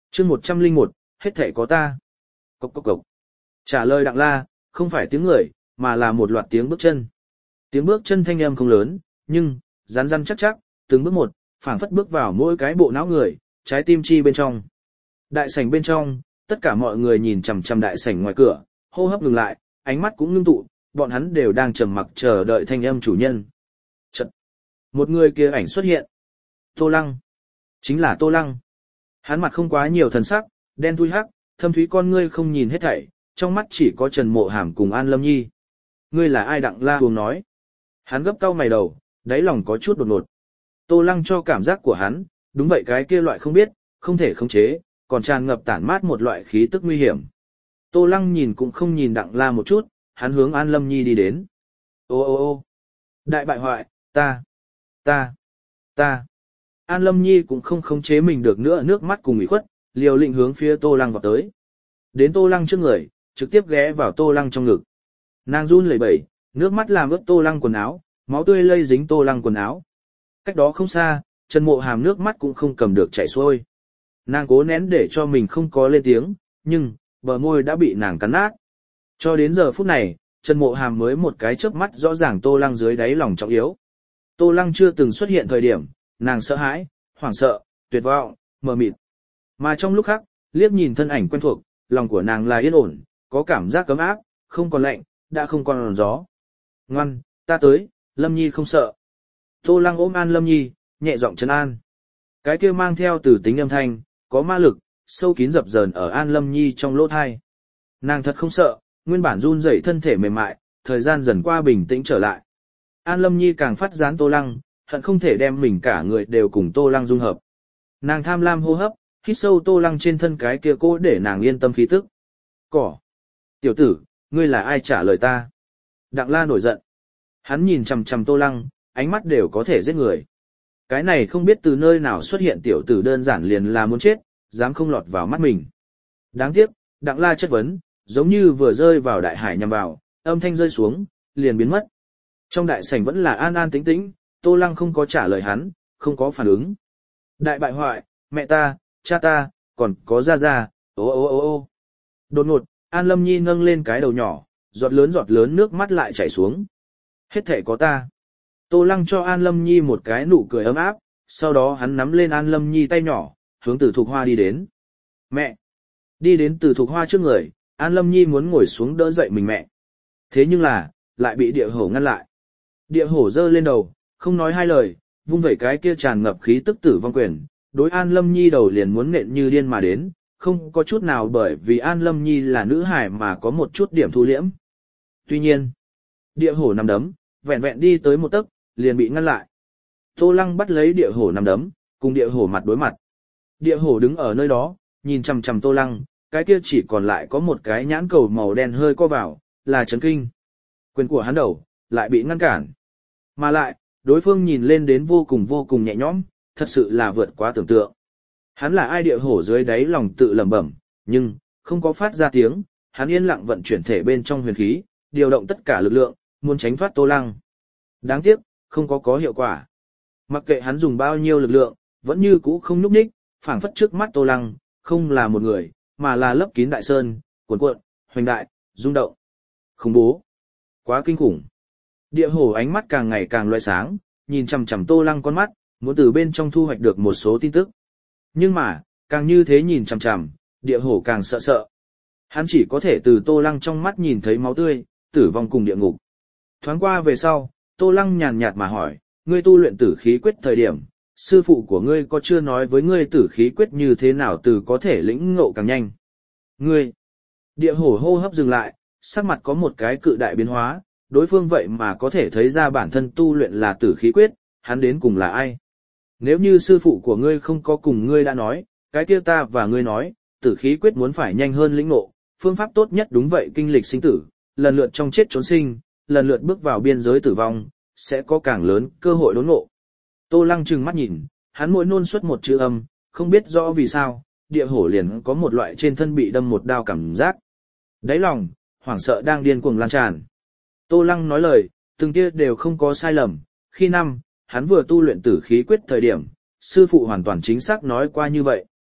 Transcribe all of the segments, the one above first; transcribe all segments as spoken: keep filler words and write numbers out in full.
chương một trăm linh một, hết thể có ta. Cốc cốc cốc. Trả lời Đặng La, không phải tiếng người, mà là một loạt tiếng bước chân. Tiếng bước chân thanh âm không lớn, nhưng, rắn rắn chắc chắc, từng bước một, phảng phất bước vào mỗi cái bộ não người, trái tim chi bên trong. Đại sảnh bên trong, tất cả mọi người nhìn chằm chằm đại sảnh ngoài cửa, hô hấp ngừng lại, ánh mắt cũng ngưng tụ, bọn hắn đều đang trầm mặc chờ đợi thanh âm chủ nhân. Chật. Một người kia ảnh xuất hiện. Tô Lăng. Chính là Tô Lăng. Hắn mặt không quá nhiều thần sắc, đen thui hắc, thâm thúy con ngươi không nhìn hết thảy, trong mắt chỉ có Trần Mộ Hàm cùng An Lâm Nhi. Ngươi là ai? Đặng La Uông nói. Hắn gấp cau mày đầu, đáy lòng có chút đột ngột. Tô Lăng cho cảm giác của hắn, đúng vậy cái kia loại không biết, không thể khống chế, còn tràn ngập tản mát một loại khí tức nguy hiểm. Tô Lăng nhìn cũng không nhìn Đặng La một chút, hắn hướng An Lâm Nhi đi đến. Ô ô ô đại bại hoại, ta, ta, ta. An Lâm Nhi cũng không khống chế mình được nữa, nước mắt cùng ủy khuất, liều lĩnh hướng phía Tô Lăng vào tới. Đến Tô Lăng trước người, trực tiếp ghé vào Tô Lăng trong ngực. Nàng run lẩy bẩy, nước mắt làm ướt Tô Lăng quần áo, máu tươi lây dính Tô Lăng quần áo. Cách đó không xa, Trần Mộ Hàm nước mắt cũng không cầm được chảy xuôi. Nàng cố nén để cho mình không có lên tiếng, nhưng, bờ môi đã bị nàng cắn nát. Cho đến giờ phút này, Trần Mộ Hàm mới một cái chớp mắt rõ ràng Tô Lăng dưới đáy lòng trọng yếu. Tô Lăng chưa từng xuất hiện thời điểm, nàng sợ hãi, hoảng sợ, tuyệt vọng, mờ mịt. Mà trong lúc khác, liếc nhìn thân ảnh quen thuộc, lòng của nàng là yên ổn, có cảm giác cấm áp, không còn lạnh, đã không còn gió. Ngoan, ta tới, Lâm Nhi không sợ. Tô Lăng ôm An Lâm Nhi, nhẹ giọng trấn an. Cái kia mang theo từ tính âm thanh, có ma lực, sâu kín dập dờn ở An Lâm Nhi trong lỗ thai. Nàng thật không sợ, nguyên bản run rẩy thân thể mềm mại, thời gian dần qua bình tĩnh trở lại. An Lâm Nhi càng phát dán Tô Lăng, hận không thể đem mình cả người đều cùng Tô Lăng dung hợp. Nàng tham lam hô hấp, hít sâu Tô Lăng trên thân cái kia cô để nàng yên tâm khí tức. Cỏ! Tiểu tử, ngươi là ai trả lời ta? Đặng La nổi giận. Hắn nhìn chằm chằm Tô Lăng, ánh mắt đều có thể giết người. Cái này không biết từ nơi nào xuất hiện tiểu tử đơn giản liền là muốn chết, dám không lọt vào mắt mình. Đáng tiếc, Đặng La chất vấn, giống như vừa rơi vào đại hải nhằm vào, âm thanh rơi xuống, liền biến mất. Trong đại sảnh vẫn là an an tĩnh tĩnh, Tô Lăng không có trả lời hắn, không có phản ứng. Đại bại hoại, mẹ ta, cha ta, còn có gia gia, ô ô ô ô. Đột ngột, An Lâm Nhi nâng lên cái đầu nhỏ, giọt lớn giọt lớn nước mắt lại chảy xuống. Hết thể có ta. Tô Lăng cho An Lâm Nhi một cái nụ cười ấm áp, sau đó hắn nắm lên An Lâm Nhi tay nhỏ, hướng Từ Thục Hoa đi đến. Mẹ! Đi đến Từ Thục Hoa trước người, An Lâm Nhi muốn ngồi xuống đỡ dậy mình mẹ. Thế nhưng là, lại bị địa hổ ngăn lại. Địa hổ giơ lên đầu, không nói hai lời, vung vẩy cái kia tràn ngập khí tức tử vong quyền, đối An Lâm Nhi đầu liền muốn nện như điên mà đến, không có chút nào bởi vì An Lâm Nhi là nữ hải mà có một chút điểm thu liễm. Tuy nhiên, địa hổ nằm đấm, vẹn vẹn đi tới một tấc, liền bị ngăn lại. Tô Lăng bắt lấy địa hổ nằm đấm, cùng địa hổ mặt đối mặt. Địa hổ đứng ở nơi đó, nhìn chằm chằm Tô Lăng, cái kia chỉ còn lại có một cái nhãn cầu màu đen hơi co vào, là chấn kinh. Quyền của hắn đầu, lại bị ngăn cản. Mà lại, đối phương nhìn lên đến vô cùng vô cùng nhẹ nhõm, thật sự là vượt quá tưởng tượng. Hắn là ai? Địa hổ dưới đáy lòng tự lẩm bẩm, nhưng, không có phát ra tiếng, hắn yên lặng vận chuyển thể bên trong huyền khí, điều động tất cả lực lượng, muốn tránh thoát Tô Lăng. Đáng tiếc, không có có hiệu quả. Mặc kệ hắn dùng bao nhiêu lực lượng, vẫn như cũ không nhúc nhích, phảng phất trước mắt Tô Lăng, không là một người, mà là lấp kín đại sơn, cuồn cuộn, hoành đại, rung động. Khủng bố. Quá kinh khủng. Địa hổ ánh mắt càng ngày càng loé sáng, nhìn chằm chằm Tô Lăng con mắt, muốn từ bên trong thu hoạch được một số tin tức. Nhưng mà, càng như thế nhìn chằm chằm, địa hổ càng sợ sợ. Hắn chỉ có thể từ Tô Lăng trong mắt nhìn thấy máu tươi, tử vong cùng địa ngục. Thoáng qua về sau, Tô Lăng nhàn nhạt mà hỏi, ngươi tu luyện tử khí quyết thời điểm, sư phụ của ngươi có chưa nói với ngươi tử khí quyết như thế nào từ có thể lĩnh ngộ càng nhanh? Ngươi! Địa hổ hô hấp dừng lại, sắc mặt có một cái cự đại biến hóa, đối phương vậy mà có thể thấy ra bản thân tu luyện là tử khí quyết, hắn đến cùng là ai? Nếu như sư phụ của ngươi không có cùng ngươi đã nói, cái kia ta và ngươi nói, tử khí quyết muốn phải nhanh hơn lĩnh ngộ, phương pháp tốt nhất đúng vậy kinh lịch sinh tử, lần lượt trong chết trốn sinh, lần lượt bước vào biên giới tử vong, sẽ có càng lớn cơ hội đốn ngộ. Tô Lăng trừng mắt nhìn, hắn mỗi nôn xuất một chữ âm, không biết rõ vì sao, địa hổ liền có một loại trên thân bị đâm một đao cảm giác. Đáy lòng, hoảng sợ đang điên cuồng lan tràn. Tô Lăng nói lời, từng tia đều không có sai lầm, khi năm, hắn vừa tu luyện tử khí quyết thời điểm, sư phụ hoàn toàn chính xác nói qua như vậy.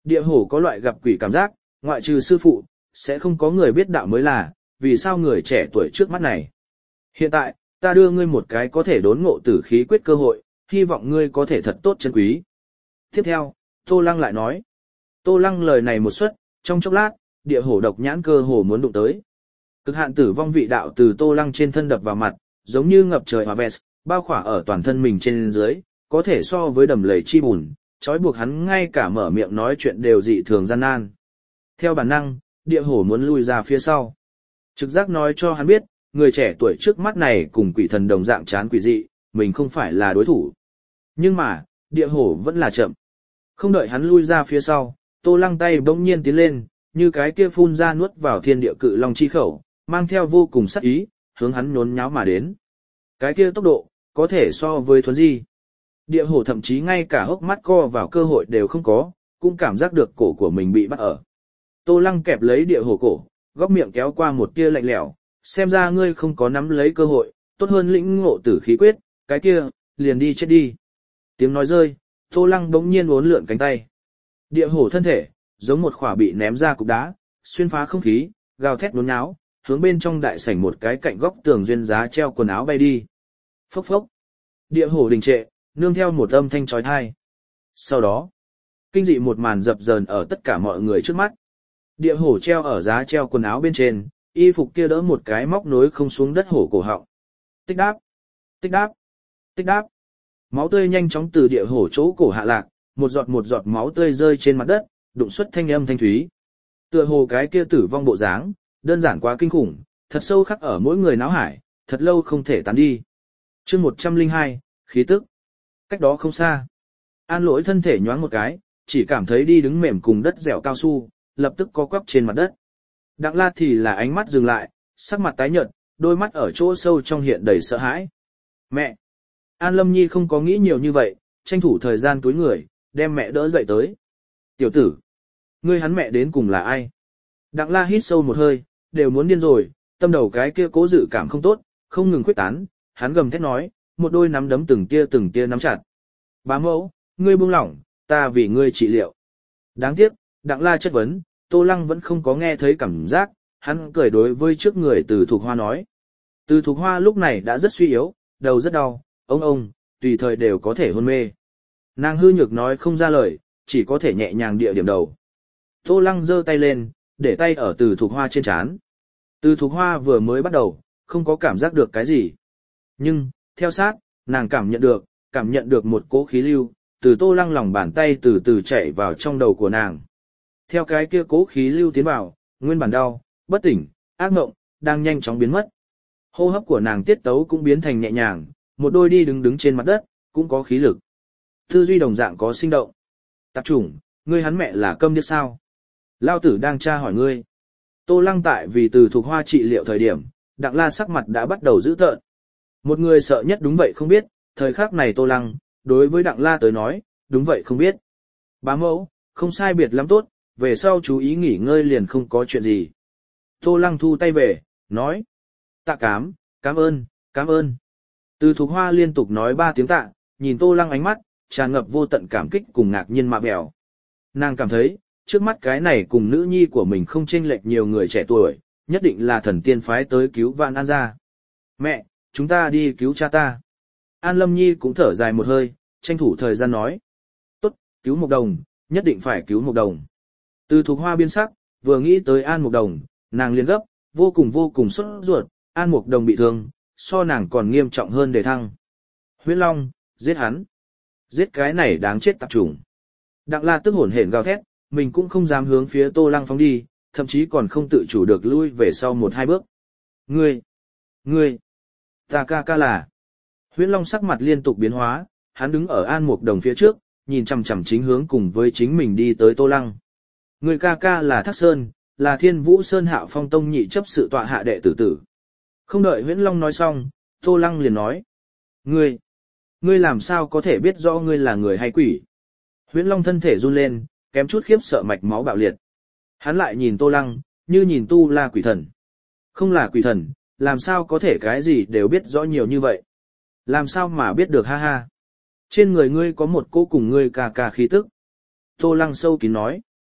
Địa hổ có loại gặp quỷ cảm giác, ngoại trừ sư phụ, sẽ không có người biết đạo mới là, vì sao người trẻ tuổi trước mắt này. Hiện tại, ta đưa ngươi một cái có thể đốn ngộ tử khí quyết cơ hội, hy vọng ngươi có thể thật tốt chân quý. Tiếp theo, Tô Lăng lại nói. Tô Lăng lời này một suất, trong chốc lát, địa hổ độc nhãn cơ hồ muốn đụng tới. Cực hạn tử vong vị đạo từ Tô Lăng trên thân đập vào mặt, giống như ngập trời hòa vest, bao khỏa ở toàn thân mình trên dưới, có thể so với đầm lầy chi bùn, trói buộc hắn ngay cả mở miệng nói chuyện đều dị thường gian nan. Theo bản năng, địa hổ muốn lui ra phía sau. Trực giác nói cho hắn biết, người trẻ tuổi trước mắt này cùng quỷ thần đồng dạng chán quỷ dị, mình không phải là đối thủ. Nhưng mà, địa hổ vẫn là chậm. Không đợi hắn lui ra phía sau, Tô Lăng tay bỗng nhiên tiến lên, như cái kia phun ra nuốt vào thiên địa cự long chi khẩu, mang theo vô cùng sắc ý, hướng hắn nhốn nháo mà đến. Cái kia tốc độ, có thể so với thuấn di. Địa hổ thậm chí ngay cả hốc mắt co vào cơ hội đều không có, cũng cảm giác được cổ của mình bị bắt ở. Tô Lăng kẹp lấy địa hổ cổ, góc miệng kéo qua một tia lạnh lẽo, xem ra ngươi không có nắm lấy cơ hội, tốt hơn lĩnh ngộ tử khí quyết, cái kia, liền đi chết đi. Tiếng nói rơi, Tô Lăng bỗng nhiên uốn lượn cánh tay. Địa hổ thân thể, giống một khỏa bị ném ra cục đá, xuyên phá không khí, gào thét nhốn nháo, hướng bên trong đại sảnh một cái cạnh góc tường duyên giá treo quần áo bay đi. Phốc phốc. Địa hổ đình trệ, nương theo một âm thanh chói tai. Sau đó, kinh dị một màn dập dờn ở tất cả mọi người trước mắt. Địa hổ treo ở giá treo quần áo bên trên, y phục kia đỡ một cái móc nối không xuống đất hổ cổ họng. Tích đáp, tích đáp, tích đáp. Máu tươi nhanh chóng từ địa hổ chỗ cổ hạ lạc, một giọt một giọt máu tươi rơi trên mặt đất, đụng xuất thanh âm thanh thúy. Tựa hồ cái kia tử vong bộ dáng, đơn giản quá kinh khủng, thật sâu khắc ở mỗi người náo hải, thật lâu không thể tán đi. Chương một trăm lẻ hai, khí tức. Cách đó không xa. An Lỗi thân thể nhoáng một cái, chỉ cảm thấy đi đứng mềm cùng đất dẻo cao su, lập tức co quắp trên mặt đất. Đặng La thì là ánh mắt dừng lại, sắc mặt tái nhợt, đôi mắt ở chỗ sâu trong hiện đầy sợ hãi. Mẹ! An Lâm Nhi không có nghĩ nhiều như vậy, tranh thủ thời gian túi người, đem mẹ đỡ dậy tới. Tiểu tử! Ngươi hắn mẹ đến cùng là ai? Đặng La hít sâu một hơi, đều muốn điên rồi, tâm đầu cái kia cố dự cảm không tốt, không ngừng khuyết tán, hắn gầm thét nói, một đôi nắm đấm từng tia từng tia nắm chặt. Bá mẫu, ngươi buông lỏng, ta vì ngươi trị liệu. Đáng tiếc, Đặng La chất vấn, Tô Lăng vẫn không có nghe thấy cảm giác, hắn cười đối với trước người Từ Thục Hoa nói. Từ Thục Hoa lúc này đã rất suy yếu, đầu rất đau, ông ông, tùy thời đều có thể hôn mê. Nàng hư nhược nói không ra lời, chỉ có thể nhẹ nhàng địa điểm đầu. Tô Lăng giơ tay lên, để tay ở Từ Thục Hoa trên trán. Từ Thục Hoa vừa mới bắt đầu, không có cảm giác được cái gì. Nhưng, theo sát, nàng cảm nhận được, cảm nhận được một cỗ khí lưu, từ Tô Lăng lòng bàn tay từ từ chạy vào trong đầu của nàng. Theo cái kia cỗ khí lưu tiến vào, nguyên bản đau, bất tỉnh, ác mộng, đang nhanh chóng biến mất. Hô hấp của nàng tiết tấu cũng biến thành nhẹ nhàng, một đôi đi đứng đứng trên mặt đất, cũng có khí lực. Tư duy đồng dạng có sinh động. Tạp chủng, ngươi hắn mẹ là câm điếc sao? Lao tử đang tra hỏi ngươi. Tô Lăng tại vì Từ Thục Hoa trị liệu thời điểm, Đặng La sắc mặt đã bắt đầu dữ tợn. Một người sợ nhất đúng vậy không biết, thời khắc này Tô Lăng, đối với Đặng La tới nói, đúng vậy không biết. Bá mẫu, không sai biệt lắm tốt, về sau chú ý nghỉ ngơi liền không có chuyện gì. Tô Lăng thu tay về, nói. Tạ cám, cảm ơn, cảm ơn. Từ Thục Hoa liên tục nói ba tiếng tạ, nhìn Tô Lăng ánh mắt, tràn ngập vô tận cảm kích cùng ngạc nhiên mạ bèo. Nàng cảm thấy, trước mắt cái này cùng nữ nhi của mình không chênh lệch nhiều người trẻ tuổi, nhất định là thần tiên phái tới cứu Vạn An gia. Mẹ, chúng ta đi cứu cha ta. An Lâm Nhi cũng thở dài một hơi, tranh thủ thời gian nói. Tốt, cứu Mộc Đồng, nhất định phải cứu Mộc Đồng. Từ Thục Hoa biên sắc, vừa nghĩ tới An Mộc Đồng, nàng liền gấp, vô cùng vô cùng sốt ruột, An Mộc Đồng bị thương, so nàng còn nghiêm trọng hơn để thăng. Huyễn Long, giết hắn. Giết cái này đáng chết tạp chủng. Đặng La tức hổn hển gào thét, mình cũng không dám hướng phía Tô Lăng phóng đi, thậm chí còn không tự chủ được lui về sau một hai bước. Ngươi, ngươi, ta ca ca là. Huyễn Long sắc mặt liên tục biến hóa, hắn đứng ở An Mục Đồng phía trước, nhìn chằm chằm chính hướng cùng với chính mình đi tới Tô Lăng. Người ca ca là Thác Sơn, là Thiên Vũ Sơn Hạo Phong Tông nhị chấp sự tọa hạ đệ tử tử. Không đợi Huyễn Long nói xong, Tô Lăng liền nói. Ngươi, ngươi làm sao có thể biết rõ ngươi là người hay quỷ? Huyễn Long thân thể run lên, kém chút khiếp sợ mạch máu bạo liệt. Hắn lại nhìn Tô Lăng, như nhìn tu la quỷ thần. Không là quỷ thần, làm sao có thể cái gì đều biết rõ nhiều như vậy? Làm sao mà biết được ha ha? Trên người ngươi có một cô cùng ngươi ca ca khí tức. Tô Lăng sâu kín nói.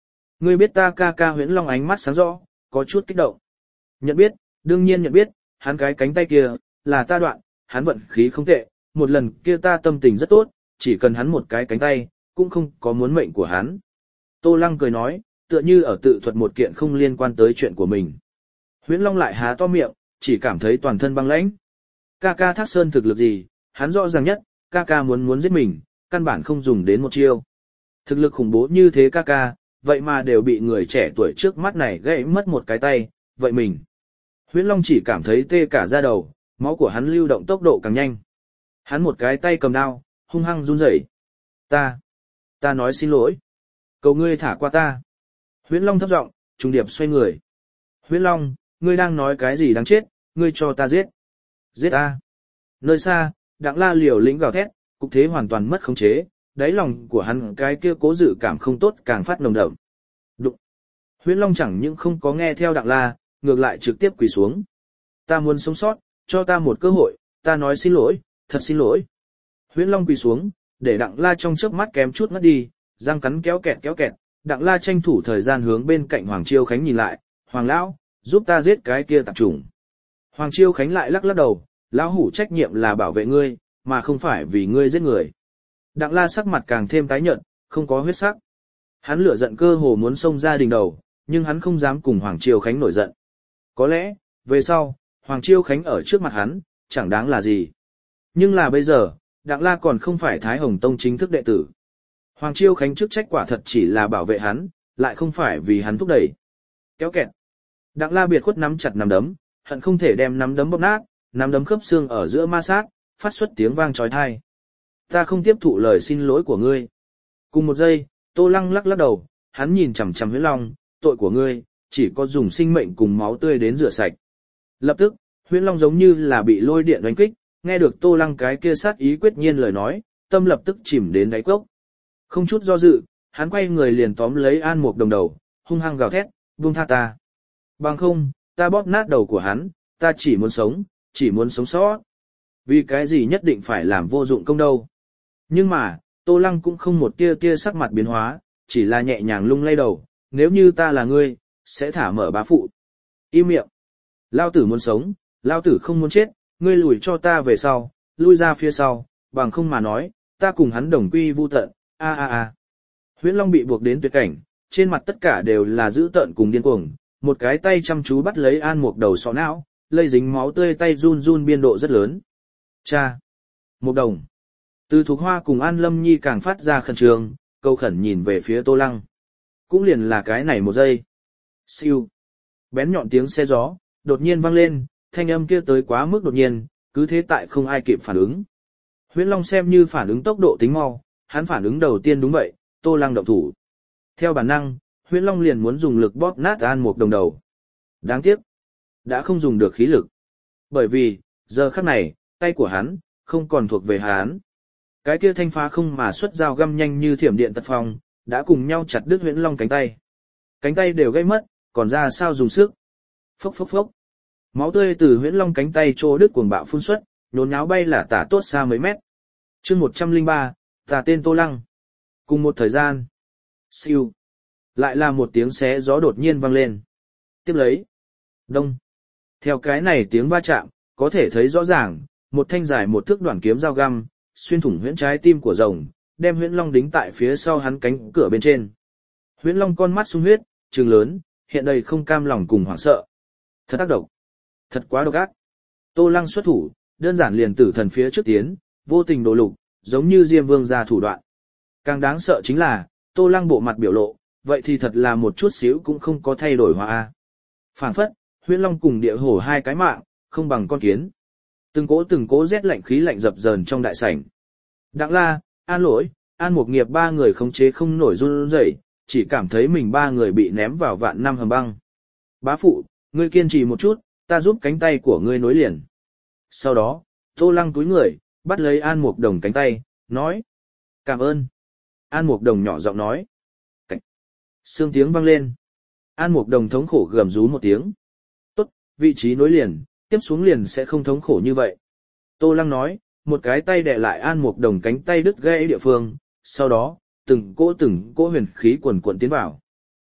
Ngươi biết ta ca ca Huyễn Long ánh mắt sáng rõ, có chút kích động. Nhận biết, đương nhiên nhận biết, hắn cái cánh tay kia, là ta đoạn, hắn vận khí không tệ, một lần kia ta tâm tình rất tốt, chỉ cần hắn một cái cánh tay, cũng không có muốn mệnh của hắn. Tô Lăng cười nói, tựa như ở tự thuật một kiện không liên quan tới chuyện của mình. Huyễn Long lại há to miệng, chỉ cảm thấy toàn thân băng lãnh. Ca ca Thác Sơn thực lực gì, hắn rõ ràng nhất, ca ca muốn muốn giết mình, căn bản không dùng đến một chiêu. Thực lực khủng bố như thế ca ca, vậy mà đều bị người trẻ tuổi trước mắt này gãy mất một cái tay, vậy mình. Huyễn Long chỉ cảm thấy tê cả da đầu, máu của hắn lưu động tốc độ càng nhanh. Hắn một cái tay cầm đao, hung hăng run rẩy. Ta, ta nói xin lỗi. Cầu ngươi thả qua ta. Huyễn Long thấp giọng, trùng điệp xoay người. Huyễn Long, ngươi đang nói cái gì đáng chết, ngươi cho ta giết. Giết ta. Nơi xa, Đặng La liều lĩnh gào thét, cục thế hoàn toàn mất khống chế, đáy lòng của hắn cái kia cố dự cảm không tốt càng phát nồng đậm. Đụng. Huyễn Long chẳng những không có nghe theo Đặng La, ngược lại trực tiếp quỳ xuống. Ta muốn sống sót, cho ta một cơ hội, ta nói xin lỗi, thật xin lỗi. Huyễn Long quỳ xuống, để Đặng La trong chớp mắt kém chút ngất đi, răng cắn kéo kẹt kéo kẹt, Đặng La tranh thủ thời gian hướng bên cạnh Hoàng Chiêu Khánh nhìn lại, Hoàng Lão, giúp ta giết cái kia tạp chủng. Hoàng Chiêu Khánh lại lắc lắc đầu, lão hủ trách nhiệm là bảo vệ ngươi, mà không phải vì ngươi giết người. Đặng La sắc mặt càng thêm tái nhợt, không có huyết sắc. Hắn lửa giận cơ hồ muốn xông ra đỉnh đầu, nhưng hắn không dám cùng Hoàng Chiêu Khánh nổi giận. Có lẽ, về sau, Hoàng Chiêu Khánh ở trước mặt hắn, chẳng đáng là gì. Nhưng là bây giờ, Đặng La còn không phải Thái Hồng Tông chính thức đệ tử. Hoàng Chiêu Khánh chức trách quả thật chỉ là bảo vệ hắn, lại không phải vì hắn thúc đẩy. Kéo kẹt. Đặng La biệt khuất nắm chặt nắm đấm, hận không thể đem nắm đấm bóp nát, nắm đấm khớp xương ở giữa ma sát, phát xuất tiếng vang chói tai. Ta không tiếp thụ lời xin lỗi của ngươi. Cùng một giây, Tô Lăng lắc lắc đầu, hắn nhìn chằm chằm Huyễn Long, tội của ngươi, chỉ có dùng sinh mệnh cùng máu tươi đến rửa sạch. Lập tức, Huyễn Long giống như là bị lôi điện đánh kích, nghe được Tô Lăng cái kia sát ý quyết nhiên lời nói, tâm lập tức chìm đến đáy cốc. Không chút do dự, hắn quay người liền tóm lấy An Mục Đồng đầu, hung hăng gào thét, buông tha ta. Bằng không, ta bóp nát đầu của hắn, ta chỉ muốn sống, chỉ muốn sống sót. Vì cái gì nhất định phải làm vô dụng công đâu. Nhưng mà, Tô Lăng cũng không một tia tia sắc mặt biến hóa, chỉ là nhẹ nhàng lung lay đầu, nếu như ta là ngươi, sẽ thả mở bá phụ. Im miệng. Lao tử muốn sống, lao tử không muốn chết, ngươi lùi cho ta về sau, lui ra phía sau, bằng không mà nói, ta cùng hắn đồng quy vu tận, a a a. Huyễn Long bị buộc đến tuyệt cảnh, trên mặt tất cả đều là dữ tợn cùng điên cuồng, một cái tay chăm chú bắt lấy An Mục đầu sọ não, lây dính máu tươi tay run run biên độ rất lớn. Cha! Mục Đồng! Từ Thục Hoa cùng An Lâm Nhi càng phát ra khẩn trương, câu khẩn nhìn về phía Tô Lăng. Cũng liền là cái này một giây. Siêu! Bén nhọn tiếng xe gió, đột nhiên vang lên, thanh âm kia tới quá mức đột nhiên, cứ thế tại không ai kịp phản ứng. Huyễn Long xem như phản ứng tốc độ tính mau, hắn phản ứng đầu tiên đúng vậy, Tô Lăng động thủ. Theo bản năng, Huyễn Long liền muốn dùng lực bóp nát An Mục Đồng đầu. Đáng tiếc, đã không dùng được khí lực. Bởi vì, giờ khắc này, tay của hắn, không còn thuộc về hắn. Cái kia thanh phá không mà xuất dao găm nhanh như thiểm điện tật phong, đã cùng nhau chặt đứt Huyễn Long cánh tay. Cánh tay đều gãy mất, còn ra sao dùng sức. Phốc phốc phốc. Máu tươi từ Huyễn Long cánh tay trô đứt cuồng bạo phun xuất, nhốn nháo bay là tả tốt xa mấy mét. Chương một trăm lẻ ba, ta tên Tô Lăng. Cùng một thời gian. Siêu. Lại là một tiếng xé gió đột nhiên vang lên. Tiếp lấy. Đông. Theo cái này tiếng va chạm, có thể thấy rõ ràng, một thanh dài một thước đoạn kiếm dao găm, xuyên thủng huyễn trái tim của rồng, đem Huyễn Long đính tại phía sau hắn cánh cửa bên trên. Huyễn Long con mắt sung huyết, trừng lớn, hiện đầy không cam lòng cùng hoảng sợ. Thật ác độc. Thật quá độc ác. Tô Lăng xuất thủ, đơn giản liền tử thần phía trước tiến, vô tình đổ lục, giống như Diêm Vương ra thủ đoạn. Càng đáng sợ chính là, Tô Lăng bộ mặt biểu lộ, vậy thì thật là một chút xíu cũng không có thay đổi hóa a. Phản phất, Huyễn Long cùng địa hổ hai cái mạng, không bằng con kiến. Từng cỗ từng cỗ rét lạnh khí lạnh dập dờn trong đại sảnh. Đặng La, An Lỗi, An Mục Nghiệp ba người khống chế không nổi run rẩy, chỉ cảm thấy mình ba người bị ném vào vạn năm hầm băng. Bá phụ, ngươi kiên trì một chút, ta giúp cánh tay của ngươi nối liền. Sau đó, Tô Lăng cúi người, bắt lấy An Mục Đồng cánh tay, nói. Cảm ơn. An Mục Đồng nhỏ giọng nói. Cảnh. Xương tiếng vang lên. An Mục Đồng thống khổ gầm rú một tiếng. Tốt, vị trí nối liền, tiếp xuống liền sẽ không thống khổ như vậy. Tô Lăng nói, một cái tay đè lại An Mục Đồng cánh tay đứt gãy địa phương, sau đó, từng cỗ từng cỗ huyền khí quần cuộn tiến vào.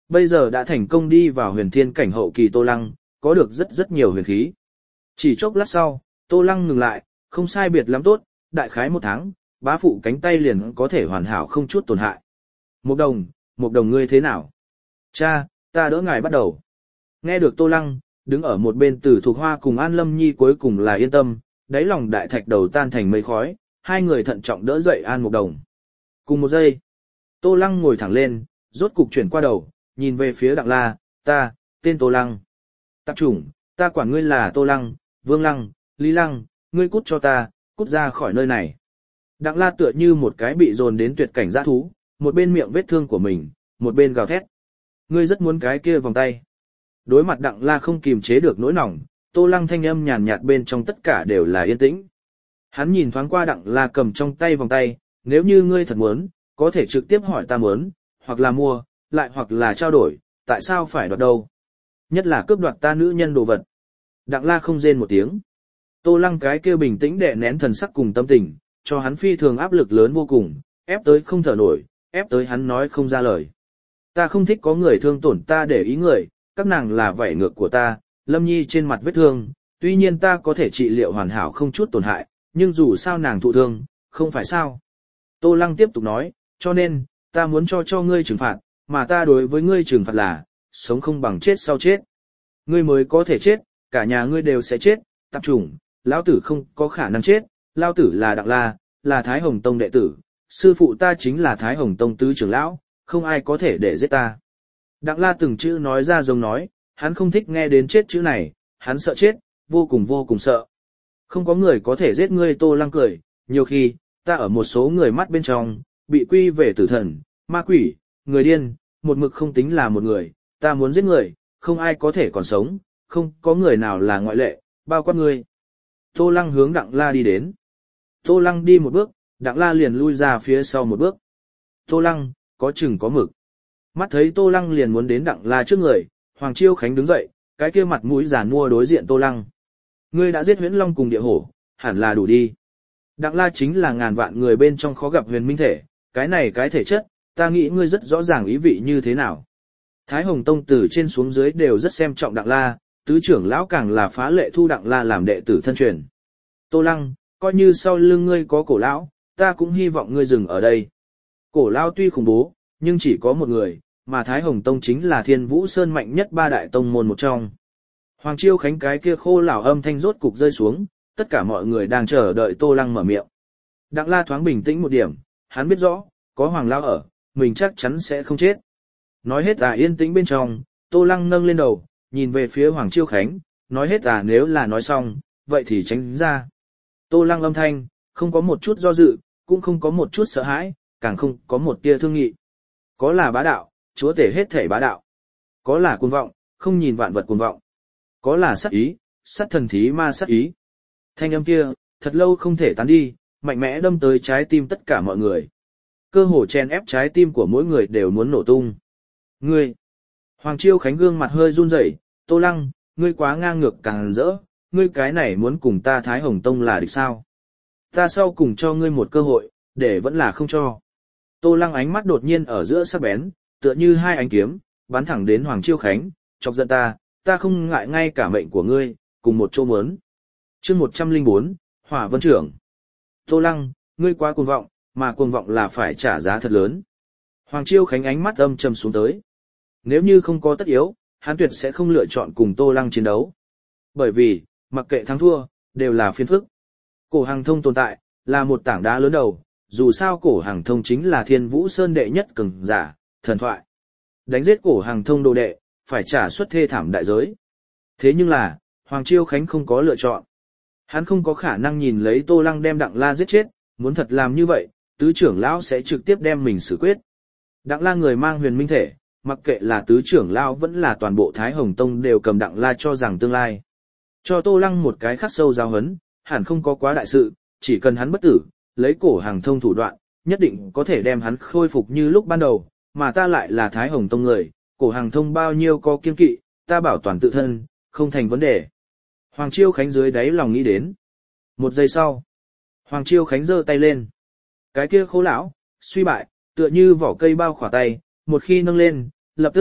Bây giờ đã thành công đi vào huyền thiên cảnh hậu kỳ Tô Lăng, có được rất rất nhiều huyền khí. Chỉ chốc lát sau, Tô Lăng ngừng lại, không sai biệt lắm tốt, đại khái một tháng, bá phụ cánh tay liền có thể hoàn hảo không chút tổn hại. Một đồng, một đồng ngươi thế nào? Cha, ta đỡ ngài bắt đầu. Nghe được Tô Lăng, đứng ở một bên Tử Thục Hoa cùng An Lâm Nhi cuối cùng là yên tâm, đáy lòng đại thạch đầu tan thành mây khói, hai người thận trọng đỡ dậy An Mục Đồng. Cùng một giây, Tô Lăng ngồi thẳng lên, rốt cục chuyển qua đầu, nhìn về phía Đặng La, ta, tên Tô Lăng. Tạp chủng, ta quản ngươi là Tô Lăng, Vương Lăng, Lý Lăng, ngươi cút cho ta, cút ra khỏi nơi này. Đặng La tựa như một cái bị dồn đến tuyệt cảnh dã thú, một bên miệng vết thương của mình, một bên gào thét. Ngươi rất muốn cái kia vòng tay. Đối mặt Đặng La không kìm chế được nỗi lòng, Tô Lăng thanh âm nhàn nhạt bên trong tất cả đều là yên tĩnh. Hắn nhìn thoáng qua Đặng La cầm trong tay vòng tay, nếu như ngươi thật muốn, có thể trực tiếp hỏi ta muốn, hoặc là mua, lại hoặc là trao đổi, tại sao phải đoạt đâu? Nhất là cướp đoạt ta nữ nhân đồ vật. Đặng La không rên một tiếng. Tô Lăng cái kia bình tĩnh đè nén thần sắc cùng tâm tình, cho hắn phi thường áp lực lớn vô cùng, ép tới không thở nổi, ép tới hắn nói không ra lời. Ta không thích có người thương tổn ta để ý người, các nàng là vảy ngược của ta, Lâm Nhi trên mặt vết thương, tuy nhiên ta có thể trị liệu hoàn hảo không chút tổn hại, nhưng dù sao nàng thụ thương, không phải sao. Tô Lăng tiếp tục nói, cho nên, ta muốn cho cho ngươi trừng phạt, mà ta đối với ngươi trừng phạt là, sống không bằng chết sau chết. Ngươi mới có thể chết, cả nhà ngươi đều sẽ chết, tạp chủng, lão tử không có khả năng chết, lão tử là Đặng La, là Thái Hồng Tông đệ tử, sư phụ ta chính là Thái Hồng Tông tứ trưởng lão, không ai có thể để giết ta. Đặng La từng chữ nói ra giống nói, hắn không thích nghe đến chết chữ này, hắn sợ chết, vô cùng vô cùng sợ. Không có người có thể giết ngươi. Tô Lăng cười, nhiều khi, ta ở một số người mắt bên trong, bị quy về tử thần, ma quỷ, người điên, một mực không tính là một người, ta muốn giết người, không ai có thể còn sống, không có người nào là ngoại lệ, bao quát ngươi. Tô Lăng hướng Đặng La đi đến. Tô Lăng đi một bước, Đặng La liền lui ra phía sau một bước. Tô Lăng, có chừng có mực. Mắt thấy Tô Lăng liền muốn đến Đặng La trước người, Hoàng Chiêu Khánh đứng dậy, cái kia mặt mũi giàn mua đối diện Tô Lăng. Ngươi đã giết Huyễn Long cùng Địa Hổ, hẳn là đủ đi. Đặng La chính là ngàn vạn người bên trong khó gặp huyền minh thể, cái này cái thể chất, ta nghĩ ngươi rất rõ ràng ý vị như thế nào. Thái Hồng Tông từ trên xuống dưới đều rất xem trọng Đặng La, tứ trưởng lão càng là phá lệ thu Đặng La làm đệ tử thân truyền. Tô Lăng, coi như sau lưng ngươi có cổ lão, ta cũng hy vọng ngươi dừng ở đây. Cổ lão tuy khủng bố, nhưng chỉ có một người, mà Thái Hồng Tông chính là Thiên Vũ Sơn mạnh nhất ba đại tông môn một trong. Hoàng Chiêu Khánh cái kia khô lão âm thanh rốt cục rơi xuống, tất cả mọi người đang chờ đợi Tô Lăng mở miệng. Đặng La thoáng bình tĩnh một điểm, hắn biết rõ, có Hoàng lão ở, mình chắc chắn sẽ không chết. Nói hết à yên tĩnh bên trong, Tô Lăng nâng lên đầu, nhìn về phía Hoàng Chiêu Khánh, nói hết à nếu là nói xong, vậy thì tránh ra. Tô Lăng âm thanh, không có một chút do dự, cũng không có một chút sợ hãi, càng không có một tia thương nghị. Có là bá đạo, chúa tể hết thể bá đạo. Có là cuồng vọng, không nhìn vạn vật cuồng vọng. Có là sát ý, sát thần thí ma sát ý. Thanh âm kia, thật lâu không thể tán đi, mạnh mẽ đâm tới trái tim tất cả mọi người. Cơ hồ chen ép trái tim của mỗi người đều muốn nổ tung. Ngươi! Hoàng Chiêu Khánh gương mặt hơi run rẩy, Tô Lăng, ngươi quá ngang ngược càng rỡ, ngươi cái này muốn cùng ta Thái Hồng Tông là địch sao? Ta sau cùng cho ngươi một cơ hội, để vẫn là không cho. Tô Lăng ánh mắt đột nhiên ở giữa sắc bén, tựa như hai ánh kiếm, bắn thẳng đến Hoàng Chiêu Khánh, chọc giận ta, ta không ngại ngay cả mệnh của ngươi, cùng một chỗ muốn. Chương một trăm lẻ bốn, Hỏa Vân Trưởng. Tô Lăng, ngươi quá cuồng vọng, mà cuồng vọng là phải trả giá thật lớn. Hoàng Chiêu Khánh ánh mắt âm trầm xuống tới. Nếu như không có tất yếu, hắn tuyệt sẽ không lựa chọn cùng Tô Lăng chiến đấu. Bởi vì, mặc kệ thắng thua, đều là phiền phức. Cổ Hằng Thông tồn tại, là một tảng đá lớn đầu, dù sao Cổ Hằng Thông chính là Thiên Vũ Sơn đệ nhất cường giả, thần thoại. Đánh giết Cổ Hằng Thông đồ đệ, phải trả suất thê thảm đại giới. Thế nhưng là, Hoàng Chiêu Khánh không có lựa chọn. Hắn không có khả năng nhìn lấy Tô Lăng đem Đặng La giết chết, muốn thật làm như vậy, tứ trưởng lão sẽ trực tiếp đem mình xử quyết. Đặng La người mang huyền minh thể, mặc kệ là tứ trưởng lão vẫn là toàn bộ Thái Hồng Tông đều cầm Đặng La cho rằng tương lai. Cho Tô Lăng một cái khắc sâu giáo huấn, hẳn không có quá đại sự, chỉ cần hắn bất tử, lấy Cổ Hằng Thông thủ đoạn, nhất định có thể đem hắn khôi phục như lúc ban đầu, mà ta lại là Thái Hồng Tông người, Cổ Hằng Thông bao nhiêu có kiên kỵ, ta bảo toàn tự thân, không thành vấn đề. Hoàng Chiêu Khánh dưới đáy lòng nghĩ đến. Một giây sau, Hoàng Chiêu Khánh giơ tay lên. Cái kia khô lão, suy bại, tựa như vỏ cây bao khỏa tay, một khi nâng lên, lập tức,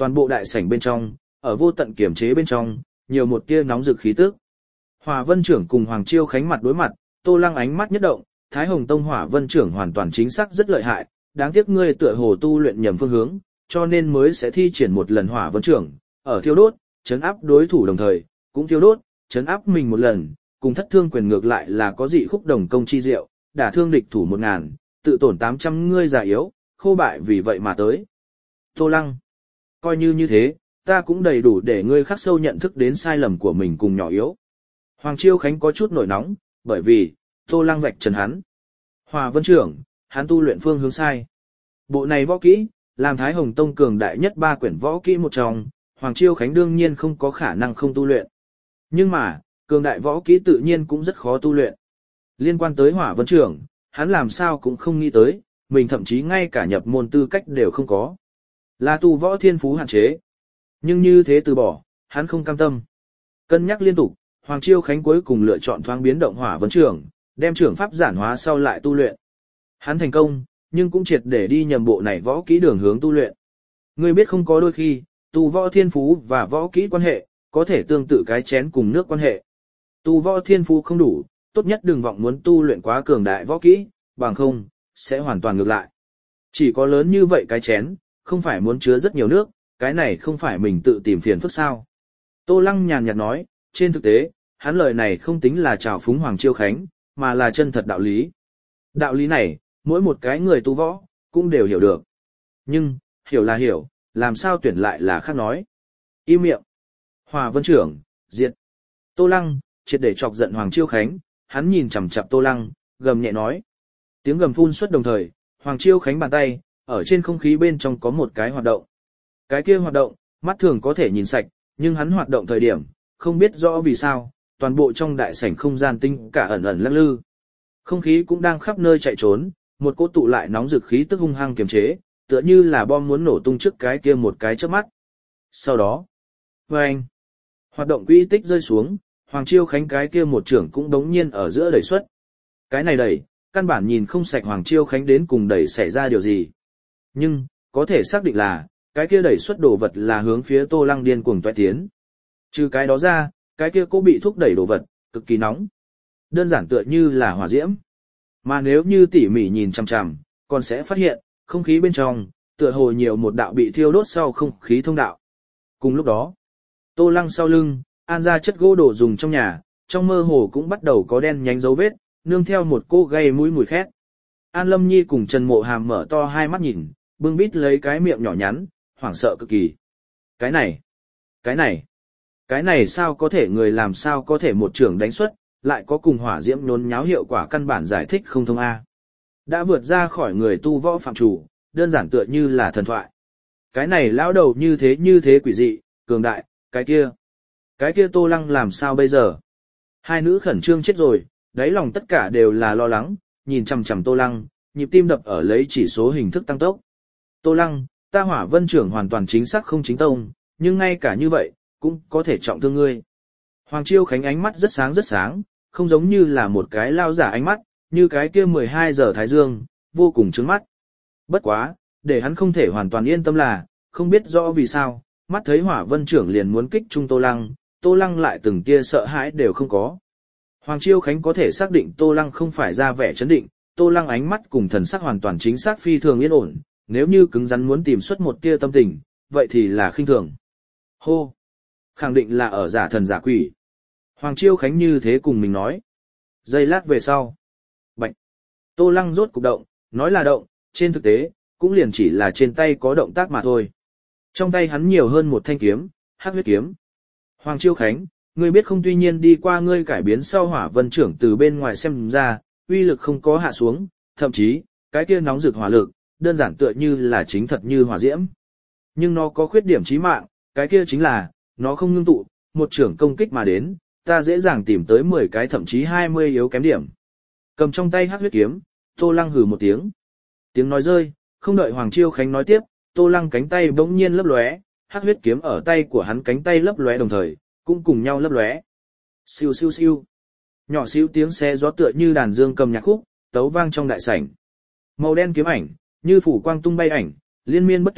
toàn bộ đại sảnh bên trong, ở vô tận kiểm chế bên trong, nhiều một tia nóng rực khí tức. Hỏa Vân trưởng cùng Hoàng Chiêu Khánh mặt đối mặt, Tô Lăng ánh mắt nhất động, Thái Hồng Tông Hỏa Vân trưởng hoàn toàn chính xác rất lợi hại, đáng tiếc ngươi tựa hồ tu luyện nhầm phương hướng, cho nên mới sẽ thi triển một lần Hỏa Vân trưởng, ở thiêu đốt, chấn áp đối thủ đồng thời, cũng thiêu đốt, chấn áp mình một lần, cùng Thất Thương quyền ngược lại là có dị khúc đồng công chi diệu, đả thương địch thủ một ngàn, tự tổn tám trăm ngươi già yếu, khô bại vì vậy mà tới. Tô Lăng, coi như như thế, ta cũng đầy đủ để ngươi khắc sâu nhận thức đến sai lầm của mình cùng nhỏ yếu. Hoàng Chiêu Khánh có chút nổi nóng, bởi vì, Tô Lăng vạch trần hắn. Hỏa Vân trưởng, hắn tu luyện phương hướng sai. Bộ này võ kỹ, làm Thái Hồng Tông cường đại nhất ba quyển võ kỹ một trong, Hoàng Chiêu Khánh đương nhiên không có khả năng không tu luyện. Nhưng mà, cường đại võ kỹ tự nhiên cũng rất khó tu luyện. Liên quan tới Hỏa Vân trưởng, hắn làm sao cũng không nghĩ tới, mình thậm chí ngay cả nhập môn tư cách đều không có. Là tu võ thiên phú hạn chế. Nhưng như thế từ bỏ, hắn không cam tâm. Cân nhắc liên tục, Hoàng Chiêu Khánh cuối cùng lựa chọn thoáng biến động Hỏa Vân trưởng, đem trưởng pháp giản hóa sau lại tu luyện. Hắn thành công, nhưng cũng triệt để đi nhầm bộ này võ kỹ đường hướng tu luyện. Ngươi biết không có đôi khi, tu võ thiên phú và võ kỹ quan hệ, có thể tương tự cái chén cùng nước quan hệ. Tu võ thiên phú không đủ, tốt nhất đừng vọng muốn tu luyện quá cường đại võ kỹ, bằng không, sẽ hoàn toàn ngược lại. Chỉ có lớn như vậy cái chén, không phải muốn chứa rất nhiều nước, cái này không phải mình tự tìm phiền phức sao. Tô Lăng nhàn nhạt nói, trên thực tế, hắn lời này không tính là trào phúng Hoàng Chiêu Khánh, mà là chân thật đạo lý. Đạo lý này, mỗi một cái người tu võ, cũng đều hiểu được. Nhưng, hiểu là hiểu, làm sao tuyển lại là khác nói. Im miệng. Hỏa Vân trưởng, diệt. Tô Lăng, triệt để chọc giận Hoàng Chiêu Khánh, hắn nhìn chằm chằm Tô Lăng, gầm nhẹ nói. Tiếng gầm phun xuất đồng thời, Hoàng Chiêu Khánh bàn tay, ở trên không khí bên trong có một cái hoạt động. Cái kia hoạt động, mắt thường có thể nhìn sạch, nhưng hắn hoạt động thời điểm, không biết rõ vì sao, toàn bộ trong đại sảnh không gian tinh cả ẩn ẩn lắc lư. Không khí cũng đang khắp nơi chạy trốn, một cỗ tụ lại nóng rực khí tức hung hăng kiềm chế, tựa như là bom muốn nổ tung trước cái kia một cái chớp mắt. Sau đó, vâng, hoạt động quỹ tích rơi xuống, Hoàng Chiêu Khánh cái kia một trưởng cũng đống nhiên ở giữa đẩy xuất. Cái này đẩy, căn bản nhìn không sạch Hoàng Chiêu Khánh đến cùng đẩy xảy ra điều gì. Nhưng, có thể xác định là, cái kia đẩy xuất đồ vật là hướng phía Tô Lăng điên cuồng toại tiến. Trừ cái đó ra, cái kia cố bị thúc đẩy đồ vật, cực kỳ nóng. Đơn giản tựa như là hỏa diễm. Mà nếu như tỉ mỉ nhìn chằm chằm, còn sẽ phát hiện, không khí bên trong, tựa hồ nhiều một đạo bị thiêu đốt sau không khí thông đạo. Cùng lúc đó, Tô Lăng sau lưng, an ra chất gỗ đồ dùng trong nhà, trong mơ hồ cũng bắt đầu có đen nhánh dấu vết, nương theo một cô gây mũi mùi khét. An Lâm Nhi cùng Trần Mộ Hàm mở to hai mắt nhìn, bưng bít lấy cái miệng nhỏ nhắn, hoảng sợ cực kỳ. Cái này, cái này, cái này sao có thể người làm sao có thể một trưởng đánh xuất, lại có cùng hỏa diễm nhốn nháo hiệu quả căn bản giải thích không thông A. Đã vượt ra khỏi người tu võ phạm chủ, đơn giản tựa như là thần thoại. Cái này lão đầu như thế như thế quỷ dị, cường đại, cái kia. Cái kia Tô Lăng làm sao bây giờ? Hai nữ khẩn trương chết rồi, đáy lòng tất cả đều là lo lắng, nhìn chằm chằm Tô Lăng, nhịp tim đập ở lấy chỉ số hình thức tăng tốc. Tô Lăng, ta Hỏa Vân trưởng hoàn toàn chính xác không chính tông, nhưng ngay cả như vậy, cũng có thể trọng thương ngươi. Hoàng Chiêu Khánh ánh mắt rất sáng rất sáng, không giống như là một cái lao giả ánh mắt, như cái kia mười hai giờ thái dương, vô cùng trướng mắt. Bất quá, để hắn không thể hoàn toàn yên tâm là, không biết rõ vì sao, mắt thấy Hỏa Vân trưởng liền muốn kích trung Tô Lăng, Tô Lăng lại từng tia sợ hãi đều không có. Hoàng Chiêu Khánh có thể xác định Tô Lăng không phải ra vẻ chấn định, Tô Lăng ánh mắt cùng thần sắc hoàn toàn chính xác phi thường yên ổn, nếu như cứng rắn muốn tìm xuất một tia tâm tình, vậy thì là khinh thường. Hô! Khẳng định là ở giả thần giả quỷ. Hoàng Chiêu Khánh như thế cùng mình nói. Giây lát về sau. Bạch! Tô Lăng rốt cục động, nói là động, trên thực tế, cũng liền chỉ là trên tay có động tác mà thôi. Trong tay hắn nhiều hơn một thanh kiếm, hắc huyết kiếm. Hoàng Chiêu Khánh, ngươi biết không, tuy nhiên đi qua ngươi cải biến sau Hỏa Vân trưởng từ bên ngoài xem ra, uy lực không có hạ xuống, thậm chí, cái kia nóng rực hỏa lực, đơn giản tựa như là chính thật như hỏa diễm. Nhưng nó có khuyết điểm chí mạng, cái kia chính là, nó không ngưng tụ, một trưởng công kích mà đến, ta dễ dàng tìm tới mười cái thậm chí hai mươi yếu kém điểm. Cầm trong tay hắc huyết kiếm, Tô Lăng hừ một tiếng. Tiếng nói rơi, không đợi Hoàng Chiêu Khánh nói tiếp, Tô Lăng cánh tay bỗng nhiên lấp lóe, hắc huyết kiếm ở tay của hắn cánh tay lấp lóe đồng thời, cũng cùng nhau lấp lóe. Siêu siêu siêu. Nhỏ xíu tiếng xe gió tựa như đàn dương cầm nhạc khúc, tấu vang trong đại sảnh. Màu đen kiếm ảnh, như phủ quang tung bay ảnh, liên miên bất tuyệt,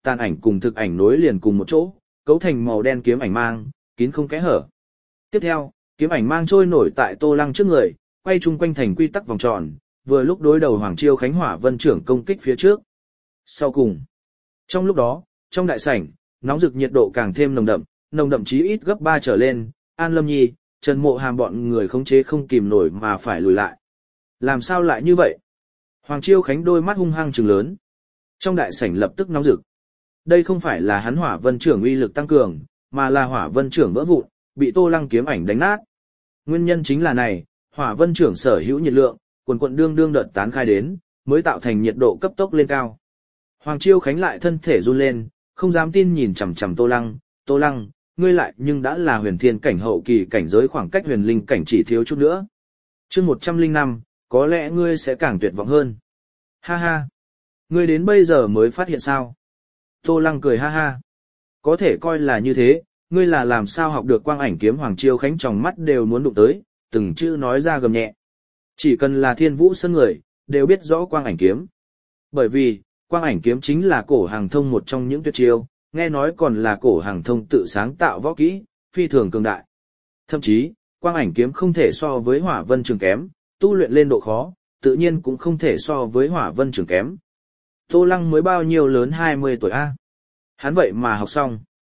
tàn ảnh cùng thực ảnh nối liền cùng một chỗ, cấu thành màu đen kiếm ảnh mang, kín không kẽ hở. Tiếp theo, kiếm ảnh mang trôi nổi tại Tô Lăng trước người, quay chung quanh thành quy tắc vòng tròn, vừa lúc đối đầu Hoàng Chiêu Khánh Hỏa Vân trưởng công kích phía trước. Sau cùng, trong lúc đó, trong đại sảnh, nóng rực nhiệt độ càng thêm nồng đậm, nồng đậm chí ít gấp ba trở lên, An Lâm Nhi, Trần Mộ Hàm bọn người khống chế không kìm nổi mà phải lùi lại. Làm sao lại như vậy? Hoàng Chiêu Khánh đôi mắt hung hăng trừng lớn. Trong đại sảnh lập tức nóng rực. Đây không phải là hắn Hỏa Vân trưởng uy lực tăng cường, mà là Hỏa Vân trưởng vỡ vụn, bị Tô Lăng kiếm ảnh đánh nát. Nguyên nhân chính là này, Hỏa Vân trưởng sở hữu nhiệt lượng, quần quần đương đương đợt tán khai đến, mới tạo thành nhiệt độ cấp tốc lên cao. Hoàng Chiêu Khánh lại thân thể run lên, không dám tin nhìn chằm chằm Tô Lăng, Tô Lăng, ngươi lại nhưng đã là huyền thiên cảnh hậu kỳ cảnh giới, khoảng cách huyền linh cảnh chỉ thiếu chút nữa. Chương một trăm lẻ năm, có lẽ ngươi sẽ càng tuyệt vọng hơn. Ha ha, ngươi đến bây giờ mới phát hiện sao? Tô Lăng cười ha ha. Có thể coi là như thế, ngươi là làm sao học được quang ảnh kiếm? Hoàng Chiêu Khánh tròng mắt đều muốn đụng tới, từng chữ nói ra gầm nhẹ. Chỉ cần là Thiên Vũ Sơn người, đều biết rõ quang ảnh kiếm. Bởi vì, quang ảnh kiếm chính là cổ hàng thông một trong những tuyệt chiêu, nghe nói còn là cổ hàng thông tự sáng tạo võ kỹ, phi thường cường đại. Thậm chí, quang ảnh kiếm không thể so với Hỏa Vân trường kém, tu luyện lên độ khó, tự nhiên cũng không thể so với Hỏa Vân trường kém. Tô Lăng mới bao nhiêu lớn hai mươi tuổi A. Hắn vậy mà học xong.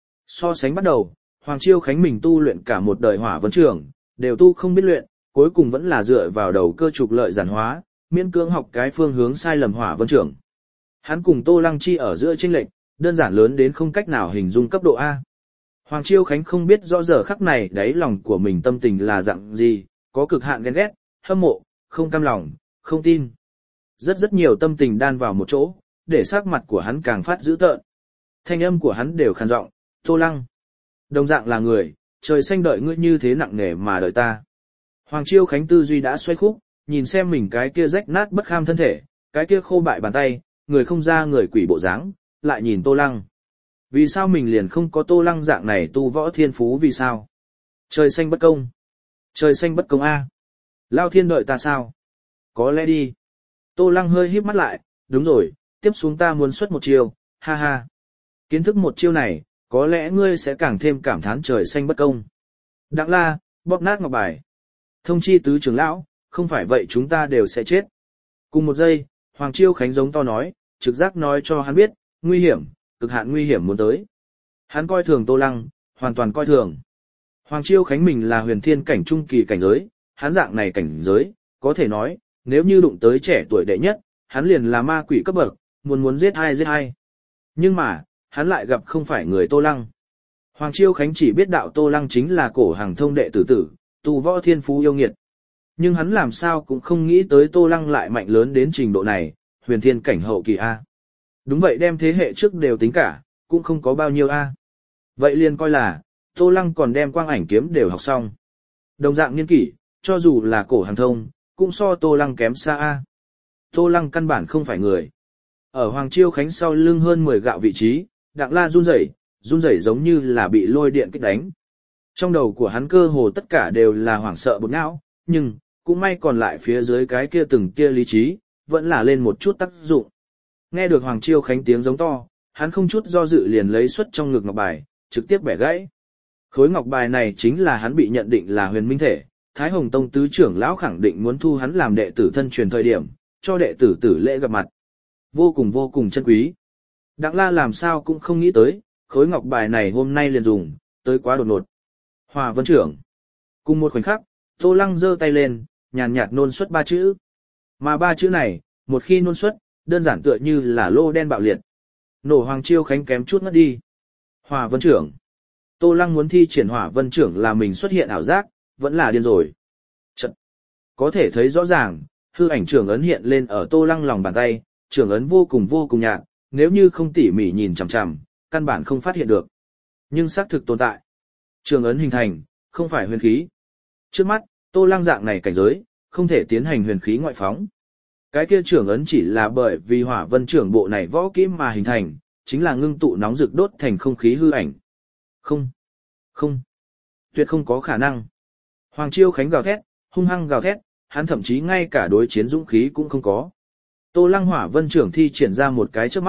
So sánh bắt đầu, Hoàng Chiêu Khánh mình tu luyện cả một đời Hỏa Vân trưởng, đều tu không biết luyện, cuối cùng vẫn là dựa vào đầu cơ trục lợi giản hóa, miễn cưỡng học cái phương hướng sai lầm Hỏa Vân trưởng. Hắn cùng Tô Lăng chi ở giữa chênh lệch, đơn giản lớn đến không cách nào hình dung cấp độ A. Hoàng Chiêu Khánh không biết rõ giờ khắc này đáy lòng của mình tâm tình là dạng gì, có cực hạn ghen ghét, hâm mộ, không cam lòng, không tin. Rất rất nhiều tâm tình đan vào một chỗ, để sắc mặt của hắn càng phát dữ tợn. Thanh âm của hắn đều khàn giọng, Tô Lăng. Đồng dạng là người, trời xanh đợi ngươi như thế nặng nề mà đợi ta. Hoàng Chiêu Khánh tư duy đã xoay khúc, nhìn xem mình cái kia rách nát bất kham thân thể, cái kia khô bại bàn tay, người không ra người quỷ bộ dáng, lại nhìn Tô Lăng. Vì sao mình liền không có Tô Lăng dạng này tu võ thiên phú vì sao? Trời xanh bất công. Trời xanh bất công A. Lao thiên đợi ta sao? Có lẽ đi. Tô Lăng hơi híp mắt lại, đúng rồi, tiếp xuống ta muốn xuất một chiêu, ha ha. Kiến thức một chiêu này, có lẽ ngươi sẽ càng thêm cảm thán trời xanh bất công. Đặng la, bóp nát ngọc bài. Thông chi tứ trưởng lão, không phải vậy chúng ta đều sẽ chết. Cùng một giây, Hoàng Chiêu Khánh giống to nói, trực giác nói cho hắn biết, nguy hiểm, cực hạn nguy hiểm muốn tới. Hắn coi thường Tô Lăng, hoàn toàn coi thường. Hoàng Chiêu Khánh mình là huyền thiên cảnh trung kỳ cảnh giới, hắn dạng này cảnh giới, có thể nói, nếu như đụng tới trẻ tuổi đệ nhất, hắn liền là ma quỷ cấp bậc, muốn muốn giết ai giết ai. Nhưng mà, hắn lại gặp không phải người Tô Lăng. Hoàng Chiêu Khánh chỉ biết đạo Tô Lăng chính là cổ hàng thông đệ tử tử, tu võ thiên phú yêu nghiệt. Nhưng hắn làm sao cũng không nghĩ tới Tô Lăng lại mạnh lớn đến trình độ này, huyền thiên cảnh hậu kỳ A. Đúng vậy, đem thế hệ trước đều tính cả, cũng không có bao nhiêu A. Vậy liền coi là, Tô Lăng còn đem quang ảnh kiếm đều học xong. Đồng dạng niên kỷ, cho dù là cổ hàng thông, cũng so Tô Lăng kém xa A. Tô Lăng căn bản không phải người. Ở Hoàng Chiêu Khánh sau lưng hơn mười gạo vị trí, Đặng La run rẩy, run rẩy giống như là bị lôi điện kích đánh. Trong đầu của hắn cơ hồ tất cả đều là hoảng sợ bột não, nhưng, cũng may còn lại phía dưới cái kia từng kia lý trí, vẫn là lên một chút tác dụng. Nghe được Hoàng Chiêu Khánh tiếng giống to, hắn không chút do dự liền lấy xuất trong ngực ngọc bài, trực tiếp bẻ gãy. Khối ngọc bài này chính là hắn bị nhận định là huyền minh thể, Thái Hồng Tông tứ trưởng lão khẳng định muốn thu hắn làm đệ tử thân truyền thời điểm, cho đệ tử tử lễ gặp mặt. Vô cùng vô cùng chân quý. Đặng La làm sao cũng không nghĩ tới, khối ngọc bài này hôm nay liền dùng, tới quá đột ngột. Hòa Vân trưởng. Cùng một khoảnh khắc, Tô Lăng giơ tay lên, nhàn nhạt nôn xuất ba chữ. Mà ba chữ này, một khi nôn xuất, đơn giản tựa như là lô đen bạo liệt. Nổ Hoàng Chiêu Khánh kém chút ngất đi. Hòa Vân trưởng. Tô Lăng muốn thi triển Hỏa Vân trưởng là mình xuất hiện ảo giác, vẫn là điên rồi. Chật. Có thể thấy rõ ràng, hư ảnh trưởng ấn hiện lên ở Tô Lăng lòng bàn tay, trưởng ấn vô cùng vô cùng nhạt, nếu như không tỉ mỉ nhìn chằm chằm, căn bản không phát hiện được. Nhưng xác thực tồn tại. Trưởng ấn hình thành, không phải huyền khí. Trước mắt, Tô Lăng dạng này cảnh giới, không thể tiến hành huyền khí ngoại phóng. Cái kia trưởng ấn chỉ là bởi vì Hỏa Vân trưởng bộ này võ kỹ mà hình thành, chính là ngưng tụ nóng rực đốt thành không khí hư ảnh. Không, không, tuyệt không có khả năng. Hoàng Chiêu Khánh gào thét, hung hăng gào thét, hắn thậm chí ngay cả đối chiến dũng khí cũng không có. Tô Lăng Hỏa Vân trưởng thi triển ra một cái trước mắt,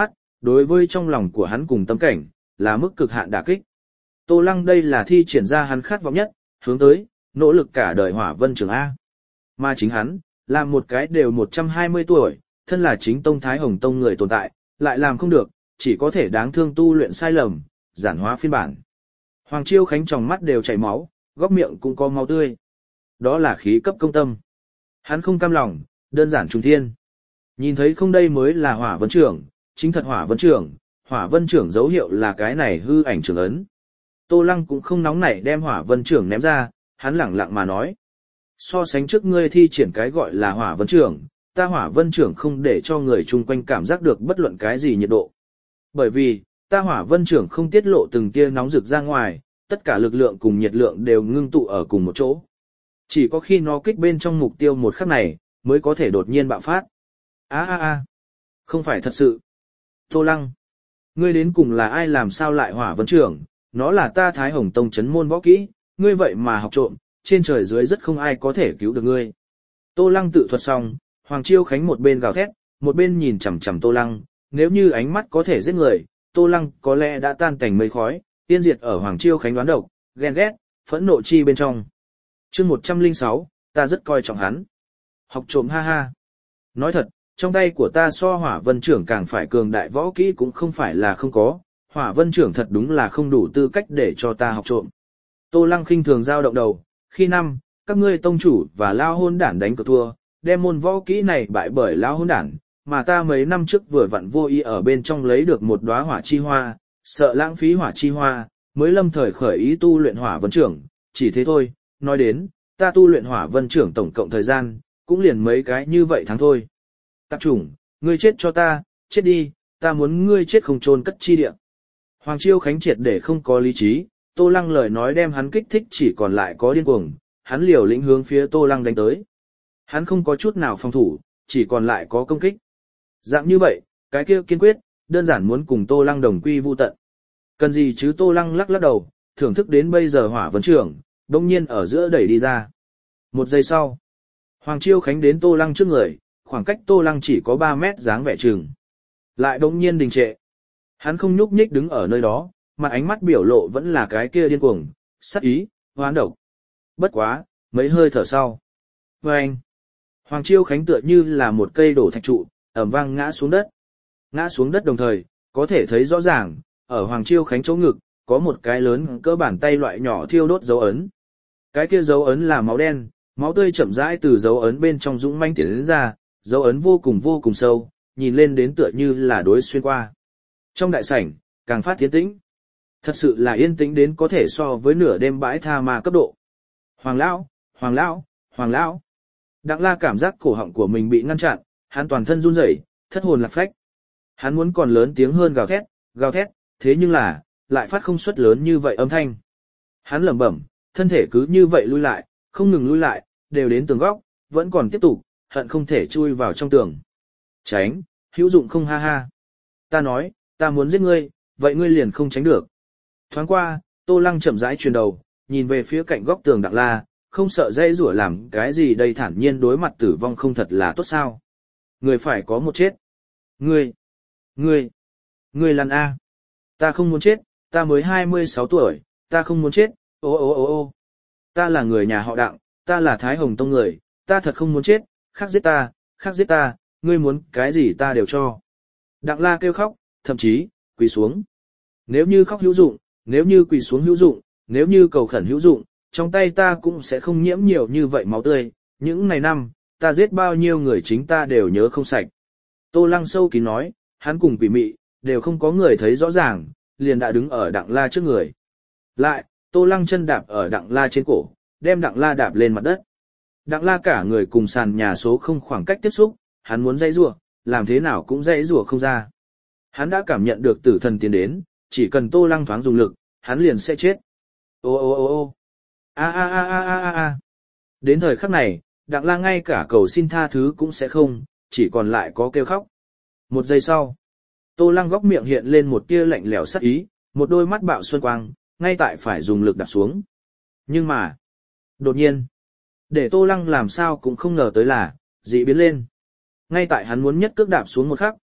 đối với trong lòng của hắn cùng tâm cảnh, là mức cực hạn đả kích. Tô Lăng đây là thi triển ra hắn khát vọng nhất, hướng tới, nỗ lực cả đời hỏa vân trưởng A. Mà chính hắn, làm một cái đều một trăm hai mươi tuổi, thân là chính tông Thái Hồng Tông người tồn tại, lại làm không được, chỉ có thể đáng thương tu luyện sai lầm, giản hóa phiên bản. Hoàng Chiêu Khánh trong mắt đều chảy máu, góc miệng cũng có máu tươi. Đó là khí cấp công tâm. Hắn không cam lòng, đơn giản trùng thiên. Nhìn thấy không đây mới là hỏa vân trưởng, chính thật hỏa vân trưởng, hỏa vân trưởng dấu hiệu là cái này hư ảnh trưởng ấn. Tô Lăng cũng không nóng nảy đem hỏa vân trưởng ném ra, hắn lẳng lặng mà nói. So sánh trước ngươi thi triển cái gọi là hỏa vân trưởng, ta hỏa vân trưởng không để cho người chung quanh cảm giác được bất luận cái gì nhiệt độ. Bởi vì, ta hỏa vân trưởng không tiết lộ từng tia nóng rực ra ngoài, tất cả lực lượng cùng nhiệt lượng đều ngưng tụ ở cùng một chỗ. Chỉ có khi nó kích bên trong mục tiêu một khắc này, mới có thể đột nhiên bạo phát. a a a không phải thật sự. Tô Lăng, ngươi đến cùng là ai làm sao lại hỏa vân trưởng, nó là ta Thái Hồng Tông chấn môn võ kỹ, ngươi vậy mà học trộm, trên trời dưới rất không ai có thể cứu được ngươi. Tô Lăng tự thuật xong, Hoàng Chiêu Khánh một bên gào thét, một bên nhìn chằm chằm Tô Lăng, nếu như ánh mắt có thể giết người, Tô Lăng có lẽ đã tan thành mây khói, tiên diệt ở Hoàng Chiêu Khánh đoán độc, ghen ghét, phẫn nộ chi bên trong. Chương một trăm lẻ sáu, ta rất coi trọng hắn. Học trộm ha ha. Nói thật, trong tay của ta so hỏa vân trưởng càng phải cường đại võ kỹ cũng không phải là không có, hỏa vân trưởng thật đúng là không đủ tư cách để cho ta học trộm. Tô Lăng khinh thường giao động đầu, khi năm, các ngươi tông chủ và lao hôn đản đánh cược thua, đem môn võ kỹ này bại bởi lao hôn đản, mà ta mấy năm trước vừa vặn vô ý ở bên trong lấy được một đóa hỏa chi hoa, sợ lãng phí hỏa chi hoa, mới lâm thời khởi ý tu luyện hỏa vân trưởng, chỉ thế thôi, nói đến, ta tu luyện hỏa vân trưởng tổng cộng thời gian, cũng liền mấy cái như vậy tháng thôi. Tạp chủng, ngươi chết cho ta, chết đi, ta muốn ngươi chết không chôn cất chi địa. Hoàng Chiêu Khánh triệt để không có lý trí, Tô Lăng lời nói đem hắn kích thích chỉ còn lại có điên cuồng, hắn liều lĩnh hướng phía Tô Lăng đánh tới. Hắn không có chút nào phòng thủ, chỉ còn lại có công kích. Dạng như vậy, cái kia kiên quyết, đơn giản muốn cùng Tô Lăng đồng quy vu tận. Cần gì chứ? Tô Lăng lắc lắc đầu, thưởng thức đến bây giờ hỏa vấn trưởng, đông nhiên ở giữa đẩy đi ra. Một giây sau, Hoàng Chiêu Khánh đến Tô Lăng trước người, khoảng cách Tô Lăng chỉ có ba mét dáng vẻ chừng. Lại đông nhiên đình trệ. Hắn không nhúc nhích đứng ở nơi đó, mà ánh mắt biểu lộ vẫn là cái kia điên cuồng, sát ý, hoán độc. Bất quá, mấy hơi thở sau. Vâng! Hoàng Chiêu Khánh tựa như là một cây đổ thạch trụ, ẩm vang ngã xuống đất. Ngã xuống đất đồng thời, có thể thấy rõ ràng, ở Hoàng Chiêu Khánh chỗ ngực, có một cái lớn cỡ bàn tay loại nhỏ thiêu đốt dấu ấn. Cái kia dấu ấn là máu đen, máu tươi chậm rãi từ dấu ấn bên trong dũng manh tiến đến ra, dấu ấn vô cùng vô cùng sâu, nhìn lên đến tựa như là đối xuyên qua. Trong đại sảnh, càng phát tiến tĩnh. Thật sự là yên tĩnh đến có thể so với nửa đêm bãi tha ma cấp độ. Hoàng lão, Hoàng lão, Hoàng lão. Đặng La cảm giác cổ họng của mình bị ngăn chặn, hắn toàn thân run rẩy, thất hồn lạc phách. Hắn muốn còn lớn tiếng hơn gào thét, gào thét, thế nhưng là, lại phát không xuất lớn như vậy âm thanh. Hắn lẩm bẩm, thân thể cứ như vậy lui lại, không ngừng lui lại, đều đến tường góc, vẫn còn tiếp tục, hận không thể chui vào trong tường. Tránh, hữu dụng không ha ha. Ta nói, ta muốn giết ngươi, vậy ngươi liền không tránh được. Thoáng qua, Tô Lăng chậm rãi chuyển đầu, nhìn về phía cạnh góc tường Đặng La, không sợ dây rủa làm cái gì đây, thản nhiên đối mặt tử vong không thật là tốt sao. Người phải có một chết. Ngươi, ngươi, ngươi lăn A. Ta không muốn chết, ta mới hai mươi sáu tuổi, ta không muốn chết, ô ô ô ô. Ta là người nhà họ Đặng, ta là Thái Hồng Tông người, ta thật không muốn chết, khác giết ta, khác giết ta, ngươi muốn cái gì ta đều cho. Đặng La kêu khóc, thậm chí, quỳ xuống. Nếu như khóc hữu dụng, nếu như quỳ xuống hữu dụng, nếu như cầu khẩn hữu dụng, trong tay ta cũng sẽ không nhiễm nhiều như vậy máu tươi, những ngày năm, ta giết bao nhiêu người chính ta đều nhớ không sạch. Tô Lăng sâu kín nói, hắn cùng quỷ mị, đều không có người thấy rõ ràng, liền đã đứng ở Đặng La trước người. Lại, Tô Lăng chân đạp ở Đặng La trên cổ, đem Đặng La đạp lên mặt đất. Đặng La cả người cùng sàn nhà số không khoảng cách tiếp xúc, hắn muốn dây rủa, làm thế nào cũng dây rủa không ra. Hắn đã cảm nhận được tử thần tiến đến, chỉ cần Tô Lăng thoáng dùng lực, hắn liền sẽ chết. Ô ô ô ô a a a a a a a. Đến thời khắc này, Đặng La ngay cả cầu xin tha thứ cũng sẽ không, chỉ còn lại có kêu khóc. Một giây sau, Tô Lăng góc miệng hiện lên một tia lạnh lẽo sắc ý, một đôi mắt bạo xuân quang, ngay tại phải dùng lực đạp xuống. Nhưng mà, đột nhiên, để Tô Lăng làm sao cũng không ngờ tới là, dị biến lên. Ngay tại hắn muốn nhất cước đạp xuống một khắc,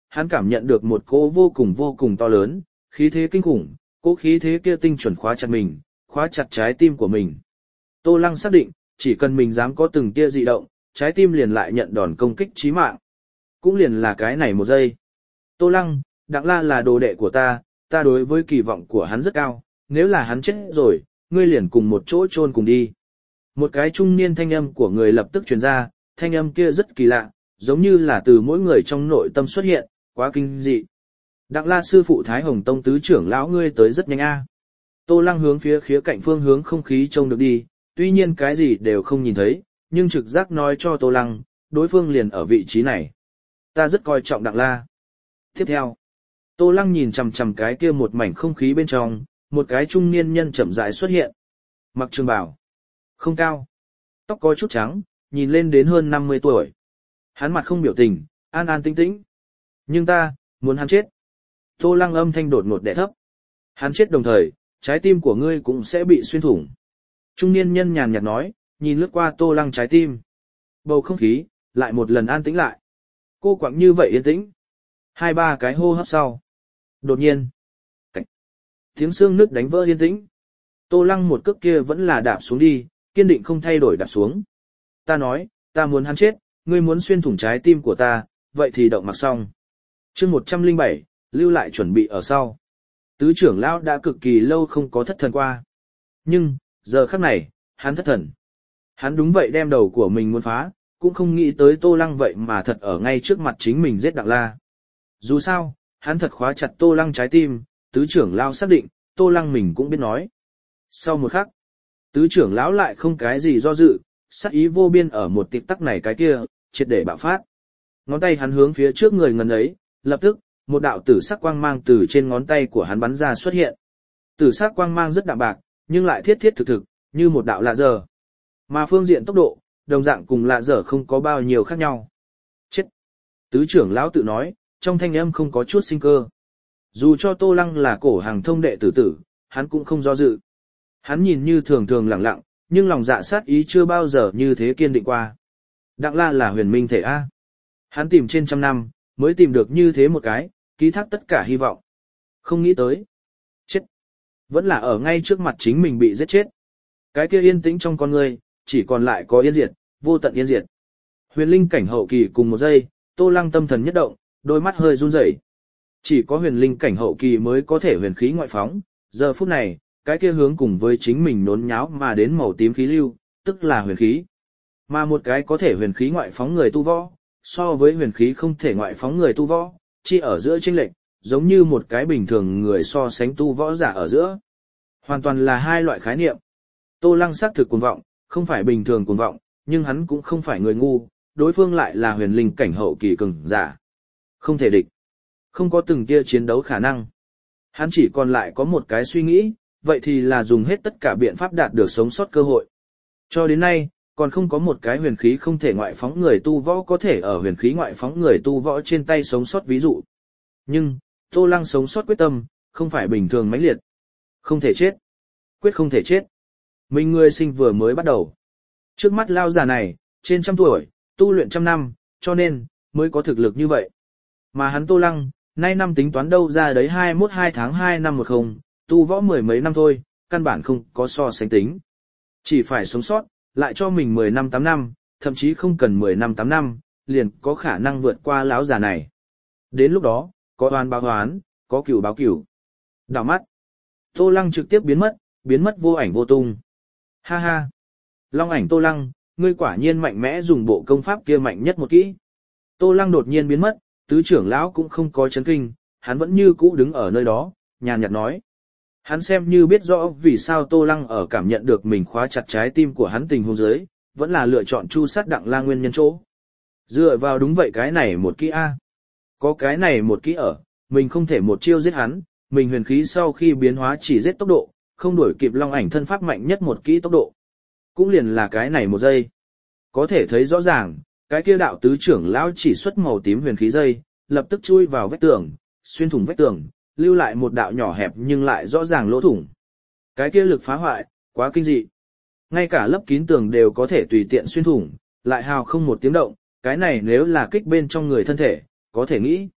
hắn cảm nhận được một cỗ vô cùng vô cùng to lớn, khí thế kinh khủng, cỗ khí thế kia tinh chuẩn khóa chặt mình, khóa chặt trái tim của mình. Tô Lăng xác định, chỉ cần mình dám có từng tia dị động, trái tim liền lại nhận đòn công kích chí mạng. Cũng liền là cái này một giây. Tô Lăng, Đặng La là đồ đệ của ta, ta đối với kỳ vọng của hắn rất cao, nếu là hắn chết rồi, ngươi liền cùng một chỗ chôn cùng đi. Một cái trung niên thanh âm của người lập tức truyền ra, thanh âm kia rất kỳ lạ, giống như là từ mỗi người trong nội tâm xuất hiện, quá kinh dị. Đặng La sư phụ Thái Hồng Tông tứ trưởng lão ngươi tới rất nhanh a. Tô Lăng hướng phía khía cạnh phương hướng không khí trông được đi, tuy nhiên cái gì đều không nhìn thấy, nhưng trực giác nói cho Tô Lăng, đối phương liền ở vị trí này. Ta rất coi trọng Đặng La. Tiếp theo, Tô Lăng nhìn chằm chằm cái kia một mảnh không khí bên trong, một cái trung niên nhân chậm rãi xuất hiện. Mặc trường bào, không cao, tóc có chút trắng, nhìn lên đến hơn năm mươi tuổi. Hắn mặt không biểu tình, an an tĩnh tĩnh. Nhưng ta, muốn hắn chết. Tô Lăng âm thanh đột ngột đè thấp. Hắn chết đồng thời, trái tim của ngươi cũng sẽ bị xuyên thủng. Trung niên nhân nhàn nhạt nói, nhìn lướt qua Tô Lăng trái tim. Bầu không khí, lại một lần an tĩnh lại. Cô quặng như vậy yên tĩnh. Hai ba cái hô hấp sau. Đột nhiên. Cảnh. Tiếng xương nứt đánh vỡ yên tĩnh. Tô Lăng một cước kia vẫn là đạp xuống đi, kiên định không thay đổi đạp xuống. Ta nói, ta muốn hắn chết, ngươi muốn xuyên thủng trái tim của ta, vậy thì động mặc xong. chương một trăm lẻ bảy, lưu lại chuẩn bị ở sau. Tứ trưởng lão đã cực kỳ lâu không có thất thần qua. Nhưng, giờ khắc này, hắn thất thần. Hắn đúng vậy đem đầu của mình muốn phá, cũng không nghĩ tới Tô Lăng vậy mà thật ở ngay trước mặt chính mình giết Đặng La. Dù sao, hắn thật khóa chặt Tô Lăng trái tim, tứ trưởng lão xác định, Tô Lăng mình cũng biết nói. Sau một khắc, tứ trưởng lão lại không cái gì do dự, sát ý vô biên ở một tịp tắc này cái kia, triệt để bạo phát. Ngón tay hắn hướng phía trước người ngần ấy, lập tức, một đạo tử sắc quang mang từ trên ngón tay của hắn bắn ra xuất hiện. Tử sắc quang mang rất đạm bạc, nhưng lại thiết thiết thực thực, như một đạo lạ dở. Mà phương diện tốc độ, đồng dạng cùng lạ dở không có bao nhiêu khác nhau. Chết! Tứ trưởng lão tự nói, trong thanh âm không có chút sinh cơ. Dù cho Tô Lăng là cổ hàng thông đệ tử tử, hắn cũng không do dự. Hắn nhìn như thường thường lặng lặng, nhưng lòng dạ sát ý chưa bao giờ như thế kiên định qua. Đặng La là huyền minh thể A. Hắn tìm trên trăm năm, mới tìm được như thế một cái, ký thác tất cả hy vọng. Không nghĩ tới. Chết. Vẫn là ở ngay trước mặt chính mình bị giết chết. Cái kia yên tĩnh trong con người, chỉ còn lại có yên diệt, vô tận yên diệt. Huyền linh cảnh hậu kỳ cùng một giây, Tô Lăng tâm thần nhất động, đôi mắt hơi run rẩy. Chỉ có huyền linh cảnh hậu kỳ mới có thể huyền khí ngoại phóng, giờ phút này, cái kia hướng cùng với chính mình nốn nháo mà đến màu tím khí lưu, tức là huyền khí. Mà một cái có thể huyền khí ngoại phóng người tu võ, so với huyền khí không thể ngoại phóng người tu võ, chỉ ở giữa chênh lệch, giống như một cái bình thường người so sánh tu võ giả ở giữa. Hoàn toàn là hai loại khái niệm. Tô Lăng xác thực cuồng vọng, không phải bình thường cuồng vọng, nhưng hắn cũng không phải người ngu, đối phương lại là huyền linh cảnh hậu kỳ cường giả. Không thể địch. Không có từng kia chiến đấu khả năng. Hắn chỉ còn lại có một cái suy nghĩ, vậy thì là dùng hết tất cả biện pháp đạt được sống sót cơ hội. Cho đến nay, còn không có một cái huyền khí không thể ngoại phóng người tu võ có thể ở huyền khí ngoại phóng người tu võ trên tay sống sót ví dụ. Nhưng, Tô Lăng sống sót quyết tâm, không phải bình thường mãnh liệt. Không thể chết. Quyết không thể chết. Mình người sinh vừa mới bắt đầu. Trước mắt lao già này, trên trăm tuổi, tu luyện trăm năm, cho nên, mới có thực lực như vậy. Mà hắn Tô Lăng, nay năm tính toán đâu ra đấy hai mươi mốt hai tháng hai năm một không, tu võ mười mấy năm thôi, căn bản không có so sánh tính. Chỉ phải sống sót, lại cho mình mười năm tám năm, thậm chí không cần mười năm tám năm, liền có khả năng vượt qua lão già này. Đến lúc đó, có oán báo oán, có cửu báo cửu. Đảo mắt, Tô Lăng trực tiếp biến mất, biến mất vô ảnh vô tung. Ha ha! Long ảnh Tô Lăng, ngươi quả nhiên mạnh mẽ dùng bộ công pháp kia mạnh nhất một kỹ. Tô Lăng đột nhiên biến mất, tứ trưởng lão cũng không có chấn kinh, hắn vẫn như cũ đứng ở nơi đó, nhàn nhạt nói. Hắn xem như biết rõ vì sao Tô Lăng ở cảm nhận được mình khóa chặt trái tim của hắn tình huống dưới, vẫn là lựa chọn chu sát Đặng La nguyên nhân chỗ. Dựa vào đúng vậy cái này một kỹ A. Có cái này một kỹ ở, mình không thể một chiêu giết hắn, mình huyền khí sau khi biến hóa chỉ giết tốc độ, không đuổi kịp long ảnh thân pháp mạnh nhất một kỹ tốc độ. Cũng liền là cái này một giây. Có thể thấy rõ ràng, cái kia đạo tứ trưởng lão chỉ xuất màu tím huyền khí dây, lập tức chui vào vách tường, xuyên thủng vách tường, lưu lại một đạo nhỏ hẹp nhưng lại rõ ràng lỗ thủng. Cái kia lực phá hoại, quá kinh dị. Ngay cả lấp kín tường đều có thể tùy tiện xuyên thủng, lại hào không một tiếng động, cái này nếu là kích bên trong người thân thể, có thể nghĩ.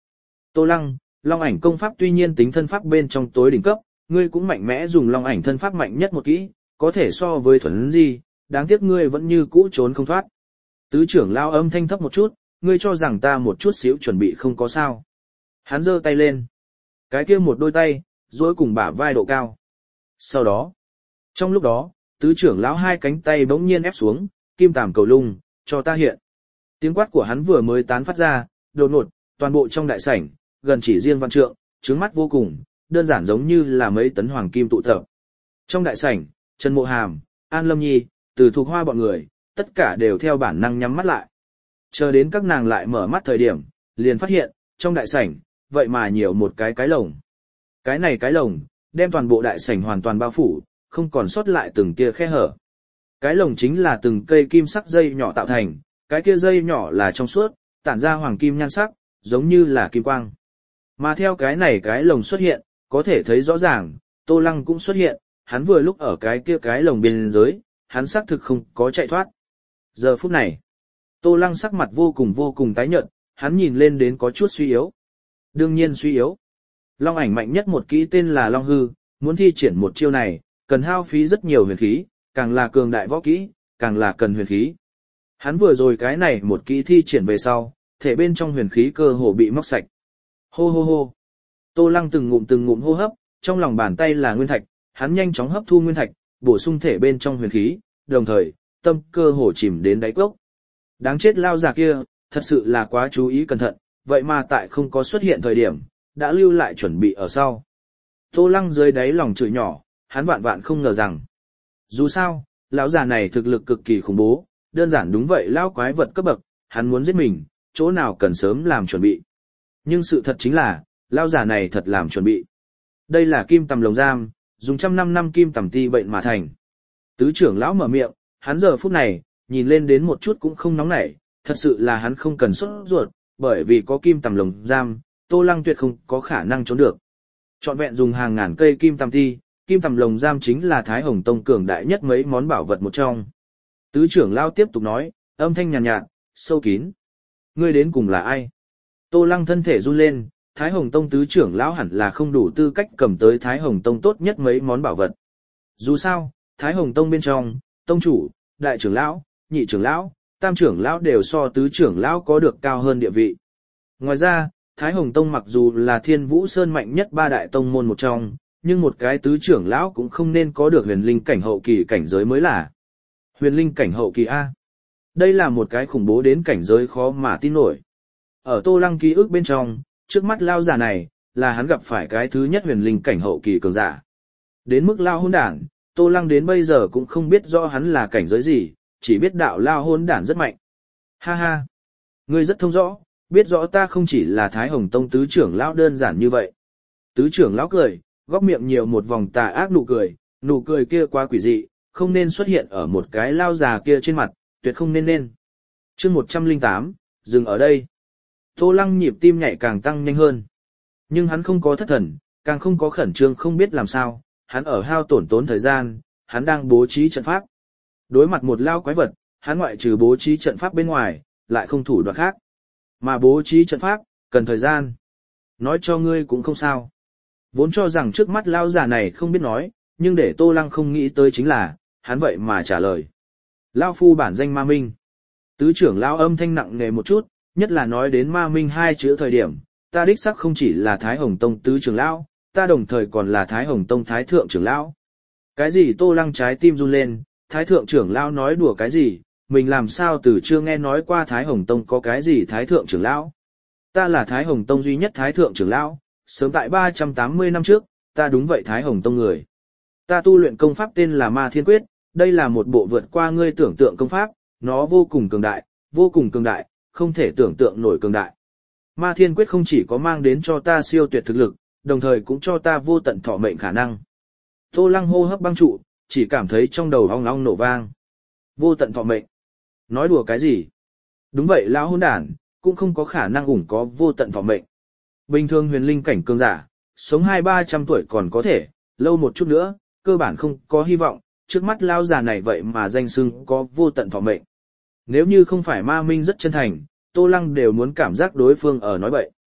Tô Lăng, Long ảnh công pháp tuy nhiên tính thân pháp bên trong tối đỉnh cấp, ngươi cũng mạnh mẽ dùng Long ảnh thân pháp mạnh nhất một kỹ, có thể so với thuần gì, đáng tiếc ngươi vẫn như cũ trốn không thoát. Tứ trưởng lao âm thanh thấp một chút, ngươi cho rằng ta một chút xíu chuẩn bị không có sao. Hắn giơ tay lên. Cái kia một đôi tay, duỗi cùng bả vai độ cao. Sau đó, trong lúc đó, tứ trưởng lão hai cánh tay bỗng nhiên ép xuống, kim tàm cầu lung, cho ta hiện. Tiếng quát của hắn vừa mới tán phát ra, đột ngột, toàn bộ trong đại sảnh, gần chỉ riêng văn trượng, trướng mắt vô cùng, đơn giản giống như là mấy tấn hoàng kim tụ tập. Trong đại sảnh, Trần Mộ Hàm, An Lâm Nhi, Từ Thục Hoa bọn người, tất cả đều theo bản năng nhắm mắt lại. Chờ đến các nàng lại mở mắt thời điểm, liền phát hiện, trong đại sảnh, vậy mà nhiều một cái cái lồng. Cái này cái lồng, đem toàn bộ đại sảnh hoàn toàn bao phủ, không còn sót lại từng tia khe hở. Cái lồng chính là từng cây kim sắc dây nhỏ tạo thành, cái kia dây nhỏ là trong suốt, tản ra hoàng kim nhan sắc, giống như là kim quang. Mà theo cái này cái lồng xuất hiện, có thể thấy rõ ràng, Tô Lăng cũng xuất hiện, hắn vừa lúc ở cái kia cái lồng biên giới, hắn xác thực không có chạy thoát. Giờ phút này, Tô Lăng sắc mặt vô cùng vô cùng tái nhợt, hắn nhìn lên đến có chút suy yếu. Đương nhiên suy yếu. Long ảnh mạnh nhất một kỹ tên là Long Hư, muốn thi triển một chiêu này, cần hao phí rất nhiều huyền khí, càng là cường đại võ kỹ, càng là cần huyền khí. Hắn vừa rồi cái này một kỹ thi triển về sau, thể bên trong huyền khí cơ hồ bị móc sạch. Hô hô hô. Tô Lăng từng ngụm từng ngụm hô hấp, trong lòng bàn tay là nguyên thạch, hắn nhanh chóng hấp thu nguyên thạch, bổ sung thể bên trong huyền khí, đồng thời, tâm cơ hồ chìm đến đáy cốc. Đáng chết lao già kia, thật sự là quá chú ý cẩn thận, vậy mà tại không có xuất hiện thời điểm, đã lưu lại chuẩn bị ở sau. Tô Lăng dưới đáy lòng chửi nhỏ, hắn vạn vạn không ngờ rằng. Dù sao, lão già này thực lực cực kỳ khủng bố, đơn giản đúng vậy lão quái vật cấp bậc, hắn muốn giết mình, chỗ nào cần sớm làm chuẩn bị. Nhưng sự thật chính là, lão già này thật làm chuẩn bị. Đây là kim tầm lồng giam, dùng trăm năm năm kim tầm ti bệnh mà thành. Tứ trưởng lão mở miệng, hắn giờ phút này, nhìn lên đến một chút cũng không nóng nảy, thật sự là hắn không cần sốt ruột, bởi vì có kim tầm lồng giam, Tô Lăng tuyệt không có khả năng trốn được. Chọn vẹn dùng hàng ngàn cây kim tầm ti, kim tầm lồng giam chính là Thái Hồng Tông cường đại nhất mấy món bảo vật một trong. Tứ trưởng lão tiếp tục nói, âm thanh nhàn nhạt, nhạt, sâu kín. Ngươi đến cùng là ai? Tô Lăng thân thể run lên, Thái Hồng Tông tứ trưởng lão hẳn là không đủ tư cách cầm tới Thái Hồng Tông tốt nhất mấy món bảo vật. Dù sao, Thái Hồng Tông bên trong, tông chủ, đại trưởng lão, nhị trưởng lão, tam trưởng lão đều so tứ trưởng lão có được cao hơn địa vị. Ngoài ra, Thái Hồng Tông mặc dù là Thiên Vũ Sơn mạnh nhất ba đại tông môn một trong, nhưng một cái tứ trưởng lão cũng không nên có được huyền linh cảnh hậu kỳ cảnh giới mới là. Huyền linh cảnh hậu kỳ A. Đây là một cái khủng bố đến cảnh giới khó mà tin nổi. Ở Tô Lăng ký ức bên trong, trước mắt lao giả này, là hắn gặp phải cái thứ nhất huyền linh cảnh hậu kỳ cường giả. Đến mức lao hôn đản, Tô Lăng đến bây giờ cũng không biết rõ hắn là cảnh giới gì, chỉ biết đạo lao hôn đản rất mạnh. Ha ha! Ngươi rất thông rõ, biết rõ ta không chỉ là Thái Hồng Tông tứ trưởng lão đơn giản như vậy. Tứ trưởng lão cười, góc miệng nhiều một vòng tà ác nụ cười, nụ cười kia quá quỷ dị, không nên xuất hiện ở một cái lao già kia trên mặt, tuyệt không nên nên. Chương một trăm lẻ tám, dừng ở đây. Tô Lăng nhịp tim nhảy càng tăng nhanh hơn. Nhưng hắn không có thất thần, càng không có khẩn trương không biết làm sao, hắn ở hao tổn tốn thời gian, hắn đang bố trí trận pháp. Đối mặt một lao quái vật, hắn ngoại trừ bố trí trận pháp bên ngoài, lại không thủ đoạn khác. Mà bố trí trận pháp, cần thời gian. Nói cho ngươi cũng không sao. Vốn cho rằng trước mắt lao giả này không biết nói, nhưng để Tô Lăng không nghĩ tới chính là, hắn vậy mà trả lời. Lao phu bản danh Ma Minh. Tứ trưởng lao âm thanh nặng nề một chút, nhất là nói đến Ma Minh hai chữ thời điểm, ta đích xác không chỉ là Thái Hồng Tông tứ trưởng lão, ta đồng thời còn là Thái Hồng Tông thái thượng trưởng lão. Cái gì? Tô Lăng trái tim run lên, thái thượng trưởng lão nói đùa cái gì, mình làm sao từ chưa nghe nói qua Thái Hồng Tông có cái gì thái thượng trưởng lão. Ta là Thái Hồng Tông duy nhất thái thượng trưởng lão, sớm tại ba trăm tám mươi năm trước, ta đúng vậy Thái Hồng Tông người. Ta tu luyện công pháp tên là Ma Thiên Quyết, đây là một bộ vượt qua ngươi tưởng tượng công pháp, nó vô cùng cường đại, vô cùng cường đại, không thể tưởng tượng nổi cường đại. Ma Thiên Quyết không chỉ có mang đến cho ta siêu tuyệt thực lực, đồng thời cũng cho ta vô tận thọ mệnh khả năng. Tô Lăng hô hấp băng trụ, chỉ cảm thấy trong đầu ong ong nổ vang. Vô tận thọ mệnh. Nói đùa cái gì? Đúng vậy lão hỗn đản, cũng không có khả năng ủng có vô tận thọ mệnh. Bình thường huyền linh cảnh cường giả, sống hai ba trăm tuổi còn có thể, lâu một chút nữa, cơ bản không có hy vọng, trước mắt lão già này vậy mà danh xưng có vô tận thọ mệnh. Nếu như không phải Ma Minh rất chân thành, Tô Lăng đều muốn cảm giác đối phương ở nói bậy.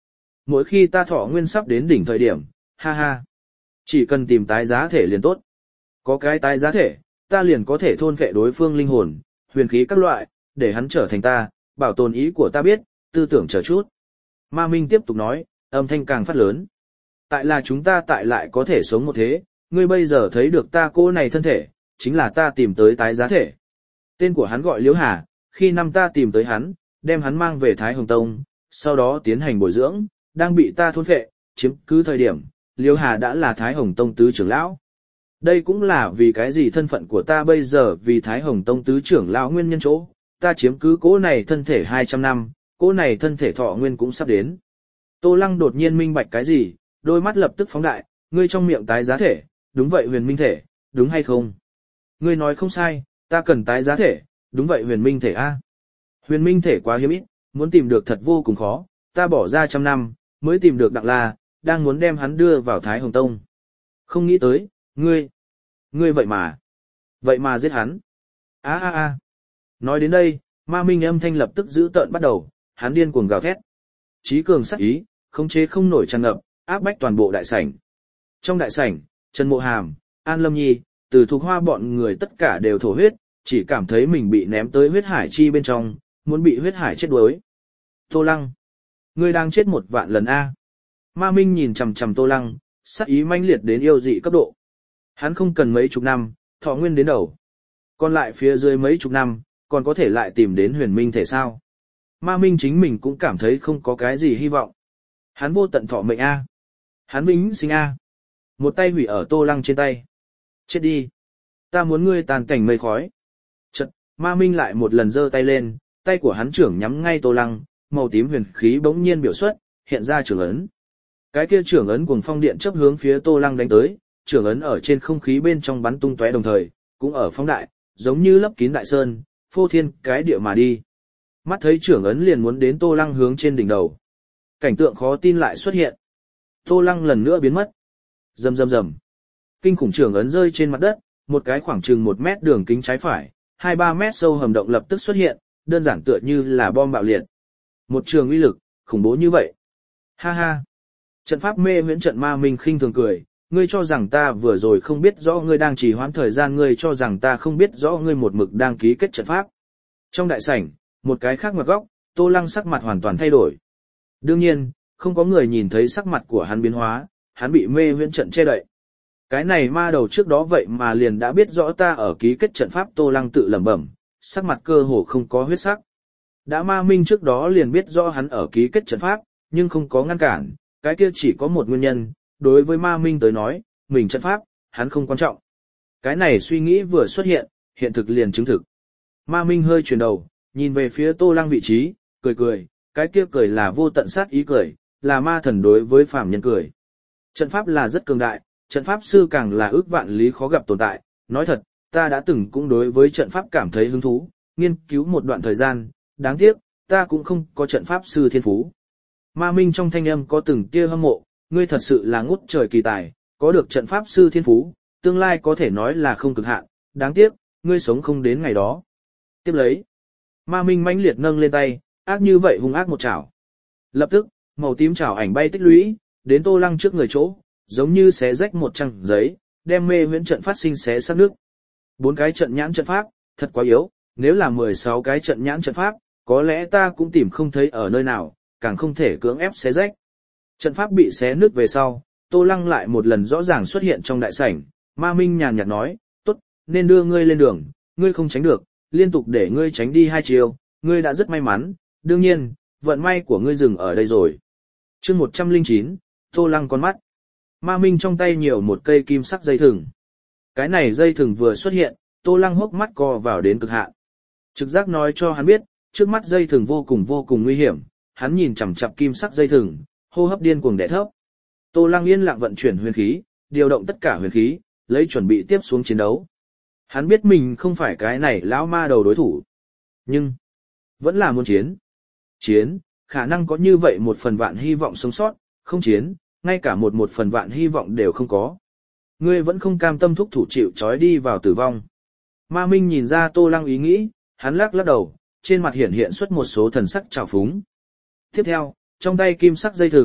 mỗi khi ta thọ nguyên sắp đến đỉnh thời điểm, ha ha. Chỉ cần tìm tái giá thể liền tốt. Có cái tái giá thể, ta liền có thể thôn phệ đối phương linh hồn, huyền khí các loại, để hắn trở thành ta, bảo tồn ý của ta biết, tư tưởng chờ chút. Ma Minh tiếp tục nói, âm thanh càng phát lớn. Tại là chúng ta tại lại có thể sống một thế, ngươi bây giờ thấy được ta cô này thân thể, chính là ta tìm tới tái giá thể. Tên của hắn gọi Liễu Hà, khi năm ta tìm tới hắn, đem hắn mang về Thái Hồng Tông, sau đó tiến hành bồi dưỡng, đang bị ta thôn phệ, chiếm cứ thời điểm, Liễu Hà đã là Thái Hồng Tông tứ trưởng lão. Đây cũng là vì cái gì thân phận của ta bây giờ vì Thái Hồng Tông tứ trưởng lão nguyên nhân chỗ, ta chiếm cứ cố này thân thể hai trăm năm, cố này thân thể thọ nguyên cũng sắp đến. Tô Lăng đột nhiên minh bạch cái gì, đôi mắt lập tức phóng đại, ngươi trong miệng tái giá thể, đúng vậy huyền minh thể, đúng hay không? Ngươi nói không sai, ta cần tái giá thể, đúng vậy huyền minh thể a. Huyền minh thể quá hiếm ít, muốn tìm được thật vô cùng khó, ta bỏ ra trăm năm, mới tìm được Đặng La, đang muốn đem hắn đưa vào Thái Hồng Tông. Không nghĩ tới, ngươi, ngươi vậy mà, vậy mà giết hắn. A a a. Nói đến đây, Ma Minh âm thanh lập tức giữ tợn bắt đầu, hắn điên cuồng gào thét. Chí cường sắc ý, khống chế không nổi tràn ngập, áp bách toàn bộ đại sảnh. Trong đại sảnh, Trần Mộ Hàm, An Lâm Nhi, Từ Thục Hoa bọn người tất cả đều thổ huyết, chỉ cảm thấy mình bị ném tới huyết hải chi bên trong, muốn bị huyết hải chết đuối. Tô Lăng, ngươi đang chết một vạn lần a. Ma Minh nhìn chằm chằm Tô Lăng, sắc ý manh liệt đến yêu dị cấp độ. Hắn không cần mấy chục năm, thọ nguyên đến đầu. Còn lại phía dưới mấy chục năm, còn có thể lại tìm đến huyền minh thể sao. Ma Minh chính mình cũng cảm thấy không có cái gì hy vọng. Hắn vô tận thọ mệnh a. Hắn vĩnh sinh a. Một tay hủy ở Tô Lăng trên tay. Chết đi. Ta muốn ngươi tàn cảnh mây khói. Chật, Ma Minh lại một lần giơ tay lên, tay của hắn trưởng nhắm ngay Tô Lăng, màu tím huyền khí bỗng nhiên biểu xuất, hiện ra trưởng ấn. Cái kia trưởng ấn cuồng phong điện chớp hướng phía Tô Lăng đánh tới, trưởng ấn ở trên không khí bên trong bắn tung tóe đồng thời, cũng ở phóng đại, giống như lấp kín đại sơn, phô thiên cái địa mà đi. Mắt thấy trưởng ấn liền muốn đến Tô Lăng hướng trên đỉnh đầu. Cảnh tượng khó tin lại xuất hiện. Tô Lăng lần nữa biến mất. Rầm rầm rầm. Kinh khủng trưởng ấn rơi trên mặt đất, một cái khoảng chừng một mét đường kính trái phải, hai ba mét sâu hầm động lập tức xuất hiện, đơn giản tựa như là bom bạo liệt. Một trường uy lực, khủng bố như vậy. Ha ha. Trận pháp mê huyễn trận Ma Minh khinh thường cười, ngươi cho rằng ta vừa rồi không biết rõ ngươi đang trì hoãn thời gian, ngươi cho rằng ta không biết rõ ngươi một mực đang ký kết trận pháp. Trong đại sảnh, một cái khác ngoặt góc, Tô Lăng sắc mặt hoàn toàn thay đổi. Đương nhiên, không có người nhìn thấy sắc mặt của hắn biến hóa, hắn bị mê huyễn trận che đậy. Cái này ma đầu trước đó vậy mà liền đã biết rõ ta ở ký kết trận pháp. Tô Lăng tự lẩm bẩm, sắc mặt cơ hồ không có huyết sắc. Đã Ma Minh trước đó liền biết rõ hắn ở ký kết trận pháp, nhưng không có ngăn cản, cái kia chỉ có một nguyên nhân, đối với Ma Minh tới nói, mình trận pháp, hắn không quan trọng. Cái này suy nghĩ vừa xuất hiện, hiện thực liền chứng thực. Ma Minh hơi chuyển đầu, nhìn về phía Tô Lăng vị trí, cười cười, cái kia cười là vô tận sát ý cười, là ma thần đối với phàm nhân cười. Trận pháp là rất cường đại, trận pháp sư càng là ước vạn lý khó gặp tồn tại, nói thật, ta đã từng cũng đối với trận pháp cảm thấy hứng thú, nghiên cứu một đoạn thời gian, đáng tiếc, ta cũng không có trận pháp sư thiên phú. Ma Minh trong thanh âm có từng tia hâm mộ, ngươi thật sự là ngút trời kỳ tài, có được trận pháp sư thiên phú, tương lai có thể nói là không cực hạn, đáng tiếc, ngươi sống không đến ngày đó. Tiếp lấy, Ma Minh mãnh liệt nâng lên tay, ác như vậy hung ác một chảo. Lập tức, màu tím chảo ảnh bay tích lũy, đến Tô Lăng trước người chỗ, giống như xé rách một trang giấy, đem mê huyễn trận phát sinh xé xác nước. Bốn cái trận nhãn trận pháp, thật quá yếu, nếu là mười sáu cái trận nhãn trận pháp, có lẽ ta cũng tìm không thấy ở nơi nào, càng không thể cưỡng ép xé rách. Trận pháp bị xé nứt về sau, Tô Lăng lại một lần rõ ràng xuất hiện trong đại sảnh, Ma Minh nhàn nhạt nói, tốt, nên đưa ngươi lên đường, ngươi không tránh được, liên tục để ngươi tránh đi hai chiều, ngươi đã rất may mắn, đương nhiên, vận may của ngươi dừng ở đây rồi. Chương một trăm lẻ chín, Tô Lăng con mắt. Ma Minh trong tay nhiều một cây kim sắc dây thừng. Cái này dây thừng vừa xuất hiện, Tô Lăng hốc mắt co vào đến cực hạn. Trực giác nói cho hắn biết, trước mắt dây thừng vô cùng vô cùng nguy hiểm, hắn nhìn chằm chằm kim sắc dây thừng, hô hấp điên cuồng đè thấp. Tô Lăng yên lặng vận chuyển huyền khí, điều động tất cả huyền khí, lấy chuẩn bị tiếp xuống chiến đấu. Hắn biết mình không phải cái này lão ma đầu đối thủ, nhưng vẫn là muốn chiến. Chiến, khả năng có như vậy một phần vạn hy vọng sống sót, không chiến, ngay cả một một phần vạn hy vọng đều không có. Ngươi vẫn không cam tâm thúc thủ chịu trói đi vào tử vong. Ma Minh nhìn ra Tô Lăng ý nghĩ, hắn lắc lắc đầu, trên mặt hiển hiện xuất một số thần sắc trào phúng. Tiếp theo, trong tay kim sắc dây thừng,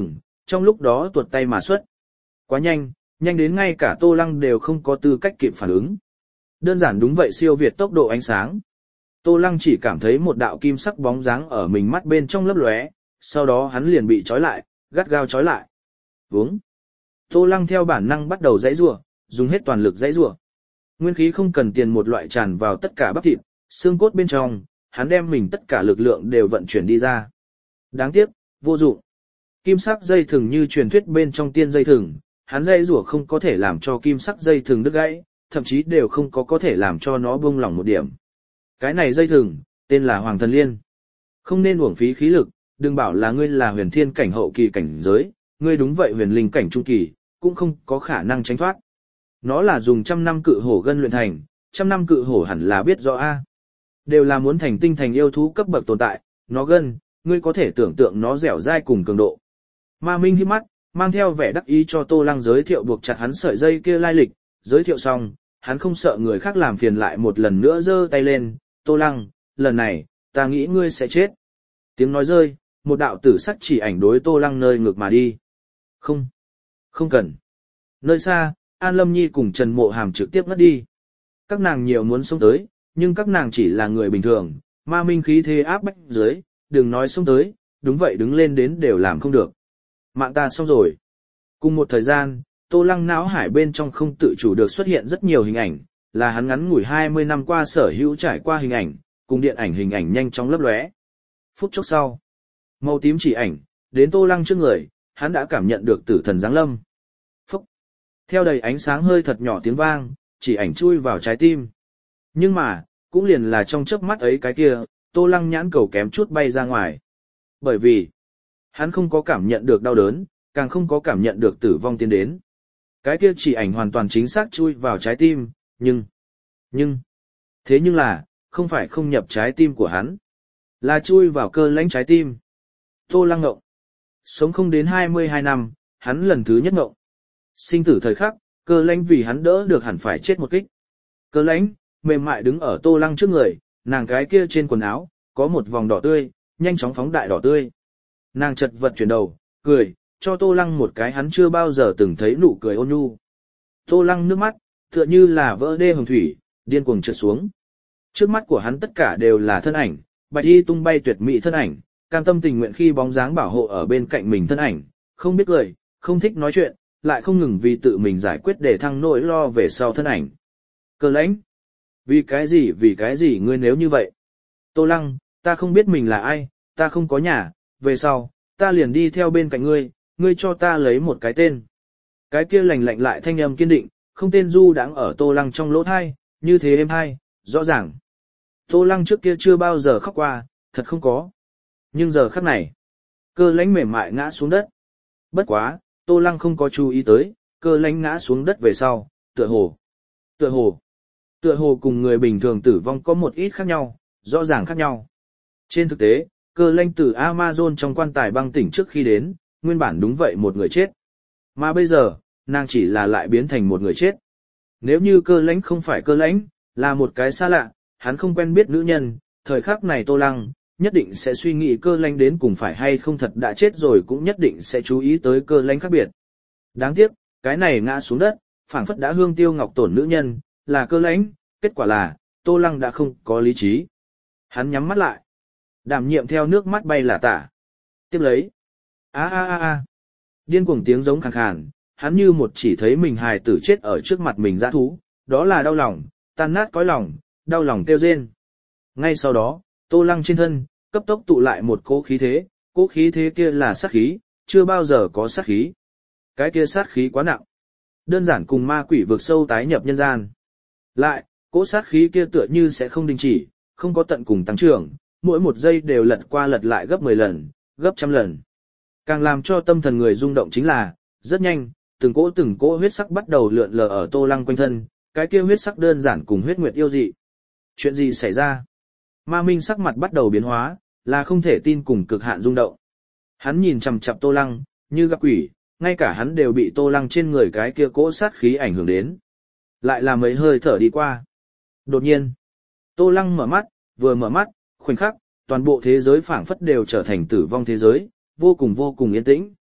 trong lúc đó tuột tay mà xuất. Quá nhanh, nhanh đến ngay cả Tô Lăng đều không có tư cách kịp phản ứng. Đơn giản đúng vậy siêu việt tốc độ ánh sáng. Tô Lăng chỉ cảm thấy một đạo kim sắc bóng dáng ở mình mắt bên trong lấp lóe, sau đó hắn liền bị trói lại, gắt gao trói lại. Vướng. Tô Lăng theo bản năng bắt đầu giãy giụa, dùng hết toàn lực giãy giụa. Nguyên khí không cần tiền một loại tràn vào tất cả bắp thịt, xương cốt bên trong, hắn đem mình tất cả lực lượng đều vận chuyển đi ra. Đáng tiếc, vô dụng. Kim sắc dây thừng như truyền thuyết bên trong tiên dây thừng, hắn dây rủa không có thể làm cho kim sắc dây thừng đứt gãy, thậm chí đều không có có thể làm cho nó buông lỏng một điểm. Cái này dây thừng, tên là Hoàng Thần Liên. Không nên uổng phí khí lực, đừng bảo là ngươi là huyền thiên cảnh hậu kỳ cảnh giới, ngươi đúng vậy huyền linh cảnh trung kỳ, cũng không có khả năng tránh thoát. Nó là dùng trăm năm cự hổ gân luyện thành, trăm năm cự hổ hẳn là biết rõ a. Đều là muốn thành tinh thành yêu thú cấp bậc tồn tại, nó gân, ngươi có thể tưởng tượng nó dẻo dai cùng cường độ. Ma Minh híp mắt, mang theo vẻ đắc ý cho Tô Lăng giới thiệu buộc chặt hắn sợi dây kia lai lịch, giới thiệu xong, hắn không sợ người khác làm phiền lại một lần nữa giơ tay lên, Tô Lăng, lần này, ta nghĩ ngươi sẽ chết. Tiếng nói rơi, một đạo tử sắc chỉ ảnh đối Tô Lăng nơi ngược mà đi. Không, không cần. Nơi xa, An Lâm Nhi cùng Trần Mộ Hàm trực tiếp ngất đi. Các nàng nhiều muốn xông tới, nhưng các nàng chỉ là người bình thường, ma minh khí thế áp bách dưới, đừng nói xông tới, đúng vậy đứng lên đến đều làm không được. Mạng ta xong rồi. Cùng một thời gian, Tô Lăng não hải bên trong không tự chủ được xuất hiện rất nhiều hình ảnh, là hắn ngắn ngủi hai mươi năm qua sở hữu trải qua hình ảnh, cùng điện ảnh hình ảnh nhanh chóng lấp lóe. Phút chốc sau, màu tím chỉ ảnh, đến Tô Lăng trước người, hắn đã cảm nhận được tử thần giáng lâm. Phúc! Theo đầy ánh sáng hơi thật nhỏ tiếng vang, chỉ ảnh chui vào trái tim. Nhưng mà, cũng liền là trong chớp mắt ấy cái kia, Tô Lăng nhãn cầu kém chút bay ra ngoài. Bởi vì, hắn không có cảm nhận được đau đớn, càng không có cảm nhận được tử vong tiến đến. Cái kia chỉ ảnh hoàn toàn chính xác chui vào trái tim, nhưng, nhưng, thế nhưng là, không phải không nhập trái tim của hắn, là chui vào cơ lãnh trái tim. Tô Lăng ngộng. Sống không đến hai mươi hai năm, hắn lần thứ nhất ngộng. Sinh tử thời khắc, cơ lãnh vì hắn đỡ được hẳn phải chết một kích. Cơ lãnh, mềm mại đứng ở Tô Lăng trước người, nàng cái kia trên quần áo, có một vòng đỏ tươi, nhanh chóng phóng đại đỏ tươi. Nàng chật vật chuyển đầu, cười, cho Tô Lăng một cái hắn chưa bao giờ từng thấy nụ cười ôn nhu. Tô Lăng nước mắt, tựa như là vỡ đê hồng thủy, điên cuồng trượt xuống. Trước mắt của hắn tất cả đều là thân ảnh, bạch y tung bay tuyệt mỹ thân ảnh, cam tâm tình nguyện khi bóng dáng bảo hộ ở bên cạnh mình thân ảnh, không biết cười, không thích nói chuyện, lại không ngừng vì tự mình giải quyết để thăng nỗi lo về sau thân ảnh. Cơ lãnh, vì cái gì vì cái gì ngươi nếu như vậy? Tô Lăng, ta không biết mình là ai, ta không có nhà, về sau, ta liền đi theo bên cạnh ngươi, ngươi cho ta lấy một cái tên. Cái kia lạnh lạnh lại thanh âm kiên định, không tên du đãng ở Tô Lăng trong lỗ thai, như thế êm hai, rõ ràng. Tô Lăng trước kia chưa bao giờ khóc qua, thật không có. Nhưng giờ khắc này, cơ lãnh mềm mại ngã xuống đất. Bất quá, Tô Lăng không có chú ý tới, cơ lãnh ngã xuống đất về sau, tựa hồ. Tựa hồ. Tựa hồ cùng người bình thường tử vong có một ít khác nhau, rõ ràng khác nhau. Trên thực tế, cơ lãnh từ Amazon trong quan tài băng tỉnh trước khi đến, nguyên bản đúng vậy một người chết. Mà bây giờ, nàng chỉ là lại biến thành một người chết. Nếu như cơ lãnh không phải cơ lãnh, là một cái xa lạ, hắn không quen biết nữ nhân, thời khắc này Tô Lăng, nhất định sẽ suy nghĩ cơ lãnh đến cùng phải hay không thật đã chết rồi cũng nhất định sẽ chú ý tới cơ lãnh khác biệt. Đáng tiếc, cái này ngã xuống đất, phảng phất đã hương tiêu ngọc tổn nữ nhân, là cơ lãnh, kết quả là, Tô Lăng đã không có lý trí. Hắn nhắm mắt lại, đảm nhiệm theo nước mắt bay là tả. Tiếp lấy, a a a a, điên cuồng tiếng giống khàn khàn, hắn như một chỉ thấy mình hài tử chết ở trước mặt mình dã thú, đó là đau lòng, tan nát cõi lòng, đau lòng kêu rên. Ngay sau đó, Tô Lăng trên thân, cấp tốc tụ lại một cỗ khí thế, cỗ khí thế kia là sát khí, chưa bao giờ có sát khí. Cái kia sát khí quá nặng, đơn giản cùng ma quỷ vực sâu tái nhập nhân gian. Lại, cỗ sát khí kia tựa như sẽ không đình chỉ, không có tận cùng tăng trưởng, mỗi một giây đều lật qua lật lại gấp mười lần, gấp trăm lần. Càng làm cho tâm thần người rung động chính là, rất nhanh, từng cỗ từng cỗ huyết sắc bắt đầu lượn lờ ở Tô Lăng quanh thân, cái kia huyết sắc đơn giản cùng huyết nguyệt yêu dị. Chuyện gì xảy ra? Ma Minh sắc mặt bắt đầu biến hóa, là không thể tin cùng cực hạn rung động. Hắn nhìn chằm chằm Tô Lăng, như gặp quỷ, ngay cả hắn đều bị Tô Lăng trên người cái kia cỗ sát khí ảnh hưởng đến. Lại là mấy hơi thở đi qua. Đột nhiên, Tô Lăng mở mắt, vừa mở mắt, khoảnh khắc, toàn bộ thế giới phảng phất đều trở thành tử vong thế giới, vô cùng vô cùng yên tĩnh.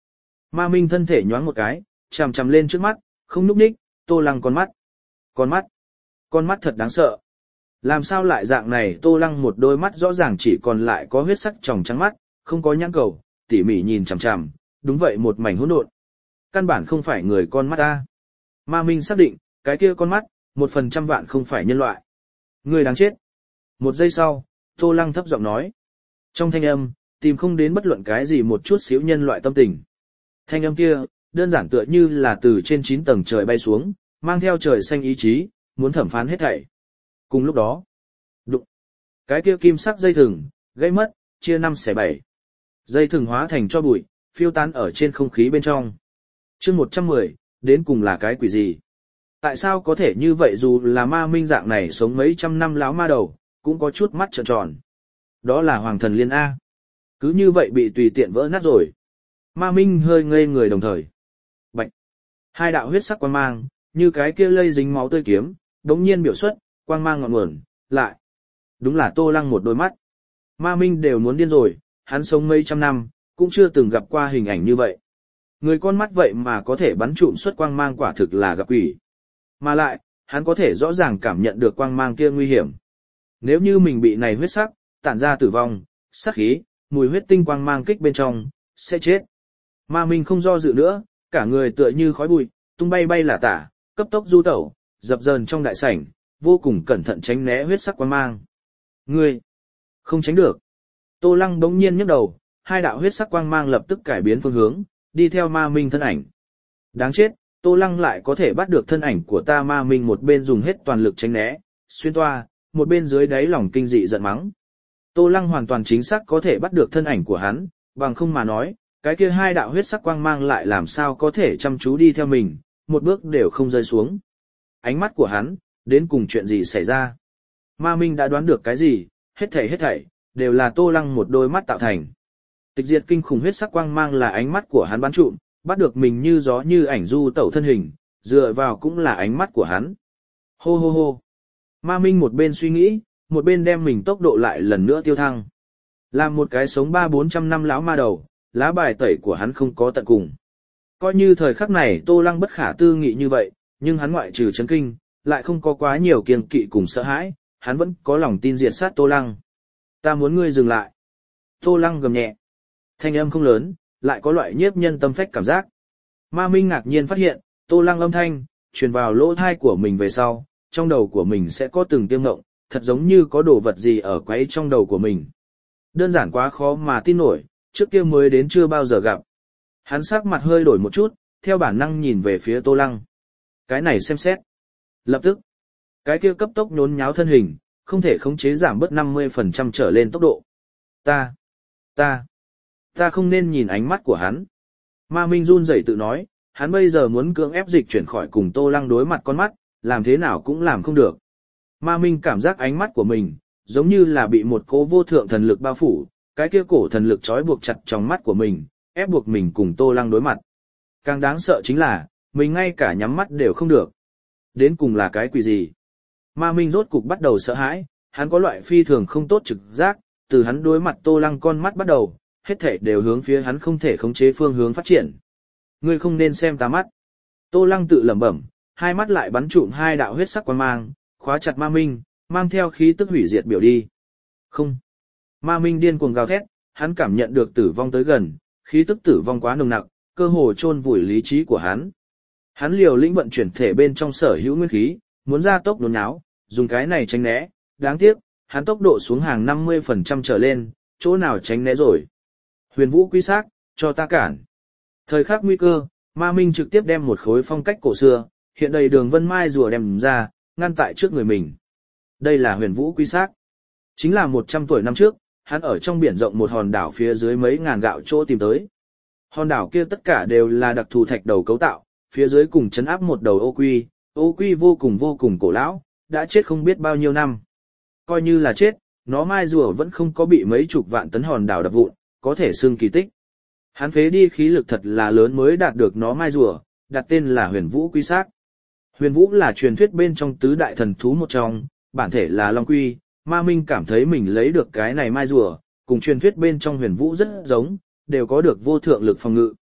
Ma Minh thân thể nhoáng một cái, chằm chằm lên trước mắt, không nhúc nhích, Tô Lăng con mắt. Con mắt. Con mắt thật đáng sợ. Làm sao lại dạng này, Tô Lăng một đôi mắt rõ ràng chỉ còn lại có huyết sắc tròng trắng mắt, không có nhãn cầu, tỉ mỉ nhìn chằm chằm, đúng vậy một mảnh hỗn độn. Căn bản không phải người con mắt ta. Ma Minh xác định, cái kia con mắt, một phần trăm vạn không phải nhân loại. Người đáng chết. Một giây sau, Tô Lăng thấp giọng nói. Trong thanh âm, tìm không đến bất luận cái gì một chút xíu nhân loại tâm tình. Thanh âm kia, đơn giản tựa như là từ trên chín tầng trời bay xuống, mang theo trời xanh ý chí, muốn thẩm phán hết thảy. Cùng lúc đó, đụng, cái kia kim sắc dây thừng, gãy mất, chia năm xẻ bảy. Dây thừng hóa thành cho bụi, phiêu tán ở trên không khí bên trong. Chương một trăm mười, đến cùng là cái quỷ gì? Tại sao có thể như vậy, dù là Ma Minh dạng này sống mấy trăm năm láo ma đầu, cũng có chút mắt trợn tròn. Đó là Hoàng Thần Liên A. Cứ như vậy bị tùy tiện vỡ nát rồi. Ma Minh hơi ngây người đồng thời. Bạch. Hai đạo huyết sắc quang mang, như cái kia lây dính máu tươi kiếm, đống nhiên biểu xuất, quang mang ngọn nguồn, lại. Đúng là Tô Lăng một đôi mắt. Ma Minh đều muốn điên rồi, hắn sống mấy trăm năm, cũng chưa từng gặp qua hình ảnh như vậy. Người con mắt vậy mà có thể bắn trụm xuất quang mang, quả thực là gặp quỷ. Mà lại, hắn có thể rõ ràng cảm nhận được quang mang kia nguy hiểm. Nếu như mình bị này huyết sắc, tản ra tử vong, sát khí, mùi huyết tinh quang mang kích bên trong, sẽ chết. Ma Minh không do dự nữa, cả người tựa như khói bụi, tung bay bay là tả, cấp tốc du tẩu, dập dờn trong đại sảnh, vô cùng cẩn thận tránh né huyết sắc quang mang. Ngươi, không tránh được. Tô Lăng bỗng nhiên nhấc đầu, hai đạo huyết sắc quang mang lập tức cải biến phương hướng, đi theo Ma Minh thân ảnh. Đáng chết, Tô Lăng lại có thể bắt được thân ảnh của ta. Ma Minh một bên dùng hết toàn lực tránh né, xuyên toa, một bên dưới đáy lòng kinh dị giận mắng. Tô Lăng hoàn toàn chính xác có thể bắt được thân ảnh của hắn, bằng không mà nói, cái kia hai đạo huyết sắc quang mang lại làm sao có thể chăm chú đi theo mình, một bước đều không rơi xuống. Ánh mắt của hắn, đến cùng chuyện gì xảy ra? Ma Minh đã đoán được cái gì, hết thảy hết thảy, đều là Tô Lăng một đôi mắt tạo thành. Tịch diệt kinh khủng huyết sắc quang mang là ánh mắt của hắn bắn trụm, bắt được mình như gió như ảnh du tẩu thân hình, dựa vào cũng là ánh mắt của hắn. Hô hô hô. Ma Minh một bên suy nghĩ, một bên đem mình tốc độ lại lần nữa tiêu thăng. Làm một cái sống ba bốn trăm năm lão ma đầu, lá bài tẩy của hắn không có tận cùng. Coi như thời khắc này Tô Lăng bất khả tư nghị như vậy, nhưng hắn ngoại trừ chấn kinh, lại không có quá nhiều kiêng kỵ cùng sợ hãi, hắn vẫn có lòng tin diệt sát Tô Lăng. Ta muốn ngươi dừng lại. Tô Lăng gầm nhẹ. Thanh âm không lớn, lại có loại nhiếp nhân tâm phách cảm giác. Ma Minh ngạc nhiên phát hiện, Tô Lăng âm thanh, truyền vào lỗ thai của mình về sau, trong đầu của mình sẽ có từng tiếng ngộng, thật giống như có đồ vật gì ở quấy trong đầu của mình. Đơn giản quá khó mà tin nổi, trước kia mới đến chưa bao giờ gặp. Hắn sắc mặt hơi đổi một chút, theo bản năng nhìn về phía Tô Lăng. Cái này xem xét. Lập tức, cái kia cấp tốc nhốn nháo thân hình, không thể khống chế giảm bớt năm mươi phần trăm trở lên tốc độ. Ta, ta, ta không nên nhìn ánh mắt của hắn. Ma Minh run rẩy tự nói, hắn bây giờ muốn cưỡng ép dịch chuyển khỏi cùng Tô Lăng đối mặt con mắt, làm thế nào cũng làm không được. Ma Minh cảm giác ánh mắt của mình, giống như là bị một cỗ vô thượng thần lực bao phủ, cái kia cổ thần lực trói buộc chặt trong mắt của mình, ép buộc mình cùng Tô Lăng đối mặt. Càng đáng sợ chính là, mình ngay cả nhắm mắt đều không được. Đến cùng là cái quỷ gì? Ma Minh rốt cục bắt đầu sợ hãi, hắn có loại phi thường không tốt trực giác, từ hắn đối mặt Tô Lăng con mắt bắt đầu, hết thảy đều hướng phía hắn không thể khống chế phương hướng phát triển. Ngươi không nên xem ta mắt. Tô Lăng tự lẩm bẩm, hai mắt lại bắn trụm hai đạo huyết sắc quang mang, khóa chặt Ma Minh, mang theo khí tức hủy diệt biểu đi. Không. Ma Minh điên cuồng gào thét, hắn cảm nhận được tử vong tới gần, khí tức tử vong quá nồng nặc, cơ hồ chôn vùi lý trí của hắn. Hắn liều lĩnh vận chuyển thể bên trong sở hữu nguyên khí, muốn ra tốc đốn nháo, dùng cái này tránh né, đáng tiếc, hắn tốc độ xuống hàng năm mươi phần trăm trở lên, chỗ nào tránh né rồi. Huyền Vũ Quy Xác, cho ta cản. Thời khắc nguy cơ, Ma Minh trực tiếp đem một khối phong cách cổ xưa, hiện đầy đường vân mai rùa đem ra, ngăn tại trước người mình. Đây là Huyền Vũ Quy Xác. Chính là một trăm tuổi năm trước, hắn ở trong biển rộng một hòn đảo phía dưới mấy ngàn gạo chỗ tìm tới. Hòn đảo kia tất cả đều là đặc thù thạch đầu cấu tạo, phía dưới cùng chấn áp một đầu ô quy, ô quy vô cùng vô cùng cổ lão, đã chết không biết bao nhiêu năm. Coi như là chết, nó mai rùa vẫn không có bị mấy chục vạn tấn hòn đảo đập vụn, có thể xưng kỳ tích. Hắn phế đi khí lực thật là lớn mới đạt được nó mai rùa, đặt tên là Huyền Vũ Quy Xác. Huyền Vũ là truyền thuyết bên trong tứ đại thần thú một trong, bản thể là Long Quy. Ma Minh cảm thấy mình lấy được cái này mai rùa, cùng truyền thuyết bên trong Huyền Vũ rất giống, đều có được vô thượng lực phòng ngự.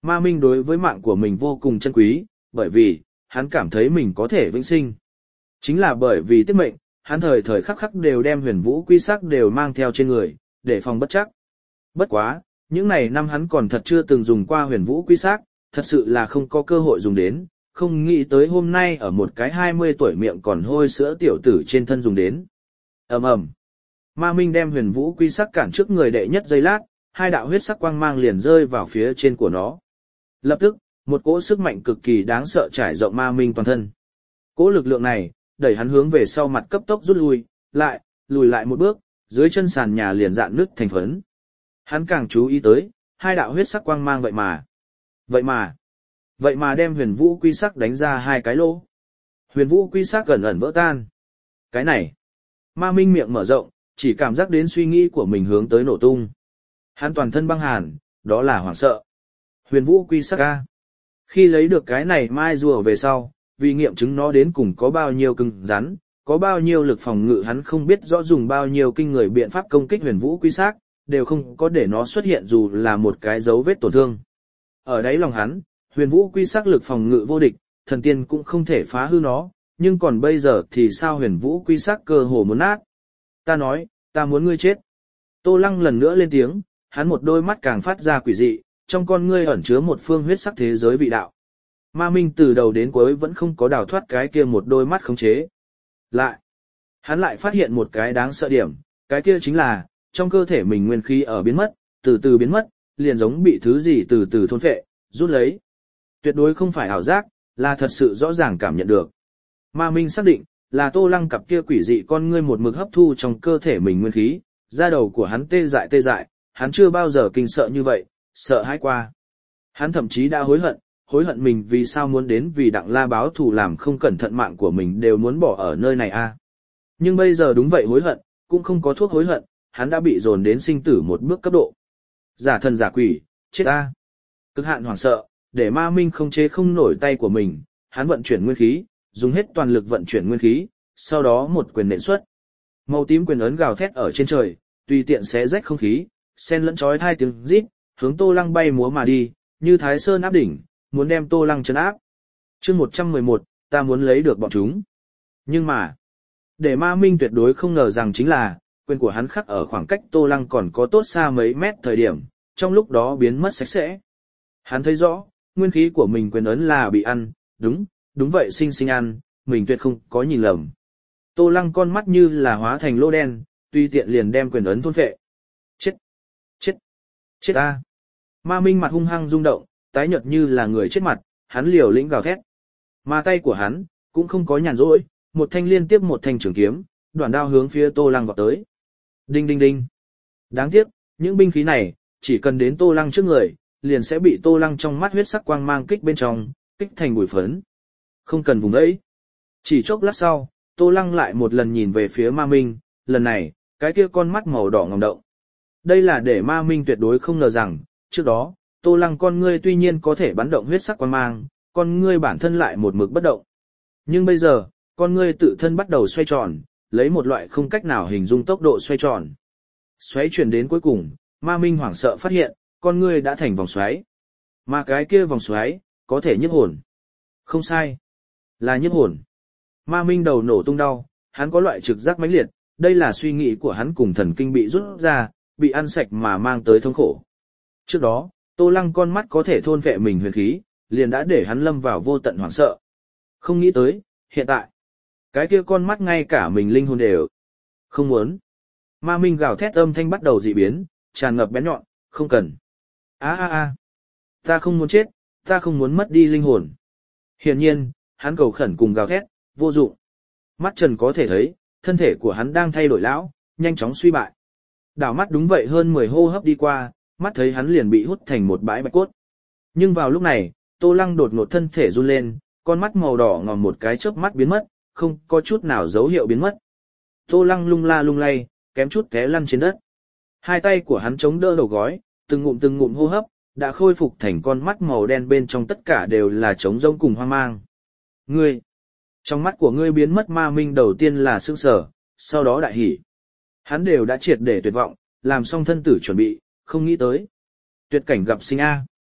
Ma Minh đối với mạng của mình vô cùng chân quý, bởi vì, hắn cảm thấy mình có thể vĩnh sinh. Chính là bởi vì tiết mệnh, hắn thời thời khắc khắc đều đem huyền vũ quy sắc đều mang theo trên người, để phòng bất chắc. Bất quá, những này năm hắn còn thật chưa từng dùng qua huyền vũ quy sắc, thật sự là không có cơ hội dùng đến, không nghĩ tới hôm nay ở một cái hai mươi tuổi miệng còn hôi sữa tiểu tử trên thân dùng đến. ầm ầm, Ma Minh đem huyền vũ quy sắc cản trước người đệ nhất giây lát, hai đạo huyết sắc quang mang liền rơi vào phía trên của nó. Lập tức, một cỗ sức mạnh cực kỳ đáng sợ trải rộng Ma Minh toàn thân. Cỗ lực lượng này, đẩy hắn hướng về sau mặt cấp tốc rút lui, lại, lùi lại một bước, dưới chân sàn nhà liền dạn nứt thành phấn. Hắn càng chú ý tới, hai đạo huyết sắc quang mang vậy mà. Vậy mà, vậy mà đem huyền vũ quy sắc đánh ra hai cái lỗ. Huyền vũ quy sắc gần ẩn vỡ tan. Cái này, Ma Minh miệng mở rộng, chỉ cảm giác đến suy nghĩ của mình hướng tới nổ tung. Hắn toàn thân băng hàn, đó là hoảng sợ. Huyền vũ quy sắc a. Khi lấy được cái này mai rùa về sau, vì nghiệm chứng nó đến cùng có bao nhiêu cứng rắn, có bao nhiêu lực phòng ngự hắn không biết rõ dùng bao nhiêu kinh người biện pháp công kích huyền vũ quy sắc, đều không có để nó xuất hiện dù là một cái dấu vết tổn thương. Ở đáy lòng hắn, huyền vũ quy sắc lực phòng ngự vô địch, thần tiên cũng không thể phá hư nó, nhưng còn bây giờ thì sao huyền vũ quy sắc cơ hồ muốn nát. Ta nói, ta muốn ngươi chết. Tô Lăng lần nữa lên tiếng, hắn một đôi mắt càng phát ra quỷ dị, trong con ngươi ẩn chứa một phương huyết sắc thế giới vị đạo. Ma Minh từ đầu đến cuối vẫn không có đào thoát cái kia một đôi mắt khống chế. Lại, hắn lại phát hiện một cái đáng sợ điểm, cái kia chính là, trong cơ thể mình nguyên khí ở biến mất, từ từ biến mất, liền giống bị thứ gì từ từ thôn phệ, rút lấy. Tuyệt đối không phải ảo giác, là thật sự rõ ràng cảm nhận được. Ma Minh xác định, là Tô Lăng cặp kia quỷ dị con ngươi một mực hấp thu trong cơ thể mình nguyên khí, da đầu của hắn tê dại tê dại, hắn chưa bao giờ kinh sợ như vậy, sợ hãi qua. Hắn thậm chí đã hối hận, hối hận mình vì sao muốn đến vì Đặng La báo thù làm không cẩn thận mạng của mình đều muốn bỏ ở nơi này a. Nhưng bây giờ đúng vậy hối hận, cũng không có thuốc hối hận, hắn đã bị dồn đến sinh tử một bước cấp độ. Giả thần giả quỷ, chết a. Cực hạn hoảng sợ, để Ma Minh không chế không nổi tay của mình, hắn vận chuyển nguyên khí, dùng hết toàn lực vận chuyển nguyên khí, sau đó một quyền nện xuất. Màu tím quyền ấn gào thét ở trên trời, tùy tiện xé rách không khí, xen lẫn chói hai tiếng rít, hướng Tô Lăng bay múa mà đi, như Thái Sơn áp đỉnh, muốn đem Tô Lăng trấn áp. Chương một trăm mười một, ta muốn lấy được bọn chúng. Nhưng mà, để Ma Minh tuyệt đối không ngờ rằng chính là, quyền của hắn khắc ở khoảng cách Tô Lăng còn có tốt xa mấy mét thời điểm, trong lúc đó biến mất sạch sẽ. Hắn thấy rõ, nguyên khí của mình quyền ấn là bị ăn, đúng, đúng vậy sinh sinh ăn, mình tuyệt không có nhìn lầm. Tô Lăng con mắt như là hóa thành lô đen, tùy tiện liền đem quyền ấn thôn phệ. Chết! Chết! Chết a! Ma Minh mặt hung hăng rung động, tái nhợt như là người chết mặt, hắn liều lĩnh gào thét. Mà tay của hắn, cũng không có nhàn rỗi, một thanh liên tiếp một thanh trường kiếm, đoạn đao hướng phía Tô Lăng vọt tới. Đinh đinh đinh! Đáng tiếc, những binh khí này, chỉ cần đến Tô Lăng trước người, liền sẽ bị Tô Lăng trong mắt huyết sắc quang mang kích bên trong, kích thành bụi phấn. Không cần vùng ấy. Chỉ chốc lát sau, Tô Lăng lại một lần nhìn về phía Ma Minh, lần này, cái kia con mắt màu đỏ ngòm động. Đây là để Ma Minh tuyệt đối không ngờ rằng, trước đó, Tô Lăng con ngươi tuy nhiên có thể bắn động huyết sắc quang mang, con ngươi bản thân lại một mực bất động. Nhưng bây giờ, con ngươi tự thân bắt đầu xoay tròn, lấy một loại không cách nào hình dung tốc độ xoay tròn. Xoáy chuyển đến cuối cùng, Ma Minh hoảng sợ phát hiện, con ngươi đã thành vòng xoáy. Mà cái kia vòng xoáy, có thể nhiếp hồn. Không sai. Là nhiếp hồn. Ma Minh đầu nổ tung đau, hắn có loại trực giác mãnh liệt, đây là suy nghĩ của hắn cùng thần kinh bị rút ra, bị ăn sạch mà mang tới thống khổ. Trước đó, Tô Lăng con mắt có thể thôn vệ mình huyền khí, liền đã để hắn lâm vào vô tận hoảng sợ. Không nghĩ tới, hiện tại, cái kia con mắt ngay cả mình linh hồn đều không muốn. Ma Minh gào thét âm thanh bắt đầu dị biến, tràn ngập bén nhọn, không cần. A a a, ta không muốn chết, ta không muốn mất đi linh hồn. Hiển nhiên, hắn cầu khẩn cùng gào thét, vô dụng. Mắt trần có thể thấy, thân thể của hắn đang thay đổi lão, nhanh chóng suy bại. Đảo mắt đúng vậy hơn mười hô hấp đi qua, mắt thấy hắn liền bị hút thành một bãi bạch cốt. Nhưng vào lúc này, Tô Lăng đột ngột thân thể run lên, con mắt màu đỏ ngòm một cái chớp mắt biến mất, không có chút nào dấu hiệu biến mất. Tô Lăng lung la lung lay, kém chút té lăn trên đất. Hai tay của hắn chống đỡ đầu gói, từng ngụm từng ngụm hô hấp, đã khôi phục thành con mắt màu đen bên trong tất cả đều là trống rỗng cùng hoang mang. Ngươi! Trong mắt của ngươi biến mất. Ma Minh đầu tiên là sững sờ, sau đó đại hỉ. Hắn đều đã triệt để tuyệt vọng, làm xong thân tử chuẩn bị, không nghĩ tới. Tuyệt cảnh gặp sinh A.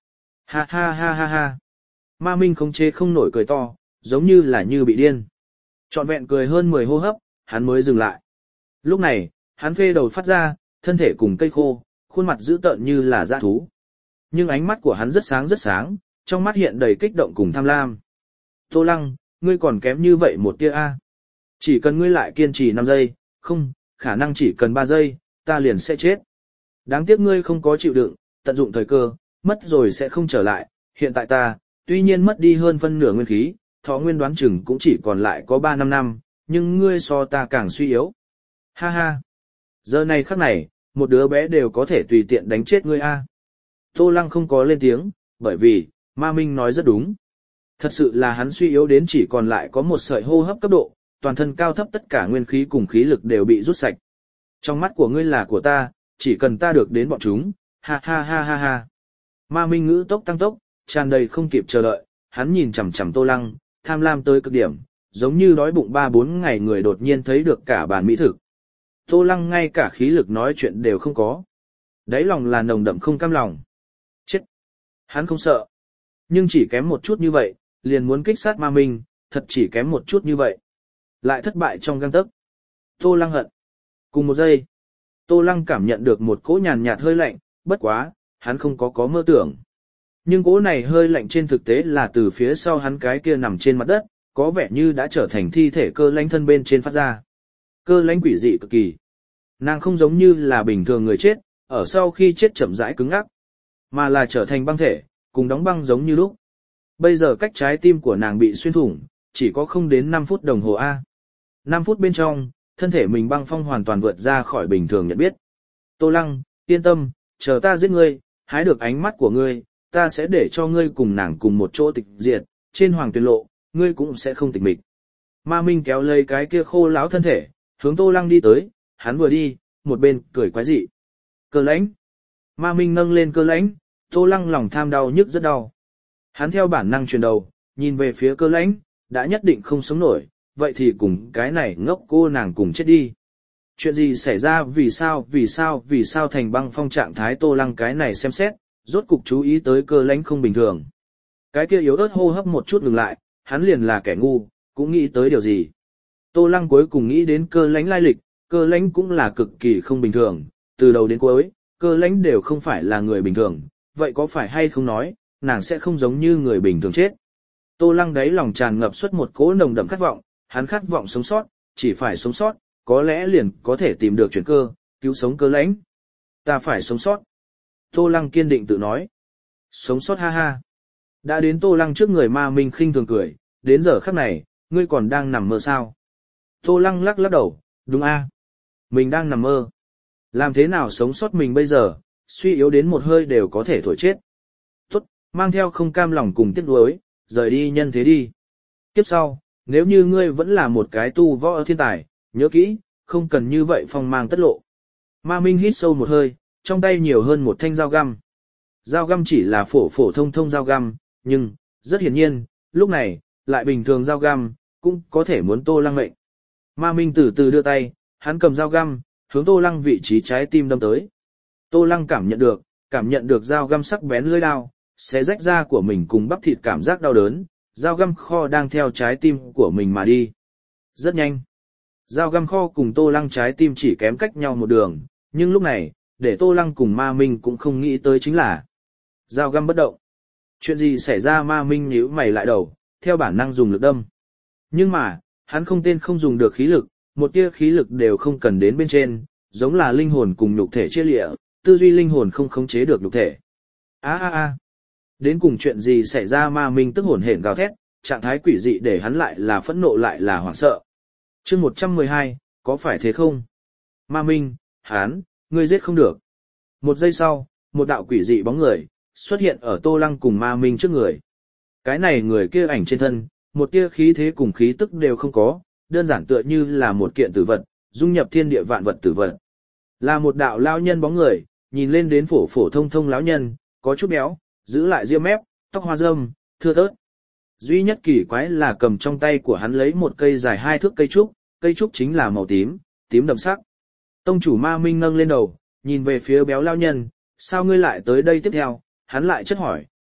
Ha ha ha ha ha. Ma Minh khống chế không nổi cười to, giống như là như bị điên. Trọn vẹn cười hơn mười hô hấp, hắn mới dừng lại. Lúc này, hắn phê đầu phát ra, thân thể cùng cây khô, khuôn mặt dữ tợn như là dã thú. Nhưng ánh mắt của hắn rất sáng rất sáng, trong mắt hiện đầy kích động cùng tham lam. Tô Lăng, ngươi còn kém như vậy một tia A. Chỉ cần ngươi lại kiên trì năm giây, không, khả năng chỉ cần ba giây, ta liền sẽ chết. Đáng tiếc ngươi không có chịu đựng, tận dụng thời cơ, mất rồi sẽ không trở lại. Hiện tại ta, tuy nhiên mất đi hơn phân nửa nguyên khí, thọ nguyên đoán chừng cũng chỉ còn lại có ba năm năm, nhưng ngươi so ta càng suy yếu. Ha ha. Giờ này khắc này, một đứa bé đều có thể tùy tiện đánh chết ngươi a. Tô Lăng không có lên tiếng, bởi vì, Ma Minh nói rất đúng. Thật sự là hắn suy yếu đến chỉ còn lại có một sợi hô hấp cấp độ, toàn thân cao thấp tất cả nguyên khí cùng khí lực đều bị rút sạch. Trong mắt của ngươi là của ta, chỉ cần ta được đến bọn chúng, ha ha ha ha ha. Ma Minh ngữ tốc tăng tốc, tràn đầy không kịp chờ đợi, hắn nhìn chằm chằm Tô Lăng, tham lam tới cực điểm, giống như đói bụng ba bốn ngày người đột nhiên thấy được cả bàn mỹ thực. Tô Lăng ngay cả khí lực nói chuyện đều không có. Đáy lòng là nồng đậm không cam lòng. Chết! Hắn không sợ. Nhưng chỉ kém một chút như vậy, liền muốn kích sát Ma Minh, thật chỉ kém một chút như vậy. Lại thất bại trong gang tấc. Tô Lăng hận. Cùng một giây, Tô Lăng cảm nhận được một cỗ nhàn nhạt hơi lạnh, bất quá, hắn không có có mơ tưởng. Nhưng cỗ này hơi lạnh trên thực tế là từ phía sau hắn cái kia nằm trên mặt đất, có vẻ như đã trở thành thi thể cơ lãnh thân bên trên phát ra. Cơ lãnh quỷ dị cực kỳ. Nàng không giống như là bình thường người chết, ở sau khi chết chậm rãi cứng ngắc, mà là trở thành băng thể, cùng đóng băng giống như lúc. Bây giờ cách trái tim của nàng bị xuyên thủng, chỉ có không đến năm phút đồng hồ A. năm phút bên trong, thân thể mình băng phong hoàn toàn vượt ra khỏi bình thường nhận biết. Tô Lăng, yên tâm, chờ ta giết ngươi, hái được ánh mắt của ngươi, ta sẽ để cho ngươi cùng nàng cùng một chỗ tịch diệt, trên hoàng tuyên lộ, ngươi cũng sẽ không tịch mịch. Ma Minh kéo lấy cái kia khô láo thân thể, hướng Tô Lăng đi tới, hắn vừa đi, một bên cười quái dị. Cơ lãnh. Ma Minh nâng lên cơ lãnh, Tô Lăng lòng tham đau nhức rất đau. Hắn theo bản năng chuyển đầu, nhìn về phía cơ lãnh, đã nhất định không sống nổi, vậy thì cùng cái này ngốc cô nàng cùng chết đi. Chuyện gì xảy ra, vì sao, vì sao, vì sao thành băng phong trạng thái Tô Lăng cái này xem xét, rốt cục chú ý tới cơ lãnh không bình thường. Cái kia yếu ớt hô hấp một chút ngừng lại, hắn liền là kẻ ngu, cũng nghĩ tới điều gì. Tô Lăng cuối cùng nghĩ đến cơ lãnh lai lịch, cơ lãnh cũng là cực kỳ không bình thường, từ đầu đến cuối, cơ lãnh đều không phải là người bình thường, vậy có phải hay không nói, nàng sẽ không giống như người bình thường chết. Tô Lăng đáy lòng tràn ngập suốt một cỗ nồng đậm khát vọng, hắn khát vọng sống sót, chỉ phải sống sót, có lẽ liền có thể tìm được chuyển cơ, cứu sống cơ lãnh. Ta phải sống sót. Tô Lăng kiên định tự nói. Sống sót ha ha. Đã đến Tô Lăng trước người Ma Minh khinh thường cười, đến giờ khắc này, ngươi còn đang nằm mơ sao? Tô Lăng lắc lắc đầu, đúng a, mình đang nằm mơ. Làm thế nào sống sót mình bây giờ, suy yếu đến một hơi đều có thể thổi chết. Tốt, mang theo không cam lòng cùng tiếc nuối, rời đi nhân thế đi. Tiếp sau, nếu như ngươi vẫn là một cái tu võ thiên tài, nhớ kỹ, không cần như vậy phong mang tất lộ. Ma Minh hít sâu một hơi, trong tay nhiều hơn một thanh dao găm. Dao găm chỉ là phổ phổ thông thông dao găm, nhưng, rất hiển nhiên, lúc này, lại bình thường dao găm, cũng có thể muốn Tô Lăng mệnh. Ma Minh từ từ đưa tay, hắn cầm dao găm, hướng Tô Lăng vị trí trái tim đâm tới. Tô Lăng cảm nhận được, cảm nhận được dao găm sắc bén lưỡi dao, xé rách da của mình cùng bắp thịt cảm giác đau đớn, dao găm kho đang theo trái tim của mình mà đi. Rất nhanh. Dao găm kho cùng Tô Lăng trái tim chỉ kém cách nhau một đường, nhưng lúc này, để Tô Lăng cùng Ma Minh cũng không nghĩ tới chính là dao găm bất động. Chuyện gì xảy ra? Ma Minh nhíu mày lại đầu, theo bản năng dùng lực đâm. Nhưng mà, hắn không tên không dùng được khí lực, một tia khí lực đều không cần đến bên trên, giống là linh hồn cùng nhục thể chia lịa, tư duy linh hồn không khống chế được nhục thể. A a a. Đến cùng chuyện gì xảy ra? Ma Minh tức hổn hển gào thét, trạng thái quỷ dị để hắn lại là phẫn nộ lại là hoảng sợ. Chương một trăm mười hai, có phải thế không? Ma Minh, hắn, ngươi giết không được. Một giây sau, một đạo quỷ dị bóng người xuất hiện ở Tô Lăng cùng Ma Minh trước người. Cái này người kia ảnh trên thân, một tia khí thế cùng khí tức đều không có, đơn giản tựa như là một kiện tử vật, dung nhập thiên địa vạn vật tử vật. Là một đạo lão nhân bóng người, nhìn lên đến phổ phổ thông thông lão nhân, có chút béo, giữ lại ria mép, tóc hoa râm, thưa thớt. Duy nhất kỳ quái là cầm trong tay của hắn lấy một cây dài hai thước cây trúc, cây trúc chính là màu tím, tím đậm sắc. Tông chủ Ma Minh nâng lên đầu, nhìn về phía béo lão nhân, sao ngươi lại tới đây tiếp theo? Hắn lại chất hỏi,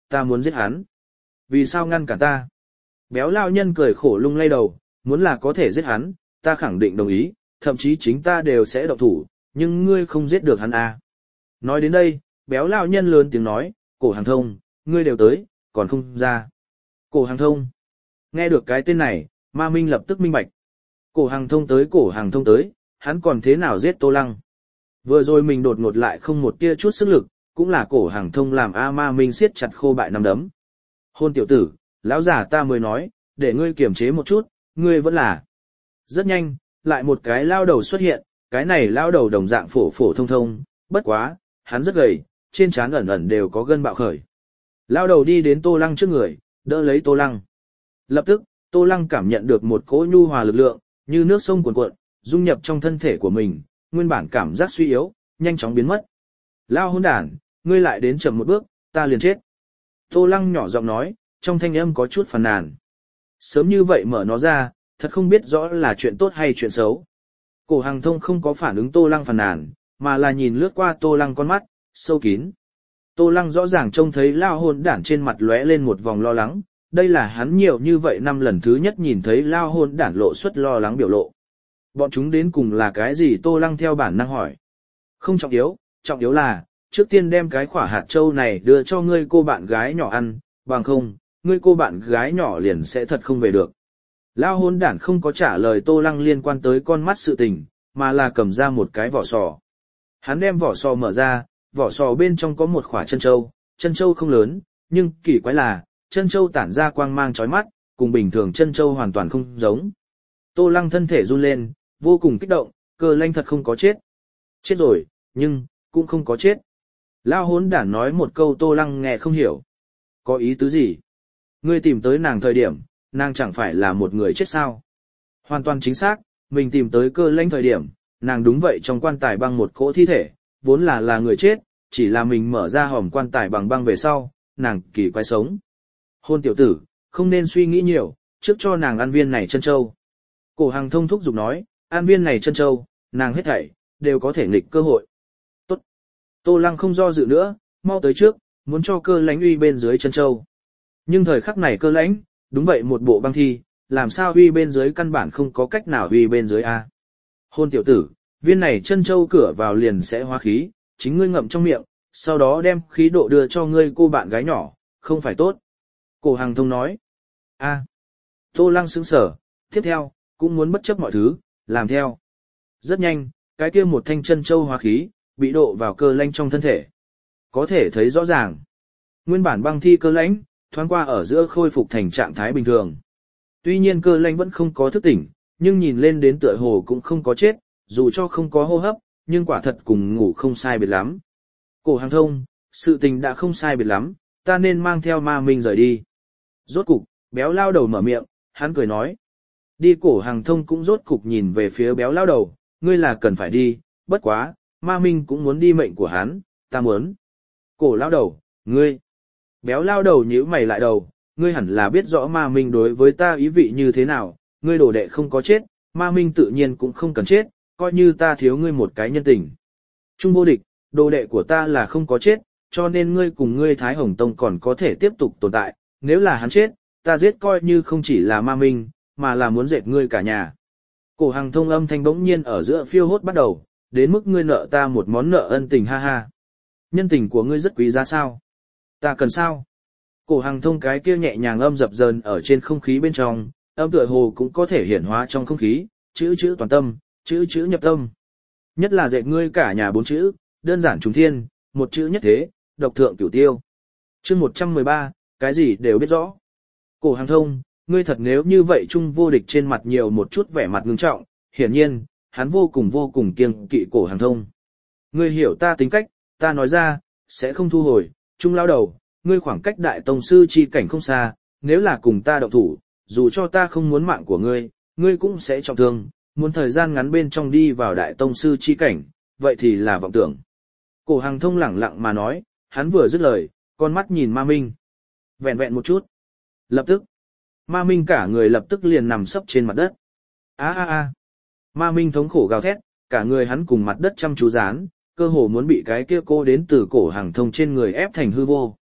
ta muốn giết hắn. Vì sao ngăn cản ta? Béo lao nhân cười khổ lung lay đầu, muốn là có thể giết hắn, ta khẳng định đồng ý, thậm chí chính ta đều sẽ động thủ, nhưng ngươi không giết được hắn à. Nói đến đây, béo lao nhân lớn tiếng nói, Cổ Hàng Thông, ngươi đều tới, còn không ra. Cổ Hàng Thông. Nghe được cái tên này, Ma Minh lập tức minh bạch. Cổ Hàng Thông tới Cổ Hàng Thông tới, hắn còn thế nào giết Tô Lăng. Vừa rồi mình đột ngột lại không một tia chút sức lực, cũng là Cổ Hàng Thông làm A Ma Minh siết chặt khô bại nắm đấm. Hôn tiểu tử, lão giả ta mới nói, để ngươi kiềm chế một chút, ngươi vẫn là. Rất nhanh, lại một cái lao đầu xuất hiện, cái này lao đầu đồng dạng phổ phổ thông thông, bất quá, hắn rất gầy, trên trán ẩn ẩn đều có gân bạo khởi. Lao đầu đi đến Tô Lăng trước người, đỡ lấy Tô Lăng. Lập tức, Tô Lăng cảm nhận được một cỗ nhu hòa lực lượng, như nước sông cuồn cuộn, dung nhập trong thân thể của mình, nguyên bản cảm giác suy yếu, nhanh chóng biến mất. Lao hỗn đản, ngươi lại đến chậm một bước, ta liền chết. Tô Lăng nhỏ giọng nói, trong thanh âm có chút phàn nàn. Sớm như vậy mở nó ra, thật không biết rõ là chuyện tốt hay chuyện xấu. Cổ Hàng Thông không có phản ứng Tô Lăng phàn nàn, mà là nhìn lướt qua Tô Lăng con mắt, sâu kín. Tô Lăng rõ ràng trông thấy Lao hôn đản trên mặt lóe lên một vòng lo lắng, đây là hắn nhiều như vậy năm lần thứ nhất nhìn thấy Lao hôn đản lộ xuất lo lắng biểu lộ. Bọn chúng đến cùng là cái gì? Tô Lăng theo bản năng hỏi. Không trọng yếu, trọng yếu là, trước tiên đem cái quả hạt châu này đưa cho ngươi cô bạn gái nhỏ ăn, bằng không, ngươi cô bạn gái nhỏ liền sẽ thật không về được. Lao hôn đản không có trả lời Tô Lăng liên quan tới con mắt sự tình, mà là cầm ra một cái vỏ sò. Hắn đem vỏ sò mở ra, vỏ sò bên trong có một quả chân châu, chân châu không lớn, nhưng kỳ quái là, chân châu tản ra quang mang chói mắt, cùng bình thường chân châu hoàn toàn không giống. Tô Lăng thân thể run lên, vô cùng kích động, Cơ Lanh thật không có chết. Chết rồi, nhưng, cũng không có chết. Lao hốn đản nói một câu Tô Lăng nghe không hiểu. Có ý tứ gì? Ngươi tìm tới nàng thời điểm, nàng chẳng phải là một người chết sao? Hoàn toàn chính xác, mình tìm tới Cơ Lanh thời điểm, nàng đúng vậy trong quan tài băng một cỗ thi thể, vốn là là người chết, chỉ là mình mở ra hòm quan tài bằng băng về sau, nàng kỳ quái sống. Hôn tiểu tử, không nên suy nghĩ nhiều, trước cho nàng ăn viên này chân châu. Cổ Hàng Thông thúc giục nói, ăn viên này chân châu, nàng hết thảy, đều có thể nghịch cơ hội. Tốt. Tô Lăng không do dự nữa, mau tới trước, muốn cho Cơ Lãnh uy bên dưới chân châu. Nhưng thời khắc này Cơ Lãnh, đúng vậy một bộ băng thi, làm sao uy bên dưới căn bản không có cách nào uy bên dưới a. Hôn tiểu tử, viên này chân châu cửa vào liền sẽ hóa khí, chính ngươi ngậm trong miệng, sau đó đem khí độ đưa cho ngươi cô bạn gái nhỏ, không phải tốt. Cổ Hàng Thông nói. A. Tô Lăng sững sở, tiếp theo, cũng muốn bất chấp mọi thứ, làm theo. Rất nhanh, cái kia một thanh chân châu hóa khí, bị độ vào Cơ Lãnh trong thân thể. Có thể thấy rõ ràng. Nguyên bản băng thi Cơ Lãnh, thoáng qua ở giữa khôi phục thành trạng thái bình thường. Tuy nhiên Cơ Lãnh vẫn không có thức tỉnh, nhưng nhìn lên đến tựa hồ cũng không có chết, dù cho không có hô hấp, nhưng quả thật cùng ngủ không sai biệt lắm. Cổ Hàng Thông, sự tình đã không sai biệt lắm, ta nên mang theo Ma Minh rời đi. Rốt cục, béo lao đầu mở miệng, hắn cười nói. Đi. Cổ Hàng Thông cũng rốt cục nhìn về phía béo lao đầu, ngươi là cần phải đi, bất quá, Ma Minh cũng muốn đi mệnh của hắn, ta muốn. Cổ lao đầu, ngươi. Béo lao đầu nhíu mày lại đầu, ngươi hẳn là biết rõ Ma Minh đối với ta ý vị như thế nào, ngươi đồ đệ không có chết, Ma Minh tự nhiên cũng không cần chết, coi như ta thiếu ngươi một cái nhân tình. Trung vô địch, đồ đệ của ta là không có chết, cho nên ngươi cùng ngươi Thái Hồng Tông còn có thể tiếp tục tồn tại, nếu là hắn chết, ta giết coi như không chỉ là Ma Minh, mà là muốn dệt ngươi cả nhà. Cổ Hàng Thông âm thanh bỗng nhiên ở giữa phiêu hốt bắt đầu, đến mức ngươi nợ ta một món nợ ân tình ha ha. Nhân tình của ngươi rất quý giá sao? Ta cần sao? Cổ Hàng Thông cái kia nhẹ nhàng âm dập dờn ở trên không khí bên trong, âm tựa hồ cũng có thể hiển hóa trong không khí, chữ chữ toàn tâm, chữ chữ nhập tâm. Nhất là dệt ngươi cả nhà bốn chữ, đơn giản trùng thiên, một chữ nhất thế, độc thượng cửu tiêu. Chương một trăm mười ba, cái gì đều biết rõ. Cổ Hàng Thông, ngươi thật nếu như vậy Trung vô địch trên mặt nhiều một chút vẻ mặt ngưng trọng, hiển nhiên, hắn vô cùng vô cùng kiêng kỵ Cổ Hàng Thông. Ngươi hiểu ta tính cách, ta nói ra, sẽ không thu hồi, Trung lao đầu, ngươi khoảng cách đại tông sư chi cảnh không xa, nếu là cùng ta động thủ, dù cho ta không muốn mạng của ngươi, ngươi cũng sẽ trọng thương, muốn thời gian ngắn bên trong đi vào đại tông sư chi cảnh, vậy thì là vọng tưởng. Cổ Hàng Thông lẳng lặng mà nói, hắn vừa dứt lời, con mắt nhìn Ma Minh. Vẹn vẹn một chút. Lập tức, Ma Minh cả người lập tức liền nằm sấp trên mặt đất. A a a. Ma Minh thống khổ gào thét, cả người hắn cùng mặt đất chăm chú dán, cơ hồ muốn bị cái kia cô đến từ Cổ Hàng Thông trên người ép thành hư vô.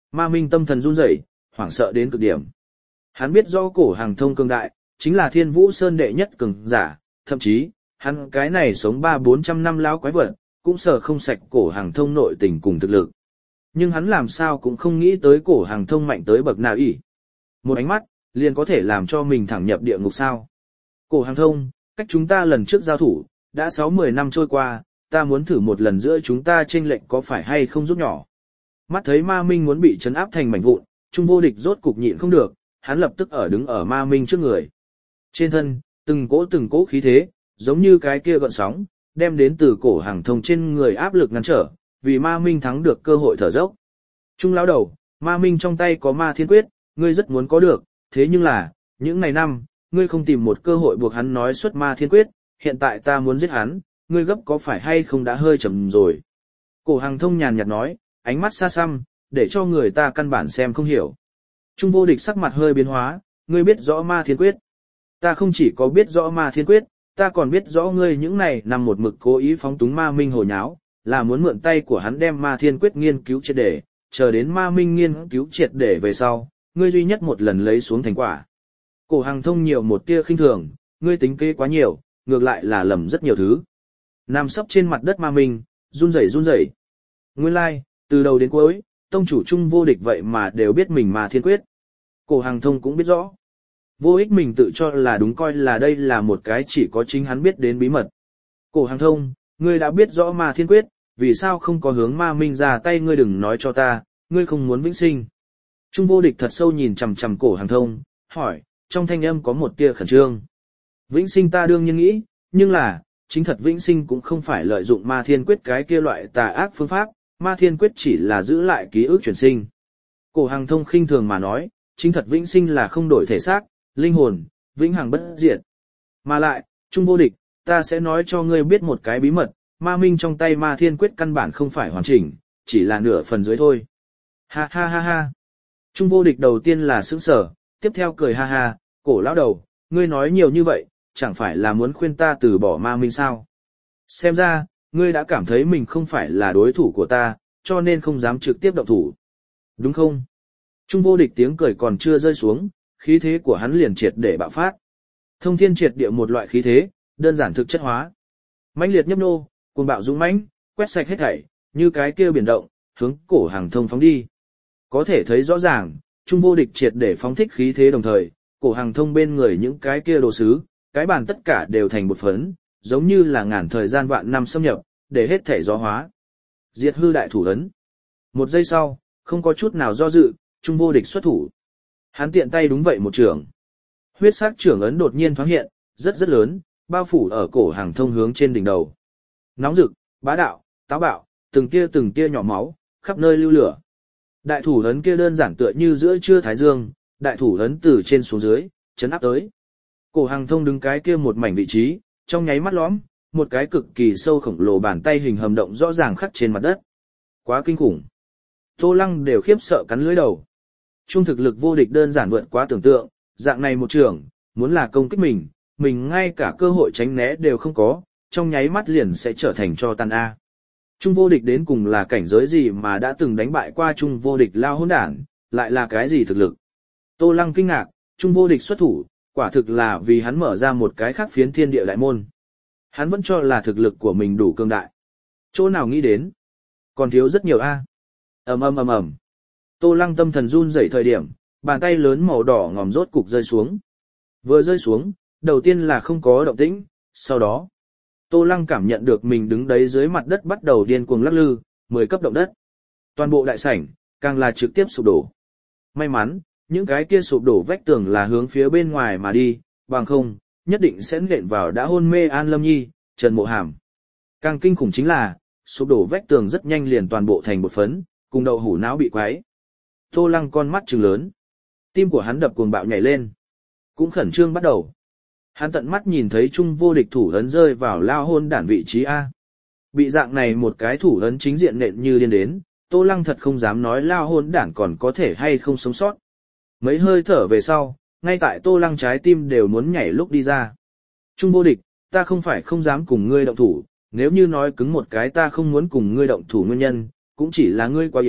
Ma Minh tâm thần run rẩy, hoảng sợ đến cực điểm. Hắn biết rõ Cổ Hàng Thông cường đại, chính là Thiên Vũ Sơn đệ nhất cường giả, thậm chí, hắn cái này sống ba bốn trăm năm lão quái vật, cũng sợ không sạch Cổ Hàng Thông nội tình cùng thực lực. Nhưng hắn làm sao cũng không nghĩ tới Cổ Hàng Thông mạnh tới bậc nào ỷ. Một ánh mắt, liền có thể làm cho mình thẳng nhập địa ngục sao. Cổ Hàng Thông, cách chúng ta lần trước giao thủ, đã sáu mươi năm trôi qua, ta muốn thử một lần giữa chúng ta chênh lệch có phải hay không rút nhỏ. Mắt thấy Ma Minh muốn bị trấn áp thành mảnh vụn, Trung Vô Địch rốt cục nhịn không được, hắn lập tức ở đứng ở Ma Minh trước người. Trên thân, từng cỗ từng cỗ khí thế, giống như cái kia gợn sóng, đem đến từ Cổ Hàng Thông trên người áp lực ngăn trở, vì Ma Minh thắng được cơ hội thở dốc. Trung lão đầu, Ma Minh trong tay có Ma Thiên Quyết, ngươi rất muốn có được, thế nhưng là, những ngày năm, ngươi không tìm một cơ hội buộc hắn nói xuất Ma Thiên Quyết, hiện tại ta muốn giết hắn, ngươi gấp có phải hay không đã hơi chậm rồi. Cổ Hàng Thông nhàn nhạt nói, ánh mắt xa xăm, để cho người ta căn bản xem không hiểu. Trung Vô Địch sắc mặt hơi biến hóa, ngươi biết rõ Ma Thiên Quyết. Ta không chỉ có biết rõ Ma Thiên Quyết, ta còn biết rõ ngươi những này nằm một mực cố ý phóng túng Ma Minh hồ nháo, là muốn mượn tay của hắn đem Ma Thiên Quyết nghiên cứu triệt để, chờ đến Ma Minh nghiên cứu triệt để về sau, ngươi duy nhất một lần lấy xuống thành quả. Cổ Hàng Thông nhiều một tia khinh thường, ngươi tính kế quá nhiều, ngược lại là lầm rất nhiều thứ. Nằm sấp trên mặt đất Ma Minh, run rẩy run rẩy. Nguyên lai, like, từ đầu đến cuối, tông chủ Trung Vô Địch vậy mà đều biết mình Ma Thiên Quyết. Cổ Hàng Thông cũng biết rõ. Vô ích mình tự cho là đúng coi là đây là một cái chỉ có chính hắn biết đến bí mật. Cổ Hàng Thông, ngươi đã biết rõ Ma Thiên Quyết, vì sao không có hướng Ma Minh ra tay, ngươi đừng nói cho ta, ngươi không muốn vĩnh sinh. Trung Vô Địch thật sâu nhìn chằm chằm Cổ Hàng Thông, hỏi, trong thanh âm có một tia khẩn trương. Vĩnh sinh ta đương nhiên nghĩ, nhưng là, chính thật vĩnh sinh cũng không phải lợi dụng Ma Thiên Quyết cái kia loại tà ác phương pháp, Ma Thiên Quyết chỉ là giữ lại ký ức chuyển sinh. Cổ Hàng Thông khinh thường mà nói, chính thật vĩnh sinh là không đổi thể xác, linh hồn, vĩnh hằng bất diệt. Mà lại, Trung Vô Địch, ta sẽ nói cho ngươi biết một cái bí mật, Ma Minh trong tay Ma Thiên Quyết căn bản không phải hoàn chỉnh, chỉ là nửa phần dưới thôi. Ha ha ha ha. Trung Vô Địch đầu tiên là sững sờ, tiếp theo cười ha ha, Cổ lão đầu, ngươi nói nhiều như vậy, chẳng phải là muốn khuyên ta từ bỏ Ma Minh sao? Xem ra, ngươi đã cảm thấy mình không phải là đối thủ của ta, cho nên không dám trực tiếp động thủ. Đúng không? Trung Vô Địch tiếng cười còn chưa rơi xuống, khí thế của hắn liền triệt để bạo phát. Thông thiên triệt địa một loại khí thế, đơn giản thực chất hóa. Mãnh liệt nhấp nô, cuồng bạo dũng mãnh, quét sạch hết thảy, như cái kia biển động, hướng Cổ Hàng Thông phóng đi. Có thể thấy rõ ràng, Trung Vô Địch triệt để phóng thích khí thế đồng thời, Cổ Hàng Thông bên người những cái kia đồ sứ, cái bàn tất cả đều thành một phấn, giống như là ngàn thời gian vạn năm xâm nhập, để hết thể gió hóa. Diệt hư đại thủ ấn. Một giây sau, không có chút nào do dự, Trung Vô Địch xuất thủ. Hắn tiện tay đúng vậy một trường. Huyết sắc trưởng ấn đột nhiên thoáng hiện, rất rất lớn, bao phủ ở Cổ Hàng Thông hướng trên đỉnh đầu. Nóng rực, bá đạo, táo bạo, từng tia từng tia nhỏ máu, khắp nơi lưu lửa. Đại thủ ấn kia đơn giản tựa như giữa trưa thái dương, đại thủ ấn từ trên xuống dưới, chấn áp tới. Cổ Hàng Thông đứng cái kia một mảnh vị trí, trong nháy mắt lõm, một cái cực kỳ sâu khổng lồ bàn tay hình hầm động rõ ràng khắc trên mặt đất. Quá kinh khủng. Tô Lăng đều khiếp sợ cắn lưỡi đầu. Trung thực lực vô địch đơn giản vượt quá tưởng tượng, dạng này một trường, muốn là công kích mình, mình ngay cả cơ hội tránh né đều không có, trong nháy mắt liền sẽ trở thành cho tàn A. Trung vô địch đến cùng là cảnh giới gì mà đã từng đánh bại qua Trung vô địch lao hỗn đản, lại là cái gì thực lực? Tô Lăng kinh ngạc, Trung vô địch xuất thủ, quả thực là vì hắn mở ra một cái khác phiến thiên địa đại môn. Hắn vẫn cho là thực lực của mình đủ cường đại. Chỗ nào nghĩ đến? Còn thiếu rất nhiều A. ầm ầm ầm ầm. Tô Lăng tâm thần run rẩy thời điểm, bàn tay lớn màu đỏ ngòm rốt cục rơi xuống. Vừa rơi xuống, đầu tiên là không có động tĩnh, sau đó, Tô Lăng cảm nhận được mình đứng đấy dưới mặt đất bắt đầu điên cuồng lắc lư, mười cấp động đất. Toàn bộ đại sảnh, càng là trực tiếp sụp đổ. May mắn, những cái kia sụp đổ vách tường là hướng phía bên ngoài mà đi, bằng không, nhất định sẽ nện vào đã hôn mê An Lâm Nhi, Trần Mộ Hàm. Càng kinh khủng chính là, sụp đổ vách tường rất nhanh liền toàn bộ thành bột phấn, cùng đậu hủ não bị quái. Tô Lăng con mắt trừng lớn. Tim của hắn đập cuồng bạo nhảy lên. Cũng khẩn trương bắt đầu. Hắn tận mắt nhìn thấy Trung vô địch thủ ấn rơi vào lao hôn đản vị trí A. Bị dạng này một cái thủ ấn chính diện nện như điên đến, Tô Lăng thật không dám nói lao hôn đản còn có thể hay không sống sót. Mấy hơi thở về sau, ngay tại Tô Lăng trái tim đều muốn nhảy lúc đi ra. Trung vô địch, ta không phải không dám cùng ngươi động thủ, nếu như nói cứng một cái ta không muốn cùng ngươi động thủ nguyên nhân, cũng chỉ là ngươi quá yếu,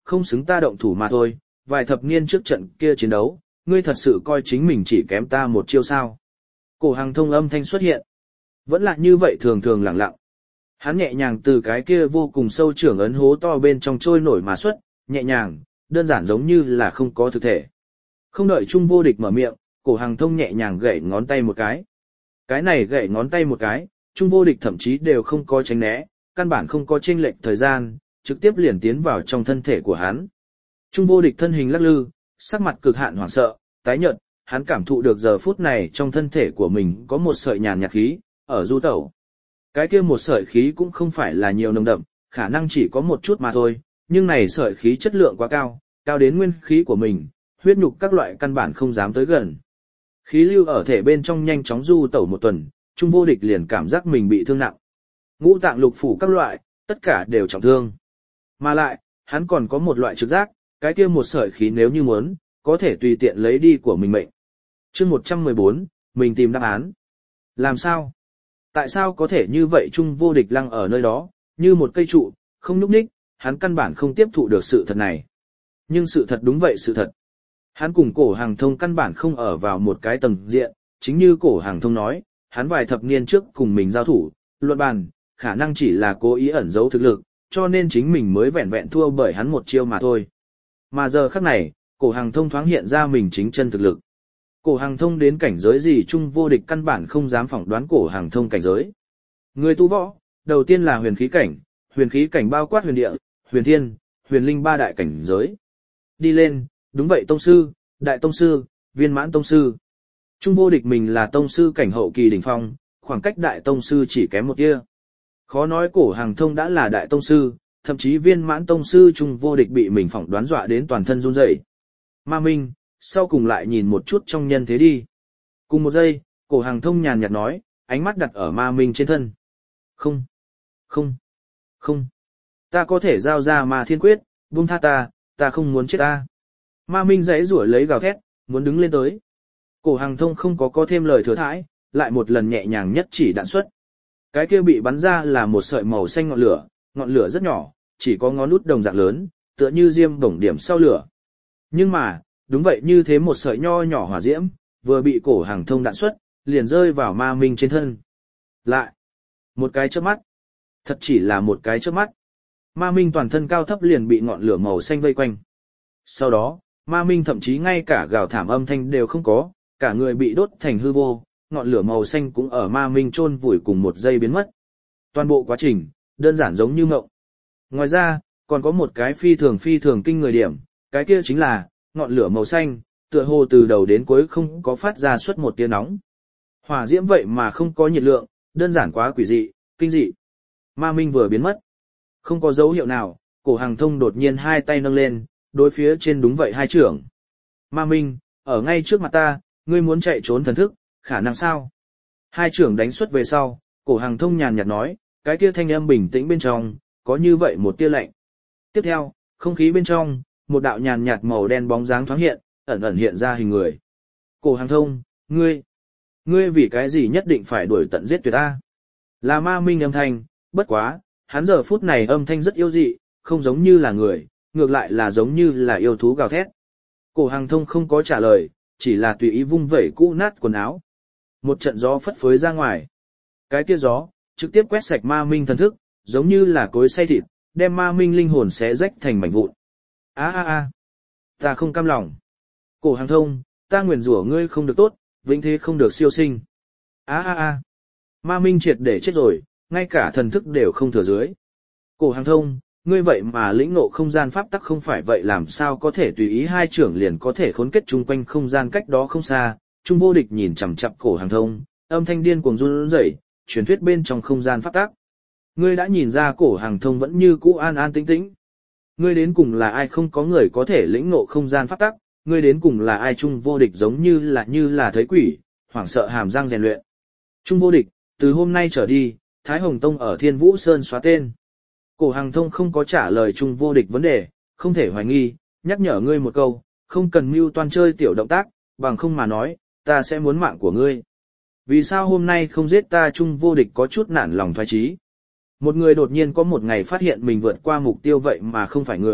không xứng ta động thủ mà thôi, vài thập niên trước trận kia chiến đấu, ngươi thật sự coi chính mình chỉ kém ta một chiêu sao. Cổ Hằng Thông âm thanh xuất hiện. Vẫn là như vậy thường thường lặng lặng. Hắn nhẹ nhàng từ cái kia vô cùng sâu trưởng ấn hố to bên trong trôi nổi mà xuất, nhẹ nhàng, đơn giản giống như là không có thực thể. Không đợi Trung Vô Địch mở miệng, Cổ Hằng Thông nhẹ nhàng gậy ngón tay một cái. Cái này gậy ngón tay một cái, Trung Vô Địch thậm chí đều không có tránh né, căn bản không có chênh lệch thời gian, trực tiếp liền tiến vào trong thân thể của hắn. Trung Vô Địch thân hình lắc lư, sắc mặt cực hạn hoảng sợ, tái nhợt, hắn cảm thụ được giờ phút này trong thân thể của mình có một sợi nhàn nhạt khí, ở du tẩu. Cái kia một sợi khí cũng không phải là nhiều nồng đậm, khả năng chỉ có một chút mà thôi, nhưng này sợi khí chất lượng quá cao, cao đến nguyên khí của mình, huyết nhục các loại căn bản không dám tới gần. Khí lưu ở thể bên trong nhanh chóng du tẩu một tuần, Trung Vô Địch liền cảm giác mình bị thương nặng. Ngũ tạng lục phủ các loại, tất cả đều trọng thương. Mà lại, hắn còn có một loại trực giác, cái kia một sợi khí nếu như muốn, có thể tùy tiện lấy đi của mình mệnh. Chương một trăm mười bốn, mình tìm đáp án. Làm sao? Tại sao có thể như vậy? Trung Vô Địch lăng ở nơi đó, như một cây trụ, không nhúc nhích, hắn căn bản không tiếp thụ được sự thật này. Nhưng sự thật đúng vậy sự thật. Hắn cùng Cổ Hằng Thông căn bản không ở vào một cái tầng diện, chính như Cổ Hằng Thông nói, hắn vài thập niên trước cùng mình giao thủ, luận bàn, khả năng chỉ là cố ý ẩn giấu thực lực, cho nên chính mình mới vẹn vẹn thua bởi hắn một chiêu mà thôi. Mà giờ khắc này, Cổ Hằng Thông thoáng hiện ra mình chính chân thực lực. Cổ Hằng Thông đến cảnh giới gì Trung Vô Địch căn bản không dám phỏng đoán Cổ Hằng Thông cảnh giới. Người tu võ, đầu tiên là huyền khí cảnh, huyền khí cảnh bao quát huyền địa, huyền thiên, huyền linh ba đại cảnh giới. Đi lên, đúng vậy tông sư, đại tông sư, viên mãn tông sư. Trung Vô Địch mình là tông sư cảnh hậu kỳ đỉnh phong, khoảng cách đại tông sư chỉ kém một tia. Khó nói Cổ Hằng Thông đã là đại tông sư, thậm chí viên mãn tông sư. Trung Vô Địch bị mình phỏng đoán dọa đến toàn thân run rẩy. Ma Minh, sau cùng lại nhìn một chút trong nhân thế đi. Cùng một giây, Cổ Hằng Thông nhàn nhạt nói, ánh mắt đặt ở Ma Minh trên thân. Không, không, không. Ta có thể giao ra Ma Thiên Quyết, buông tha ta, ta không muốn chết ta. Ma Minh giãy giụa lấy gào thét, muốn đứng lên tới. Cổ Hằng Thông không có có thêm lời thừa thãi, lại một lần nhẹ nhàng nhất chỉ đạn xuất. Cái kia bị bắn ra là một sợi màu xanh ngọn lửa, ngọn lửa rất nhỏ, chỉ có ngón út đồng dạng lớn, tựa như diêm bổng điểm sau lửa. Nhưng mà, đúng vậy như thế một sợi nho nhỏ hỏa diễm, vừa bị Cổ Hằng Thông đạn xuất, liền rơi vào Ma Minh trên thân. Lại, một cái chớp mắt. Thật chỉ là một cái chớp mắt. Ma Minh toàn thân cao thấp liền bị ngọn lửa màu xanh vây quanh. Sau đó, Ma Minh thậm chí ngay cả gào thảm âm thanh đều không có, cả người bị đốt thành hư vô, ngọn lửa màu xanh cũng ở Ma Minh chôn vùi cùng một giây biến mất. Toàn bộ quá trình, đơn giản giống như mộng. Ngoài ra, còn có một cái phi thường phi thường kinh người điểm, cái kia chính là, ngọn lửa màu xanh, tựa hồ từ đầu đến cuối không có phát ra suốt một tia nóng. Hỏa diễm vậy mà không có nhiệt lượng, đơn giản quá quỷ dị, kinh dị. Ma Minh vừa biến mất. Không có dấu hiệu nào, Cổ Hằng Thông đột nhiên hai tay nâng lên, đối phía trên đúng vậy hai trưởng. Ma Minh, ở ngay trước mặt ta, ngươi muốn chạy trốn thần thức, khả năng sao? Hai trưởng đánh xuất về sau, Cổ Hằng Thông nhàn nhạt nói, cái kia thanh âm bình tĩnh bên trong, có như vậy một tia lạnh. Tiếp theo, không khí bên trong, một đạo nhàn nhạt màu đen bóng dáng thoáng hiện, ẩn ẩn hiện ra hình người. Cổ Hằng Thông, ngươi, ngươi vì cái gì nhất định phải đuổi tận giết tuyệt ta? Là Ma Minh âm thanh, bất quá, hắn giờ phút này âm thanh rất yêu dị, không giống như là người, ngược lại là giống như là yêu thú gào thét. Cổ Hằng Thông không có trả lời, chỉ là tùy ý vung vẩy cũ nát quần áo. Một trận gió phất phới ra ngoài. Cái kia gió, trực tiếp quét sạch Ma Minh thần thức, giống như là cối xay thịt, đem Ma Minh linh hồn xé rách thành mảnh vụn. A a a, ta không cam lòng. Cổ Hằng Thông, ta nguyền rủa ngươi không được tốt, vĩnh thế không được siêu sinh. A a a, Ma Minh triệt để chết rồi, ngay cả thần thức đều không thừa dưới. Cổ Hằng Thông, ngươi vậy mà lĩnh ngộ không gian pháp tắc không phải vậy làm sao có thể tùy ý hai trưởng liền có thể khốn kết chung quanh không gian cách đó không xa. Trung Vô Địch nhìn chằm chằm Cổ Hằng Thông, âm thanh điên cuồng run rẩy, truyền thuyết bên trong không gian pháp tắc. Ngươi đã nhìn ra Cổ Hằng Thông vẫn như cũ an an tĩnh tĩnh. Ngươi đến cùng là ai? Không có người có thể lĩnh ngộ không gian pháp tắc, ngươi đến cùng là ai? Trung Vô Địch giống như là như là thấy quỷ, hoảng sợ hàm răng rèn luyện. Trung Vô Địch, từ hôm nay trở đi, Thái Hồng Tông ở Thiên Vũ Sơn xóa tên. Cổ Hằng Thông không có trả lời Trung Vô Địch vấn đề, không thể hoài nghi, nhắc nhở ngươi một câu, không cần mưu toan chơi tiểu động tác, bằng không mà nói, ta sẽ muốn mạng của ngươi. Vì sao hôm nay không giết ta? Trung Vô Địch có chút nản lòng thoái chí. Một người đột nhiên có một ngày phát hiện mình vượt qua mục tiêu vậy mà không phải người,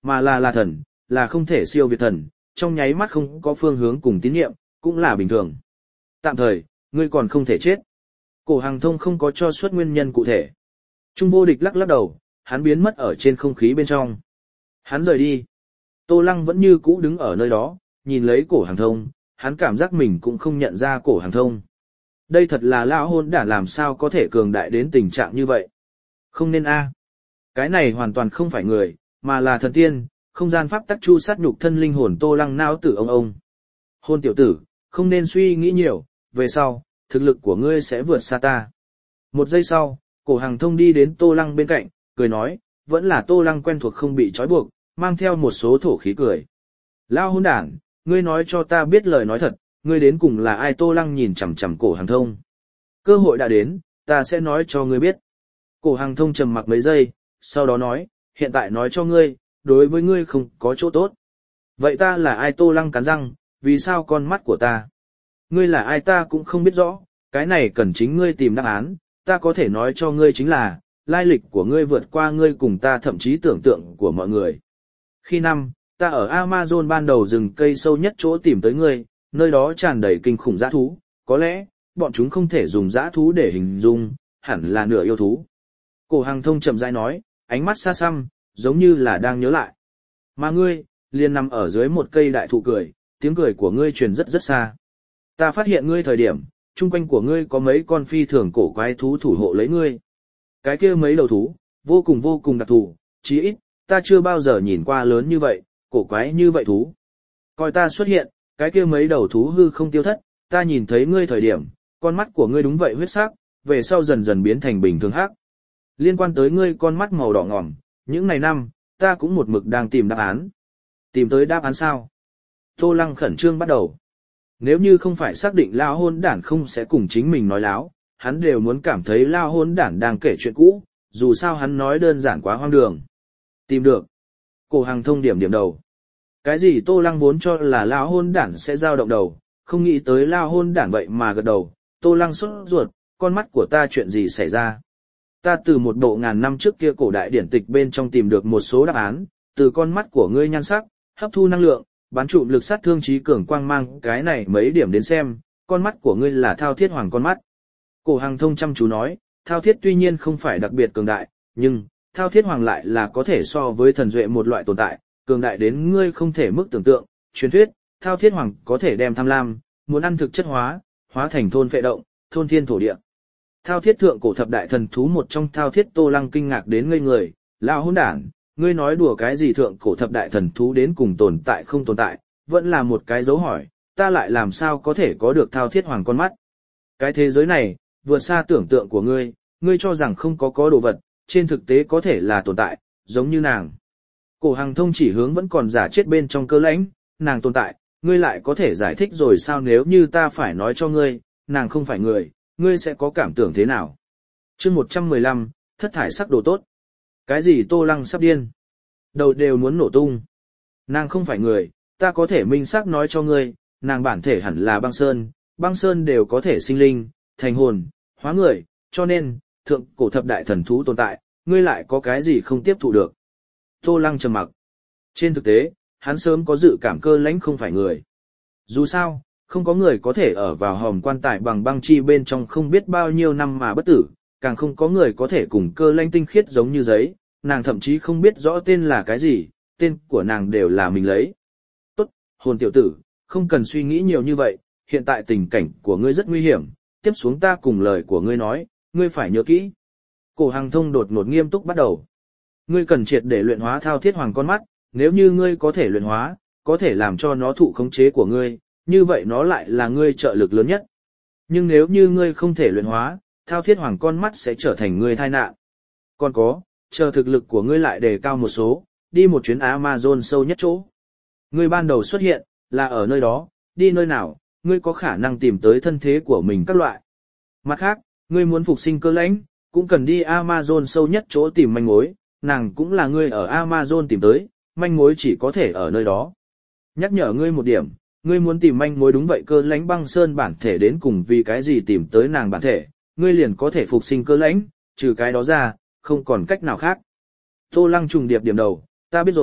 mà là là thần, là không thể siêu việt thần, trong nháy mắt không có phương hướng cùng tín niệm, cũng là bình thường. Tạm thời, ngươi còn không thể chết. Cổ Hàng Thông không có cho xuất nguyên nhân cụ thể. Trung Vô Địch lắc lắc đầu, hắn biến mất ở trên không khí bên trong. Hắn rời đi. Tô Lăng vẫn như cũ đứng ở nơi đó, nhìn lấy Cổ Hàng Thông, hắn cảm giác mình cũng không nhận ra Cổ Hàng Thông. Đây thật là lão hôn đản làm sao có thể cường đại đến tình trạng như vậy. Không nên a. Cái này hoàn toàn không phải người, mà là thần tiên, không gian pháp tắc chu sát nhục thân linh hồn Tô Lăng não tử ông ông. Hôn tiểu tử, không nên suy nghĩ nhiều, về sau, thực lực của ngươi sẽ vượt xa ta. Một giây sau, Cổ Hàng Thông đi đến Tô Lăng bên cạnh, cười nói, vẫn là Tô Lăng quen thuộc không bị trói buộc, mang theo một số thổ khí cười. Lao hôn đản, ngươi nói cho ta biết lời nói thật, ngươi đến cùng là ai? Tô Lăng nhìn chằm chằm Cổ Hàng Thông. Cơ hội đã đến, ta sẽ nói cho ngươi biết. Cổ Hàng Thông trầm mặc mấy giây, sau đó nói, hiện tại nói cho ngươi, đối với ngươi không có chỗ tốt. Vậy ta là ai? Tô Lăng cắn răng, vì sao con mắt của ta? Ngươi là ai ta cũng không biết rõ, cái này cần chính ngươi tìm đáp án, ta có thể nói cho ngươi chính là, lai lịch của ngươi vượt qua ngươi cùng ta thậm chí tưởng tượng của mọi người. Khi năm, ta ở Amazon ban đầu rừng cây sâu nhất chỗ tìm tới ngươi, nơi đó tràn đầy kinh khủng dã thú, có lẽ, bọn chúng không thể dùng dã thú để hình dung, hẳn là nửa yêu thú. Cổ Hàng Thông chậm rãi nói, ánh mắt xa xăm, giống như là đang nhớ lại. Mà ngươi, liền nằm ở dưới một cây đại thụ cười, tiếng cười của ngươi truyền rất rất xa. Ta phát hiện ngươi thời điểm, chung quanh của ngươi có mấy con phi thường cổ quái thú thủ hộ lấy ngươi. Cái kia mấy đầu thú, vô cùng vô cùng đặc thù, chí ít, ta chưa bao giờ nhìn qua lớn như vậy, cổ quái như vậy thú. Coi ta xuất hiện, cái kia mấy đầu thú hư không tiêu thất, ta nhìn thấy ngươi thời điểm, con mắt của ngươi đúng vậy huyết sắc, về sau dần dần biến thành bình thường hắc. Liên quan tới ngươi con mắt màu đỏ ngòm, những ngày năm, ta cũng một mực đang tìm đáp án. Tìm tới đáp án sao? Tô Lăng khẩn trương bắt đầu. Nếu như không phải xác định lao hôn đản không sẽ cùng chính mình nói láo, hắn đều muốn cảm thấy lao hôn đản đang kể chuyện cũ, dù sao hắn nói đơn giản quá hoang đường. Tìm được. Cổ Hàng Thông điểm điểm đầu. Cái gì? Tô Lăng vốn cho là lao hôn đản sẽ dao động đầu, không nghĩ tới lao hôn đản vậy mà gật đầu. Tô Lăng sốt ruột, con mắt của ta chuyện gì xảy ra? Ta từ một bộ ngàn năm trước kia cổ đại điển tịch bên trong tìm được một số đáp án, từ con mắt của ngươi nhan sắc, hấp thu năng lượng, bắn trụm lực sát thương trí cường quang mang, cái này mấy điểm đến xem, con mắt của ngươi là Thao Thiết Hoàng con mắt. Cổ Hàng Thông chăm chú nói, Thao Thiết tuy nhiên không phải đặc biệt cường đại, nhưng, Thao Thiết Hoàng lại là có thể so với thần duệ một loại tồn tại, cường đại đến ngươi không thể mức tưởng tượng. Truyền thuyết, Thao Thiết Hoàng có thể đem tham lam, muốn ăn thực chất hóa, hóa thành thôn phệ động, thôn thiên thổ địa. Thao Thiết thượng cổ thập đại thần thú một trong Thao Thiết. Tô Lăng kinh ngạc đến ngây người, lão hỗn đản, ngươi nói đùa cái gì? Thượng cổ thập đại thần thú đến cùng tồn tại không tồn tại, vẫn là một cái dấu hỏi, ta lại làm sao có thể có được Thao Thiết Hoàng con mắt? Cái thế giới này, vượt xa tưởng tượng của ngươi, ngươi cho rằng không có có đồ vật, trên thực tế có thể là tồn tại, giống như nàng. Cổ Hàng Thông chỉ hướng vẫn còn giả chết bên trong Cơ Lãnh, nàng tồn tại, ngươi lại có thể giải thích rồi sao? Nếu như ta phải nói cho ngươi, nàng không phải người, ngươi sẽ có cảm tưởng thế nào? Chương một trăm mười lăm, thất thải sắc đồ tốt. Cái gì? Tô Lăng sắp điên, đầu đều muốn nổ tung. Nàng không phải người, ta có thể minh xác nói cho ngươi, nàng bản thể hẳn là băng sơn, băng sơn đều có thể sinh linh, thành hồn, hóa người, cho nên, thượng cổ thập đại thần thú tồn tại, ngươi lại có cái gì không tiếp thụ được? Tô Lăng trầm mặc. Trên thực tế, hắn sớm có dự cảm Cơ Lãnh không phải người. Dù sao, không có người có thể ở vào hòm quan tài bằng băng chi bên trong không biết bao nhiêu năm mà bất tử, càng không có người có thể cùng Cơ Lãnh tinh khiết giống như giấy, nàng thậm chí không biết rõ tên là cái gì, tên của nàng đều là mình lấy. Tốt, hồn tiểu tử, không cần suy nghĩ nhiều như vậy, hiện tại tình cảnh của ngươi rất nguy hiểm, tiếp xuống ta cùng lời của ngươi nói, ngươi phải nhớ kỹ. Cổ Hàng Thông đột ngột nghiêm túc bắt đầu. Ngươi cần triệt để luyện hóa Thao Thiết Hoàng con mắt, nếu như ngươi có thể luyện hóa, có thể làm cho nó thụ khống chế của ngươi, như vậy nó lại là ngươi trợ lực lớn nhất. Nhưng nếu như ngươi không thể luyện hóa, Thao Thiết Hoàng con mắt sẽ trở thành ngươi tai nạn. Còn có, chờ thực lực của ngươi lại đề cao một số, đi một chuyến Amazon sâu nhất chỗ. Ngươi ban đầu xuất hiện, là ở nơi đó, đi nơi nào, ngươi có khả năng tìm tới thân thế của mình các loại. Mặt khác, ngươi muốn phục sinh Cơ Lãnh, cũng cần đi Amazon sâu nhất chỗ tìm manh mối, nàng cũng là ngươi ở Amazon tìm tới, manh mối chỉ có thể ở nơi đó. Nhắc nhở ngươi một điểm, ngươi muốn tìm manh mối đúng vậy, Cơ Lãnh băng sơn bản thể đến cùng vì cái gì tìm tới nàng bản thể, ngươi liền có thể phục sinh Cơ Lãnh, trừ cái đó ra, không còn cách nào khác. Tô Lăng trùng điệp điểm đầu, ta biết rồi,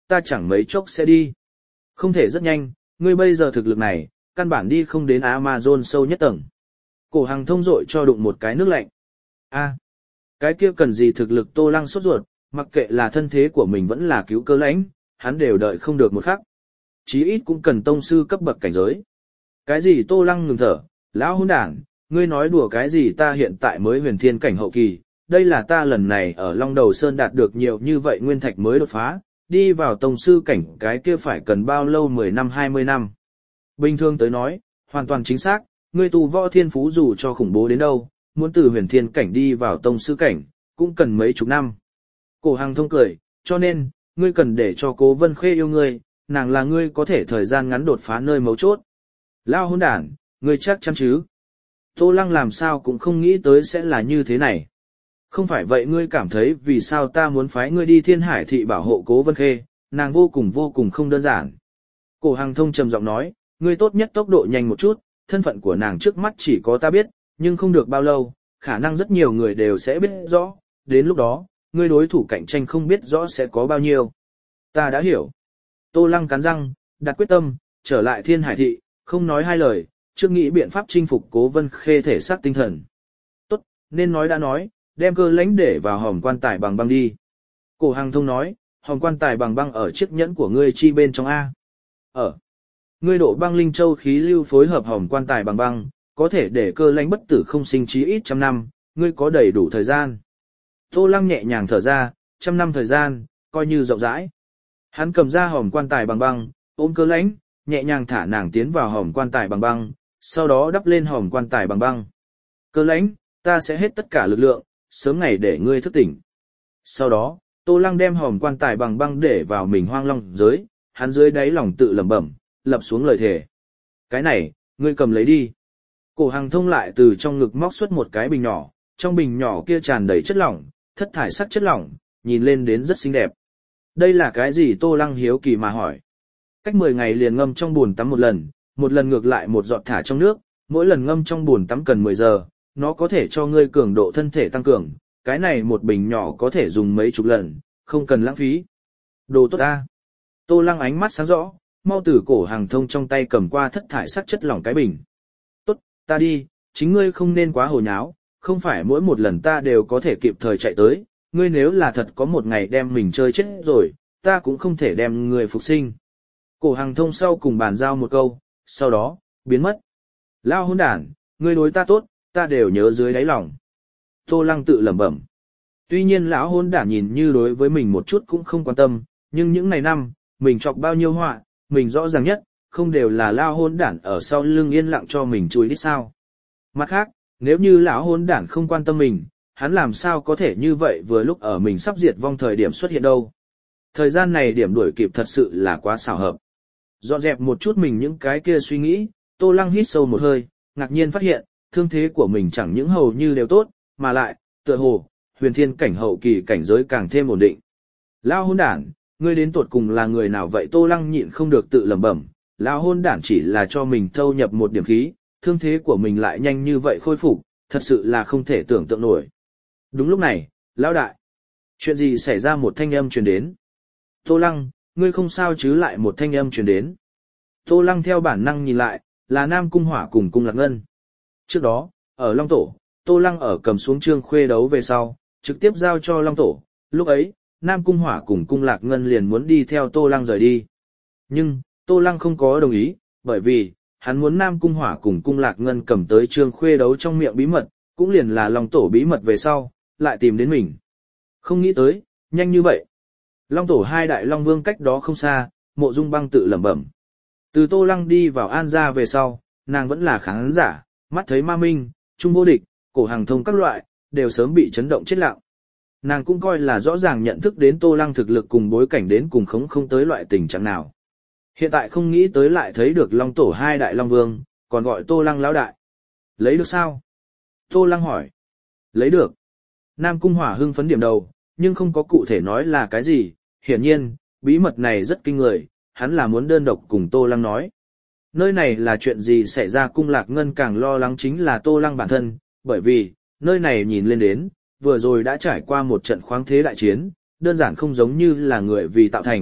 ta chẳng mấy chốc sẽ đi. Không thể rất nhanh, ngươi bây giờ thực lực này, căn bản đi không đến Amazon sâu nhất tầng. Cổ Hằng thông dội cho đụng một cái nước lạnh. A, cái kia cần gì thực lực? Tô Lăng sốt ruột, mặc kệ là thân thế của mình vẫn là cứu Cơ Lãnh, hắn đều đợi không được một khắc. Chí ít cũng cần tông sư cấp bậc cảnh giới. Cái gì? Tô Lăng ngừng thở, lão hỗn đản, ngươi nói đùa cái gì? Ta hiện tại mới huyền thiên cảnh hậu kỳ, đây là ta lần này ở Long Đầu Sơn đạt được nhiều như vậy nguyên thạch mới đột phá, đi vào tông sư cảnh cái kia phải cần bao lâu? mười năm hai mươi năm. Bình thường tới nói, hoàn toàn chính xác, ngươi tu võ thiên phú dù cho khủng bố đến đâu, muốn từ huyền thiên cảnh đi vào tông sư cảnh, cũng cần mấy chục năm. Cổ Hằng thông cười, cho nên, ngươi cần để cho Cố Vân Khê yêu ngươi, nàng là ngươi có thể thời gian ngắn đột phá nơi mấu chốt. Lao hỗn đản, ngươi chắc chắn chứ? Tô Lăng làm sao cũng không nghĩ tới sẽ là như thế này. Không phải vậy ngươi cảm thấy vì sao ta muốn phái ngươi đi Thiên Hải thị bảo hộ Cố Vân Khê, nàng vô cùng vô cùng không đơn giản. Cổ Hằng thông trầm giọng nói, ngươi tốt nhất tốc độ nhanh một chút, thân phận của nàng trước mắt chỉ có ta biết, nhưng không được bao lâu, khả năng rất nhiều người đều sẽ biết rõ, đến lúc đó, ngươi đối thủ cạnh tranh không biết rõ sẽ có bao nhiêu. Ta đã hiểu. Tô Lăng cắn răng, đặt quyết tâm, trở lại Thiên Hải thị, không nói hai lời, trước nghĩ biện pháp chinh phục Cố Vân Khê thể xác tinh thần. Tốt, nên nói đã nói, đem Cơ Lãnh để vào hòm quan tài bằng băng đi. Cổ Hằng thông nói, hòm quan tài bằng băng ở chiếc nhẫn của ngươi chi bên trong A. Ở. Ngươi độ băng linh châu khí lưu phối hợp hòm quan tài bằng băng, có thể để Cơ Lãnh bất tử không sinh chí ít trăm năm, ngươi có đầy đủ thời gian. Tô Lăng nhẹ nhàng thở ra, trăm năm thời gian, coi như rộng rãi. Hắn cầm ra hòm quan tài bằng băng, ôm Cơ Lãnh, nhẹ nhàng thả nàng tiến vào hòm quan tài bằng băng, sau đó đắp lên hòm quan tài bằng băng. Cơ Lãnh, ta sẽ hết tất cả lực lượng, sớm ngày để ngươi thức tỉnh. Sau đó, Tô Lăng đem hòm quan tài bằng băng để vào mình hoang long giới, hắn dưới đáy lòng tự lẩm bẩm, lập xuống lời thề. Cái này, ngươi cầm lấy đi. Cổ Hằng thông lại từ trong ngực móc xuất một cái bình nhỏ, trong bình nhỏ kia tràn đầy chất lỏng, thất thải sắc chất lỏng, nhìn lên đến rất xinh đẹp. Đây là cái gì? Tô Lăng hiếu kỳ mà hỏi. Cách mười ngày liền ngâm trong bồn tắm một lần, một lần ngược lại một giọt thả trong nước, mỗi lần ngâm trong bồn tắm cần mười giờ, nó có thể cho ngươi cường độ thân thể tăng cường, cái này một bình nhỏ có thể dùng mấy chục lần, không cần lãng phí. Đồ tốt ta. Tô Lăng ánh mắt sáng rõ, mau từ Cổ Hằng thông trong tay cầm qua thất thải sắc chất lỏng cái bình. Tốt, ta đi, chính ngươi không nên quá hồ nháo, không phải mỗi một lần ta đều có thể kịp thời chạy tới, ngươi nếu là thật có một ngày đem mình chơi chết rồi, ta cũng không thể đem ngươi phục sinh. Cổ Hằng thông sau cùng bàn giao một câu, sau đó, biến mất. Lao hỗn đản, ngươi đối ta tốt, ta đều nhớ dưới đáy lòng. Tô Lăng tự lẩm bẩm. Tuy nhiên lão hỗn đản nhìn như đối với mình một chút cũng không quan tâm, nhưng những ngày năm, mình chọc bao nhiêu họa, mình rõ ràng nhất, không đều là lao hỗn đản ở sau lưng yên lặng cho mình chui đít sao. Mặt khác, nếu như lão hỗn đản không quan tâm mình, hắn làm sao có thể như vậy vừa lúc ở mình sắp diệt vong thời điểm xuất hiện đâu. Thời gian này điểm đuổi kịp thật sự là quá xảo hợp. Dọn dẹp một chút mình những cái kia suy nghĩ, Tô Lăng hít sâu một hơi, ngạc nhiên phát hiện, thương thế của mình chẳng những hầu như đều tốt, mà lại, tựa hồ, huyền thiên cảnh hậu kỳ cảnh giới càng thêm ổn định. Lao hôn đản, ngươi đến tuột cùng là người nào vậy? Tô Lăng nhịn không được tự lẩm bẩm, lao hôn đản chỉ là cho mình thâu nhập một điểm khí, thương thế của mình lại nhanh như vậy khôi phục, thật sự là không thể tưởng tượng nổi. Đúng lúc này, lão đại, chuyện gì xảy ra? Một thanh âm truyền đến. Tô Lăng, ngươi không sao chứ? Lại một thanh âm truyền đến. Tô Lăng theo bản năng nhìn lại, là Nam Cung Hỏa cùng Cung Lạc Ngân. Trước đó, ở Long Tổ, Tô Lăng ở cầm xuống Trương Khuê đấu về sau, trực tiếp giao cho Long Tổ, lúc ấy, Nam Cung Hỏa cùng Cung Lạc Ngân liền muốn đi theo Tô Lăng rời đi. Nhưng, Tô Lăng không có đồng ý, bởi vì, hắn muốn Nam Cung Hỏa cùng Cung Lạc Ngân cầm tới Trương Khuê đấu trong miệng bí mật, cũng liền là Long Tổ bí mật về sau, lại tìm đến mình. Không nghĩ tới, nhanh như vậy. Long Tổ hai đại Long Vương cách đó không xa, Mộ Dung Băng tự lẩm bẩm. Từ Tô Lăng đi vào An gia về sau, nàng vẫn là khán giả, mắt thấy Ma Minh, Trung Vô Địch, Cổ Hằng Thông các loại, đều sớm bị chấn động chết lặng. Nàng cũng coi là rõ ràng nhận thức đến Tô Lăng thực lực cùng bối cảnh đến cùng không không tới loại tình trạng nào. Hiện tại không nghĩ tới lại thấy được Long Tổ hai đại Long Vương, còn gọi Tô Lăng lão đại. Lấy được sao? Tô Lăng hỏi. Lấy được. Nam Cung Hỏa hưng phấn điểm đầu, nhưng không có cụ thể nói là cái gì, hiển nhiên, bí mật này rất kinh người, hắn là muốn đơn độc cùng Tô Lăng nói. Nơi này là chuyện gì xảy ra? Cung Lạc Ngân càng lo lắng chính là Tô Lăng bản thân, bởi vì, nơi này nhìn lên đến, vừa rồi đã trải qua một trận khoáng thế đại chiến, đơn giản không giống như là người vì tạo thành,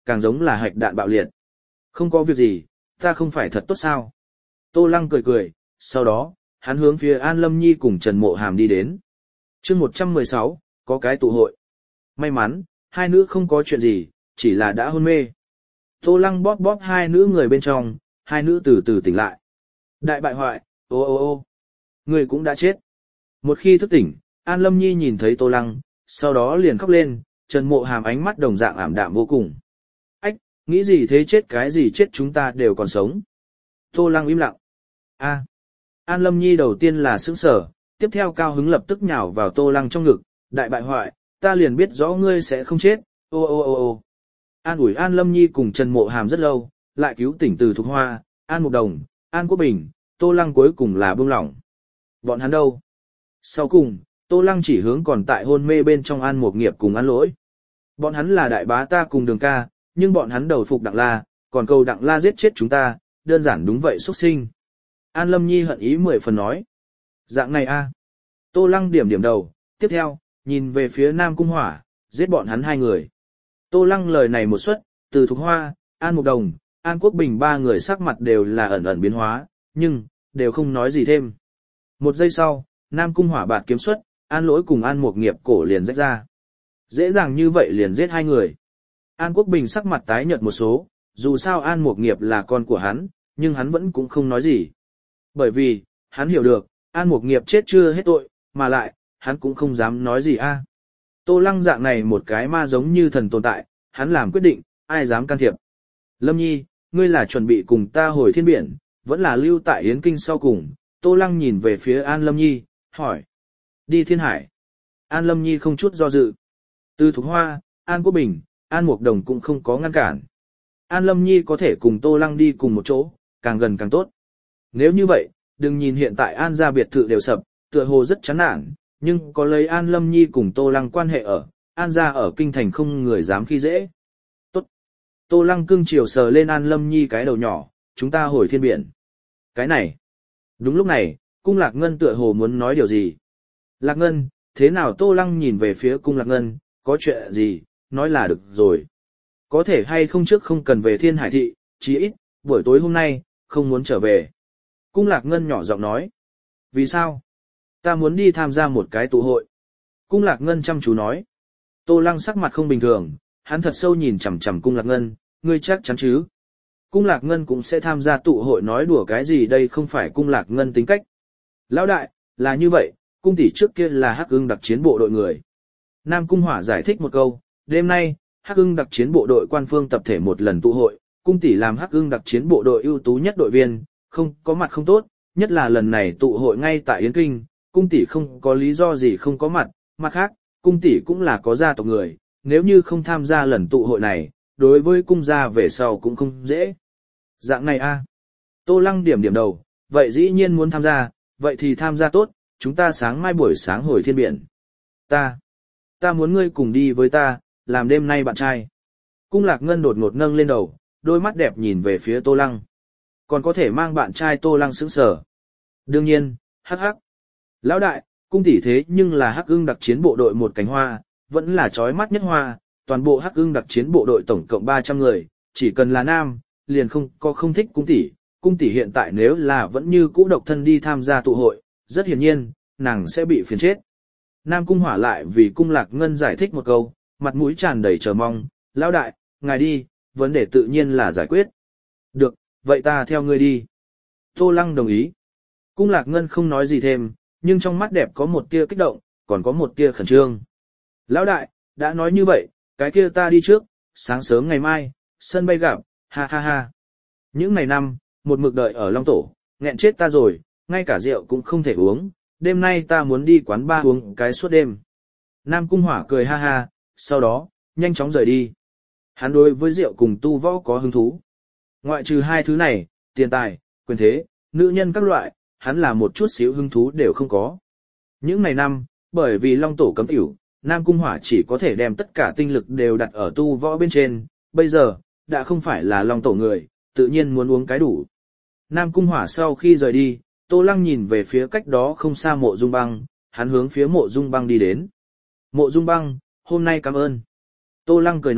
càng giống là hạch đạn bạo liệt. Không có việc gì, ta không phải thật tốt sao? Tô Lăng cười cười, sau đó, hắn hướng phía An Lâm Nhi cùng Trần Mộ Hàm đi đến. chương một trăm mười sáu, có cái tụ hội. May mắn, hai nữ không có chuyện gì, chỉ là đã hôn mê. Tô Lăng bóp bóp hai nữ người bên trong, hai nữ từ từ tỉnh lại. Đại bại hoại, ô ô ô, người cũng đã chết. Một khi thức tỉnh, An Lâm Nhi nhìn thấy Tô Lăng, sau đó liền khóc lên, Trần Mộ Hàm ánh mắt đồng dạng ảm đạm vô cùng. Ách, nghĩ gì thế, chết cái gì chết, chúng ta đều còn sống. Tô Lăng im lặng. A. An Lâm Nhi đầu tiên là sững sờ, tiếp theo cao hứng lập tức nhào vào Tô Lăng trong ngực, đại bại hoại, ta liền biết rõ ngươi sẽ không chết, ô ô ô ô. An ủi An Lâm Nhi cùng Trần Mộ Hàm rất lâu, lại cứu tỉnh Từ Thục Hoa, An Mục Đồng, An Quốc Bình, Tô Lăng cuối cùng là buông lỏng. Bọn hắn đâu? Sau cùng, Tô Lăng chỉ hướng còn tại hôn mê bên trong An Mục Nghiệp cùng An Lỗi. Bọn hắn là đại bá ta cùng Đường ca, nhưng bọn hắn đầu phục Đặng La, còn cầu Đặng La giết chết chúng ta, đơn giản đúng vậy xuất sinh. An Lâm Nhi hận ý mười phần nói. Dạng này a. Tô Lăng điểm điểm đầu, tiếp theo, nhìn về phía Nam Cung Hỏa, giết bọn hắn hai người. Tô Lăng lời này một suất, Từ Thục Hoa, An Mục Đồng, An Quốc Bình ba người sắc mặt đều là ẩn ẩn biến hóa, nhưng, đều không nói gì thêm. Một giây sau, Nam Cung Hỏa bạt kiếm xuất, An Lỗi cùng An Mục Nghiệp cổ liền rách ra. Dễ dàng như vậy liền giết hai người. An Quốc Bình sắc mặt tái nhợt một số, dù sao An Mục Nghiệp là con của hắn, nhưng hắn vẫn cũng không nói gì. Bởi vì, hắn hiểu được, An Mục Nghiệp chết chưa hết tội, mà lại, hắn cũng không dám nói gì a. Tô Lăng dạng này một cái ma giống như thần tồn tại, hắn làm quyết định, ai dám can thiệp. Lâm Nhi, ngươi là chuẩn bị cùng ta hồi thiên biển, vẫn là lưu tại Yến Kinh sau cùng. Tô Lăng nhìn về phía An Lâm Nhi, hỏi. Đi Thiên Hải. An Lâm Nhi không chút do dự. Từ Thục Hoa, An Quốc Bình, An Mục Đồng cũng không có ngăn cản. An Lâm Nhi có thể cùng Tô Lăng đi cùng một chỗ, càng gần càng tốt. Nếu như vậy, đừng nhìn hiện tại An gia biệt thự đều sập, tựa hồ rất chán nản, nhưng có lấy An Lâm Nhi cùng Tô Lăng quan hệ ở, An gia ở kinh thành không người dám khi dễ. Tốt. Tô Lăng cưng chiều sờ lên An Lâm Nhi cái đầu nhỏ, chúng ta hồi thiên biển. Cái này. Đúng lúc này, Cung Lạc Ngân tựa hồ muốn nói điều gì. Lạc Ngân, thế nào? Tô Lăng nhìn về phía Cung Lạc Ngân, có chuyện gì, nói là được rồi. Có thể hay không trước không cần về Thiên Hải thị, chí ít, buổi tối hôm nay, không muốn trở về. Cung Lạc Ngân nhỏ giọng nói. Vì sao? Ta muốn đi tham gia một cái tụ hội. Cung Lạc Ngân chăm chú nói. Tô Lăng sắc mặt không bình thường, hắn thật sâu nhìn chằm chằm Cung Lạc Ngân, ngươi chắc chắn chứ? Cung Lạc Ngân cũng sẽ tham gia tụ hội, nói đùa cái gì, đây không phải Cung Lạc Ngân tính cách. Lão đại, là như vậy, cung tỷ trước kia là Hắc Ưng đặc chiến bộ đội người. Nam Cung Hỏa giải thích một câu, đêm nay, Hắc Ưng đặc chiến bộ đội quan phương tập thể một lần tụ hội, cung tỷ làm Hắc Ưng đặc chiến bộ đội ưu tú nhất đội viên, không có mặt không tốt, nhất là lần này tụ hội ngay tại Yến Kinh, cung tỷ không có lý do gì không có mặt, mặt khác, cung tỷ cũng là có gia tộc người, nếu như không tham gia lần tụ hội này, đối với cung gia về sau cũng không dễ. Dạng này a. Tô Lăng điểm điểm đầu, vậy dĩ nhiên muốn tham gia, vậy thì tham gia tốt, chúng ta sáng mai buổi sáng hồi thiên biển. Ta, ta muốn ngươi cùng đi với ta, làm đêm nay bạn trai. Cung Lạc Ngân đột ngột nâng lên đầu, đôi mắt đẹp nhìn về phía Tô Lăng. Còn có thể mang bạn trai? Tô Lăng sững sờ. Đương nhiên, hắc hắc. Lão đại, cung tỷ thế nhưng là Hắc Ưng đặc chiến bộ đội một cánh hoa, vẫn là chói mắt nhất hoa, toàn bộ Hắc Ưng đặc chiến bộ đội tổng cộng ba trăm người, chỉ cần là nam, liền không có không thích cung tỷ. Cung tỷ hiện tại nếu là vẫn như cũ độc thân đi tham gia tụ hội, rất hiển nhiên, nàng sẽ bị phiền chết. Nam Cung Hỏa lại vì Cung Lạc Ngân giải thích một câu, mặt mũi tràn đầy chờ mong, lão đại, ngài đi, vấn đề tự nhiên là giải quyết. Được, vậy ta theo ngươi đi. Tô Lăng đồng ý. Cung Lạc Ngân không nói gì thêm, nhưng trong mắt đẹp có một tia kích động, còn có một tia khẩn trương. Lão đại, đã nói như vậy, cái kia ta đi trước, sáng sớm ngày mai, sân bay gặp, ha ha ha. Những ngày năm, một mực đợi ở Long Tổ, nghẹn chết ta rồi, ngay cả rượu cũng không thể uống, đêm nay ta muốn đi quán bar uống cái suốt đêm. Nam Cung Hỏa cười ha ha, sau đó, nhanh chóng rời đi. Hắn đối với rượu cùng tu võ có hứng thú. Ngoại trừ hai thứ này, tiền tài, quyền thế, nữ nhân các loại, hắn là một chút xíu hứng thú đều không có. Những ngày năm, bởi vì Long Tổ cấm tiểu, Nam Cung Hỏa chỉ có thể đem tất cả tinh lực đều đặt ở tu võ bên trên, bây giờ, đã không phải là Long Tổ người, tự nhiên muốn uống cái đủ. Nam Cung Hỏa sau khi rời đi, Tô Lăng nhìn về phía cách đó không xa Mộ Dung Băng, hắn hướng phía Mộ Dung Băng đi đến. Mộ Dung Băng, hôm nay cảm ơn. Tô Lăng cười nói,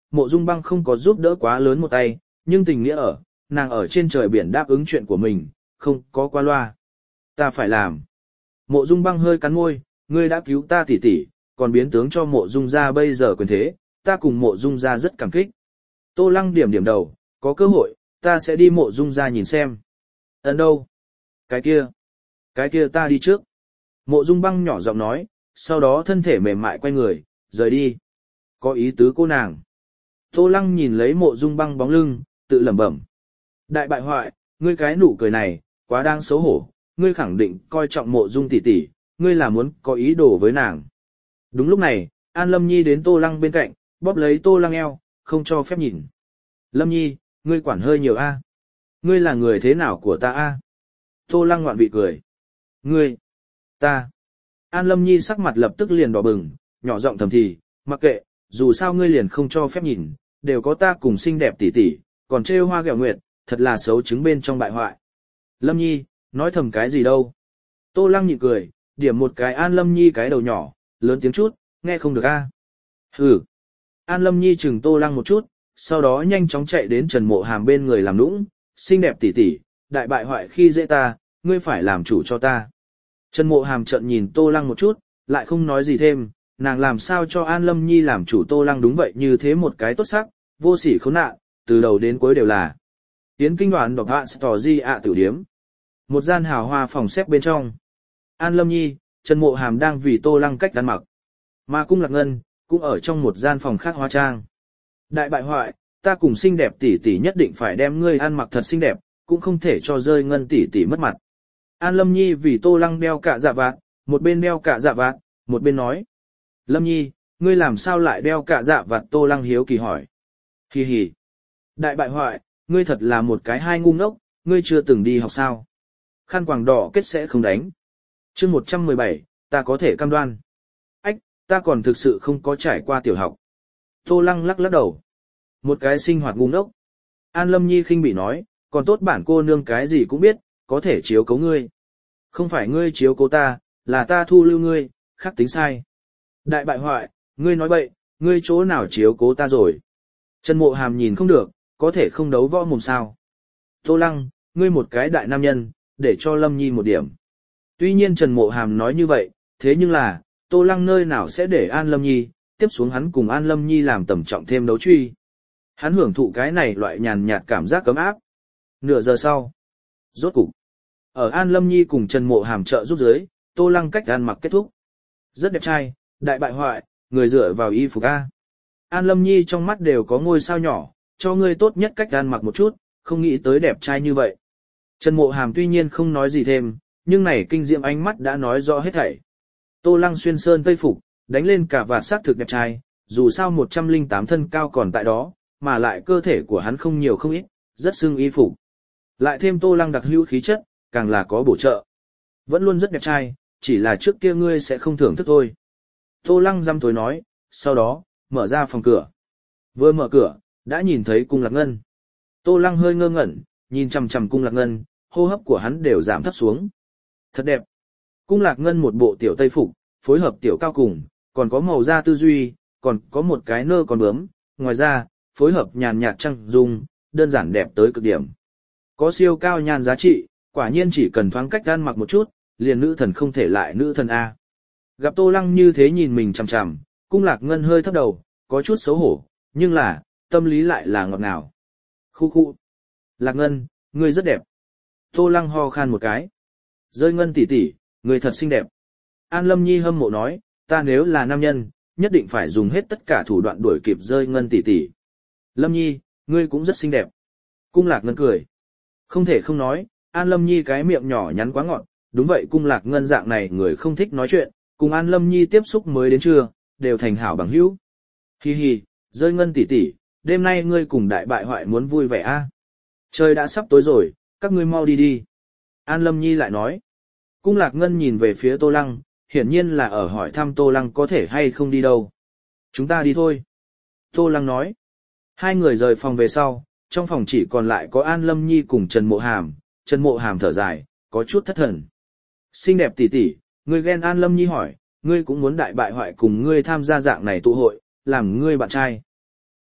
Mộ Dung Băng không có giúp đỡ quá lớn một tay, nhưng tình nghĩa ở, nàng ở trên trời biển đáp ứng chuyện của mình, không có qua loa. Ta phải làm. Mộ Dung Băng hơi cắn môi, ngươi đã cứu ta tỷ tỷ, còn biến tướng cho Mộ Dung gia bây giờ quyền thế, ta cùng Mộ Dung gia rất cảm kích. Tô Lăng điểm điểm đầu, có cơ hội, ta sẽ đi Mộ Dung gia nhìn xem. Ấn đâu? Cái kia. Cái kia ta đi trước. Mộ Dung Băng nhỏ giọng nói, sau đó thân thể mềm mại quay người, rời đi. Có ý tứ cô nàng. Tô Lăng nhìn lấy Mộ Dung Băng bóng lưng, tự lẩm bẩm. Đại bại hoại, ngươi cái nụ cười này, quá đang xấu hổ, ngươi khẳng định coi trọng Mộ Dung tỷ tỷ, ngươi là muốn có ý đồ với nàng. Đúng lúc này, An Lâm Nhi đến Tô Lăng bên cạnh, bóp lấy Tô Lăng eo, không cho phép nhìn. Lâm Nhi, ngươi quản hơi nhiều a. Ngươi là người thế nào của ta a? Tô Lăng ngoạn vị cười. Ngươi, ta. An Lâm Nhi sắc mặt lập tức liền đỏ bừng, nhỏ giọng thầm thì, mặc kệ, dù sao ngươi liền không cho phép nhìn, đều có ta cùng xinh đẹp tỷ tỷ, còn trêu hoa ghẹo nguyệt, thật là xấu trứng bên trong bại hoại. Lâm Nhi, nói thầm cái gì đâu? Tô Lăng nhịn cười, điểm một cái An Lâm Nhi cái đầu nhỏ, lớn tiếng chút, nghe không được a. Hừ. An Lâm Nhi chừng Tô Lăng một chút, sau đó nhanh chóng chạy đến Trần Mộ Hàm bên người làm nũng, xinh đẹp tỷ tỷ, đại bại hoại khi dễ ta, ngươi phải làm chủ cho ta. Trần Mộ Hàm trợn nhìn Tô Lăng một chút, lại không nói gì thêm, nàng làm sao cho An Lâm Nhi làm chủ Tô Lăng đúng vậy như thế một cái tốt sắc, vô sỉ khốn nạn, từ đầu đến cuối đều là. Tiến kinh đoàn đọc hạ tỏ di ạ tử điếm. Một gian hào hoa phòng xếp bên trong. An Lâm Nhi, Trần Mộ Hàm đang vì Tô Lăng cách ăn mặc. Mà Cung Lạc Ngân, cũng ở trong một gian phòng khác hóa trang. Đại bại hoại, ta cùng xinh đẹp tỷ tỷ nhất định phải đem ngươi ăn mặc thật xinh đẹp, cũng không thể cho rơi Ngân tỷ tỷ mất mặt. An Lâm Nhi vì Tô Lăng đeo cả dạ vạt, một bên đeo cả dạ vạt, một bên nói. Lâm Nhi, ngươi làm sao lại đeo cả dạ vạt? Tô Lăng hiếu kỳ hỏi. Hì hì. Đại bại hoại, ngươi thật là một cái hai ngu ngốc, ngươi chưa từng đi học sao? Khăn quàng đỏ kết sẽ không đánh. Chương một trăm mười bảy, ta có thể cam đoan. Ách, ta còn thực sự không có trải qua tiểu học. Tô Lăng lắc lắc đầu. Một cái sinh hoạt ngu ngốc. An Lâm Nhi khinh bỉ nói, còn tốt bản cô nương cái gì cũng biết, có thể chiếu cố ngươi. Không phải ngươi chiếu cố ta, là ta thu lưu ngươi, khắc tính sai. Đại bại hoại, ngươi nói bậy, ngươi chỗ nào chiếu cố ta rồi. Trần Mộ Hàm nhìn không được, có thể không đấu võ mồm sao. Tô Lăng, ngươi một cái đại nam nhân, để cho Lâm Nhi một điểm. Tuy nhiên Trần Mộ Hàm nói như vậy, thế nhưng là, Tô Lăng nơi nào sẽ để An Lâm Nhi, tiếp xuống hắn cùng An Lâm Nhi làm tầm trọng thêm đấu truy. Hắn hưởng thụ cái này loại nhàn nhạt cảm giác cấm áp. Nửa giờ sau, rốt cục, ở An Lâm Nhi cùng Trần Mộ Hàm trợ giúp dưới, Tô Lăng cách ăn mặc kết thúc. Rất đẹp trai, đại bại hoại, người dựa vào y phục A. An Lâm Nhi trong mắt đều có ngôi sao nhỏ, cho ngươi tốt nhất cách ăn mặc một chút, không nghĩ tới đẹp trai như vậy. Trần Mộ Hàm tuy nhiên không nói gì thêm, nhưng này kinh diệm ánh mắt đã nói rõ hết thảy. Tô Lăng xuyên sơn tây phục, đánh lên cả vạt sắc thực đẹp trai, dù sao một trăm lẻ tám thân cao còn tại đó, mà lại cơ thể của hắn không nhiều không ít, rất xưng y phục. Lại thêm Tô Lăng đặc hữu khí chất, càng là có bổ trợ. Vẫn luôn rất đẹp trai, chỉ là trước kia ngươi sẽ không thưởng thức thôi. Tô Lăng răm tối nói, sau đó, mở ra phòng cửa. Vừa mở cửa, đã nhìn thấy Cung Lạc Ngân. Tô Lăng hơi ngơ ngẩn, nhìn chằm chằm Cung Lạc Ngân, hô hấp của hắn đều giảm thấp xuống. Thật đẹp. Cung Lạc Ngân một bộ tiểu tây phục, phối hợp tiểu cao cùng, còn có màu da tư duy, còn có một cái nơ còn bướm, ngoài ra, phối hợp nhàn nhạt trăng dung, đơn giản đẹp tới cực điểm. Có siêu cao nhan giá trị, quả nhiên chỉ cần thoáng cách ăn mặc một chút, liền nữ thần không thể lại nữ thần A. Gặp Tô Lăng như thế nhìn mình chằm chằm, Cung Lạc Ngân hơi thấp đầu, có chút xấu hổ, nhưng là, tâm lý lại là ngọt ngào. Khu khu. Lạc Ngân, ngươi rất đẹp. Tô Lăng ho khan một cái. Rơi Ngân tỷ tỷ, ngươi thật xinh đẹp. An Lâm Nhi hâm mộ nói, ta nếu là nam nhân, nhất định phải dùng hết tất cả thủ đoạn đuổi kịp Rơi Ngân tỷ tỷ. Lâm Nhi, ngươi cũng rất xinh đẹp. Cung Lạc Ngân cười. Không thể không nói, An Lâm Nhi cái miệng nhỏ nhắn quá ngọt, đúng vậy Cung Lạc Ngân dạng này người không thích nói chuyện, cùng An Lâm Nhi tiếp xúc mới đến trưa, đều thành hảo bằng hữu. Hi hi, Rơi Ngân tỷ tỷ, đêm nay ngươi cùng đại bại hoại muốn vui vẻ a? Trời đã sắp tối rồi, các ngươi mau đi đi. An Lâm Nhi lại nói. Cung Lạc Ngân nhìn về phía Tô Lăng, hiển nhiên là ở hỏi thăm Tô Lăng có thể hay không đi đâu. Chúng ta đi thôi. Tô Lăng nói. Hai người rời phòng về sau, trong phòng chỉ còn lại có An Lâm Nhi cùng Trần Mộ Hàm. Trần Mộ Hàm thở dài, có chút thất thần. Xinh đẹp tỷ tỷ, ngươi ghen? An Lâm Nhi hỏi, ngươi cũng muốn đại bại hoại cùng ngươi tham gia dạng này tụ hội, làm ngươi bạn trai.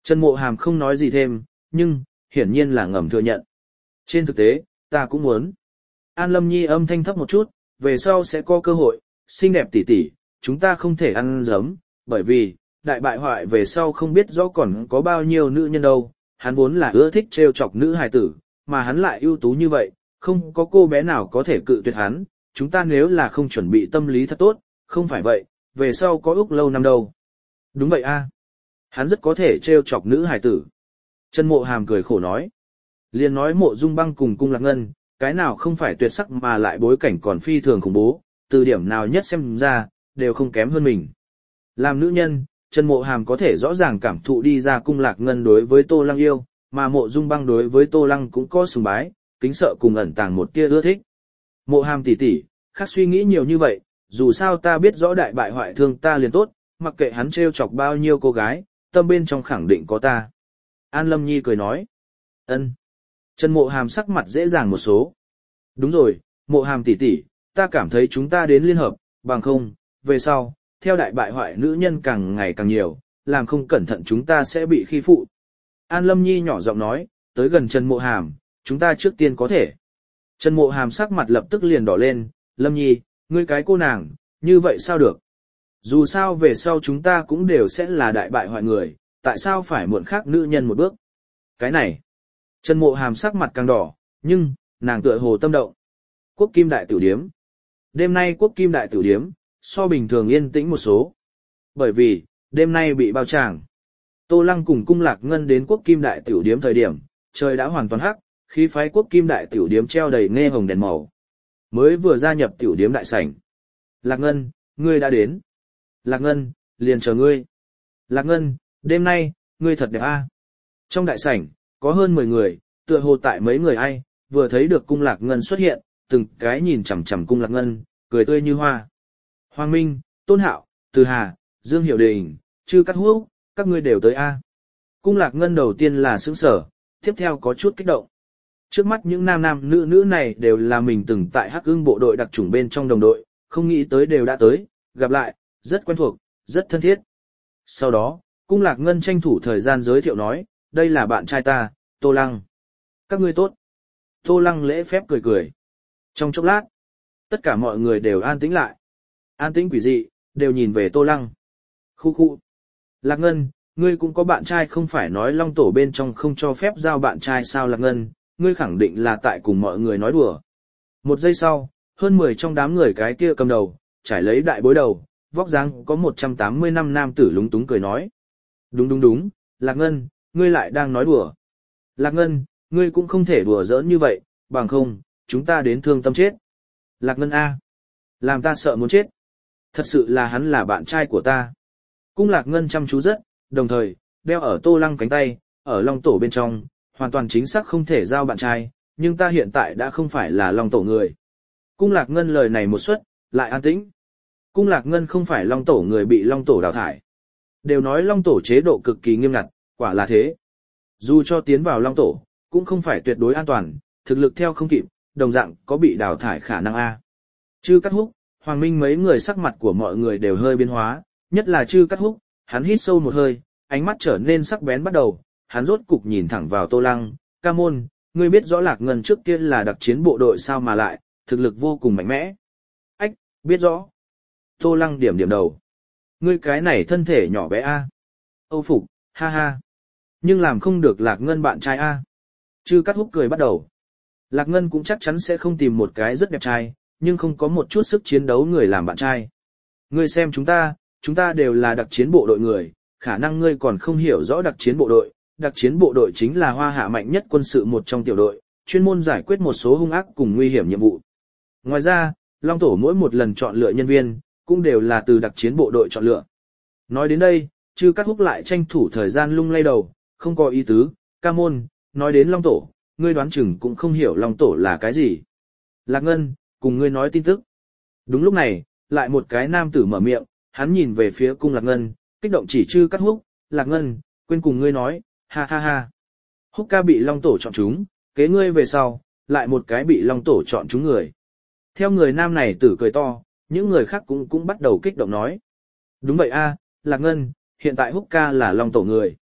Trần Mộ Hàm không nói gì thêm, nhưng, hiển nhiên là ngầm thừa nhận. Trên thực tế, ta cũng muốn. An Lâm Nhi âm thanh thấp một chút, về sau sẽ có cơ hội, xinh đẹp tỷ tỷ, chúng ta không thể ăn giấm, bởi vì, đại bại hoại về sau không biết rõ còn có bao nhiêu nữ nhân đâu, hắn vốn là ưa thích trêu chọc nữ hài tử, mà hắn lại ưu tú như vậy, không có cô bé nào có thể cự tuyệt hắn, chúng ta nếu là không chuẩn bị tâm lý thật tốt, không phải vậy, về sau có ước lâu năm đâu. Đúng vậy a, hắn rất có thể trêu chọc nữ hài tử. Trần Mộ Hàm cười khổ nói. Liền nói Mộ Dung Băng cùng Cung Lạc Ngân, cái nào không phải tuyệt sắc mà lại bối cảnh còn phi thường khủng bố, từ điểm nào nhất xem ra, đều không kém hơn mình. Làm nữ nhân, Trần Mộ Hàm có thể rõ ràng cảm thụ đi ra Cung Lạc Ngân đối với Tô Lăng yêu, mà Mộ Dung Băng đối với Tô Lăng cũng có sùng bái, kính sợ cùng ẩn tàng một tia ưa thích. Mộ Hàm tỷ tỷ, khác suy nghĩ nhiều như vậy, dù sao ta biết rõ đại bại hoại thương ta liền tốt, mặc kệ hắn trêu chọc bao nhiêu cô gái, tâm bên trong khẳng định có ta. An Lâm Nhi cười nói. Ân. Trần Mộ Hàm sắc mặt dễ dàng một số. Đúng rồi, Mộ Hàm tỷ tỷ, ta cảm thấy chúng ta đến liên hợp, bằng không, về sau, theo đại bại hoại nữ nhân càng ngày càng nhiều, làm không cẩn thận chúng ta sẽ bị khi phụ. An Lâm Nhi nhỏ giọng nói, tới gần Trần Mộ Hàm, chúng ta trước tiên có thể. Trần Mộ Hàm sắc mặt lập tức liền đỏ lên, Lâm Nhi, ngươi cái cô nàng, như vậy sao được? Dù sao về sau chúng ta cũng đều sẽ là đại bại hoại người, tại sao phải muộn khác nữ nhân một bước? Cái này, Trần Mộ Hàm sắc mặt càng đỏ, nhưng, nàng tựa hồ tâm động. Quốc Kim Đại Tiểu Điếm. Đêm nay Quốc Kim Đại Tiểu Điếm, so bình thường yên tĩnh một số. Bởi vì, đêm nay bị bao tràng. Tô Lăng cùng Cung Lạc Ngân đến Quốc Kim Đại Tiểu Điếm thời điểm, trời đã hoàn toàn hắc, khí phái Quốc Kim Đại Tiểu Điếm treo đầy nghe hồng đèn màu. Mới vừa gia nhập Tiểu Điếm đại sảnh. Lạc Ngân, ngươi đã đến. Lạc Ngân, liền chờ ngươi. Lạc Ngân, đêm nay, ngươi thật đẹp a. Trong đại sảnh, có hơn mười người, tựa hồ tại mấy người ai, vừa thấy được Cung Lạc Ngân xuất hiện, từng cái nhìn chằm chằm Cung Lạc Ngân, cười tươi như hoa. Hoàng Minh, Tôn Hạo, Từ Hà, Dương Hiểu Đình, Chư Cát Húc, các ngươi đều tới a. Cung Lạc Ngân đầu tiên là sững sở, tiếp theo có chút kích động. Trước mắt những nam nam nữ nữ này đều là mình từng tại Hắc Ưng bộ đội đặc chủng bên trong đồng đội, không nghĩ tới đều đã tới, gặp lại, rất quen thuộc, rất thân thiết. Sau đó, Cung Lạc Ngân tranh thủ thời gian giới thiệu nói, đây là bạn trai ta, Tô Lăng. Các ngươi tốt. Tô Lăng lễ phép cười cười. Trong chốc lát, tất cả mọi người đều an tĩnh lại. An tĩnh quỷ dị, đều nhìn về Tô Lăng. Khu khu. Lạc Ngân, ngươi cũng có bạn trai không phải nói Long Tổ bên trong không cho phép giao bạn trai sao Lạc Ngân, ngươi khẳng định là tại cùng mọi người nói đùa. Một giây sau, hơn mười trong đám người cái kia cầm đầu, trải lấy đại bối đầu, vóc dáng có một trăm tám mươi năm nam tử lúng túng cười nói. Đúng đúng đúng, Lạc Ngân, ngươi lại đang nói đùa. Lạc Ngân, ngươi cũng không thể đùa giỡn như vậy, bằng không, chúng ta đến thương tâm chết. Lạc Ngân A. Làm ta sợ muốn chết. Thật sự là hắn là bạn trai của ta. Cung Lạc Ngân chăm chú rất, đồng thời, đeo ở Tô Lăng cánh tay, ở Long Tổ bên trong, hoàn toàn chính xác không thể giao bạn trai, nhưng ta hiện tại đã không phải là Long Tổ người. Cung Lạc Ngân lời này một suất, lại an tĩnh. Cung Lạc Ngân không phải Long Tổ người bị Long Tổ đào thải. Đều nói Long Tổ chế độ cực kỳ nghiêm ngặt, quả là thế. Dù cho tiến vào Long Tổ, cũng không phải tuyệt đối an toàn, thực lực theo không kịp, đồng dạng có bị đào thải khả năng A. Chư Cát Húc, Hoàng Minh mấy người sắc mặt của mọi người đều hơi biến hóa, nhất là Chư Cát Húc, hắn hít sâu một hơi, ánh mắt trở nên sắc bén bắt đầu, hắn rốt cục nhìn thẳng vào Tô Lăng, ca môn, ngươi biết rõ Lạc Ngân trước kia là đặc chiến bộ đội sao mà lại, thực lực vô cùng mạnh mẽ. Ách, biết rõ. Tô Lăng điểm điểm đầu. Ngươi cái này thân thể nhỏ bé A. Âu phục, ha ha. Nhưng làm không được Lạc Ngân bạn trai A. Chư Cát Húc cười bắt đầu. Lạc Ngân cũng chắc chắn sẽ không tìm một cái rất đẹp trai, nhưng không có một chút sức chiến đấu người làm bạn trai. Ngươi xem chúng ta, chúng ta đều là đặc chiến bộ đội người, khả năng ngươi còn không hiểu rõ đặc chiến bộ đội. Đặc chiến bộ đội chính là Hoa Hạ mạnh nhất quân sự một trong tiểu đội, chuyên môn giải quyết một số hung ác cùng nguy hiểm nhiệm vụ. Ngoài ra, Long Tổ mỗi một lần chọn lựa nhân viên, cũng đều là từ đặc chiến bộ đội chọn lựa. Nói đến đây, Chư Cát Húc lại tranh thủ thời gian lung lay đầu, không có ý tứ, ca môn, nói đến Long Tổ, ngươi đoán chừng cũng không hiểu Long Tổ là cái gì. Lạc Ngân, cùng ngươi nói tin tức. Đúng lúc này, lại một cái nam tử mở miệng, hắn nhìn về phía cung Lạc Ngân, kích động chỉ Chư Cát Húc, Lạc Ngân, quên cùng ngươi nói, ha ha ha. Húc ca bị Long Tổ chọn chúng, kế ngươi về sau, lại một cái bị Long Tổ chọn chúng người. Theo người nam này tử cười to, những người khác cũng cũng bắt đầu kích động nói. Đúng vậy a, Lạc Ngân, hiện tại Húc ca là Long Tổ người.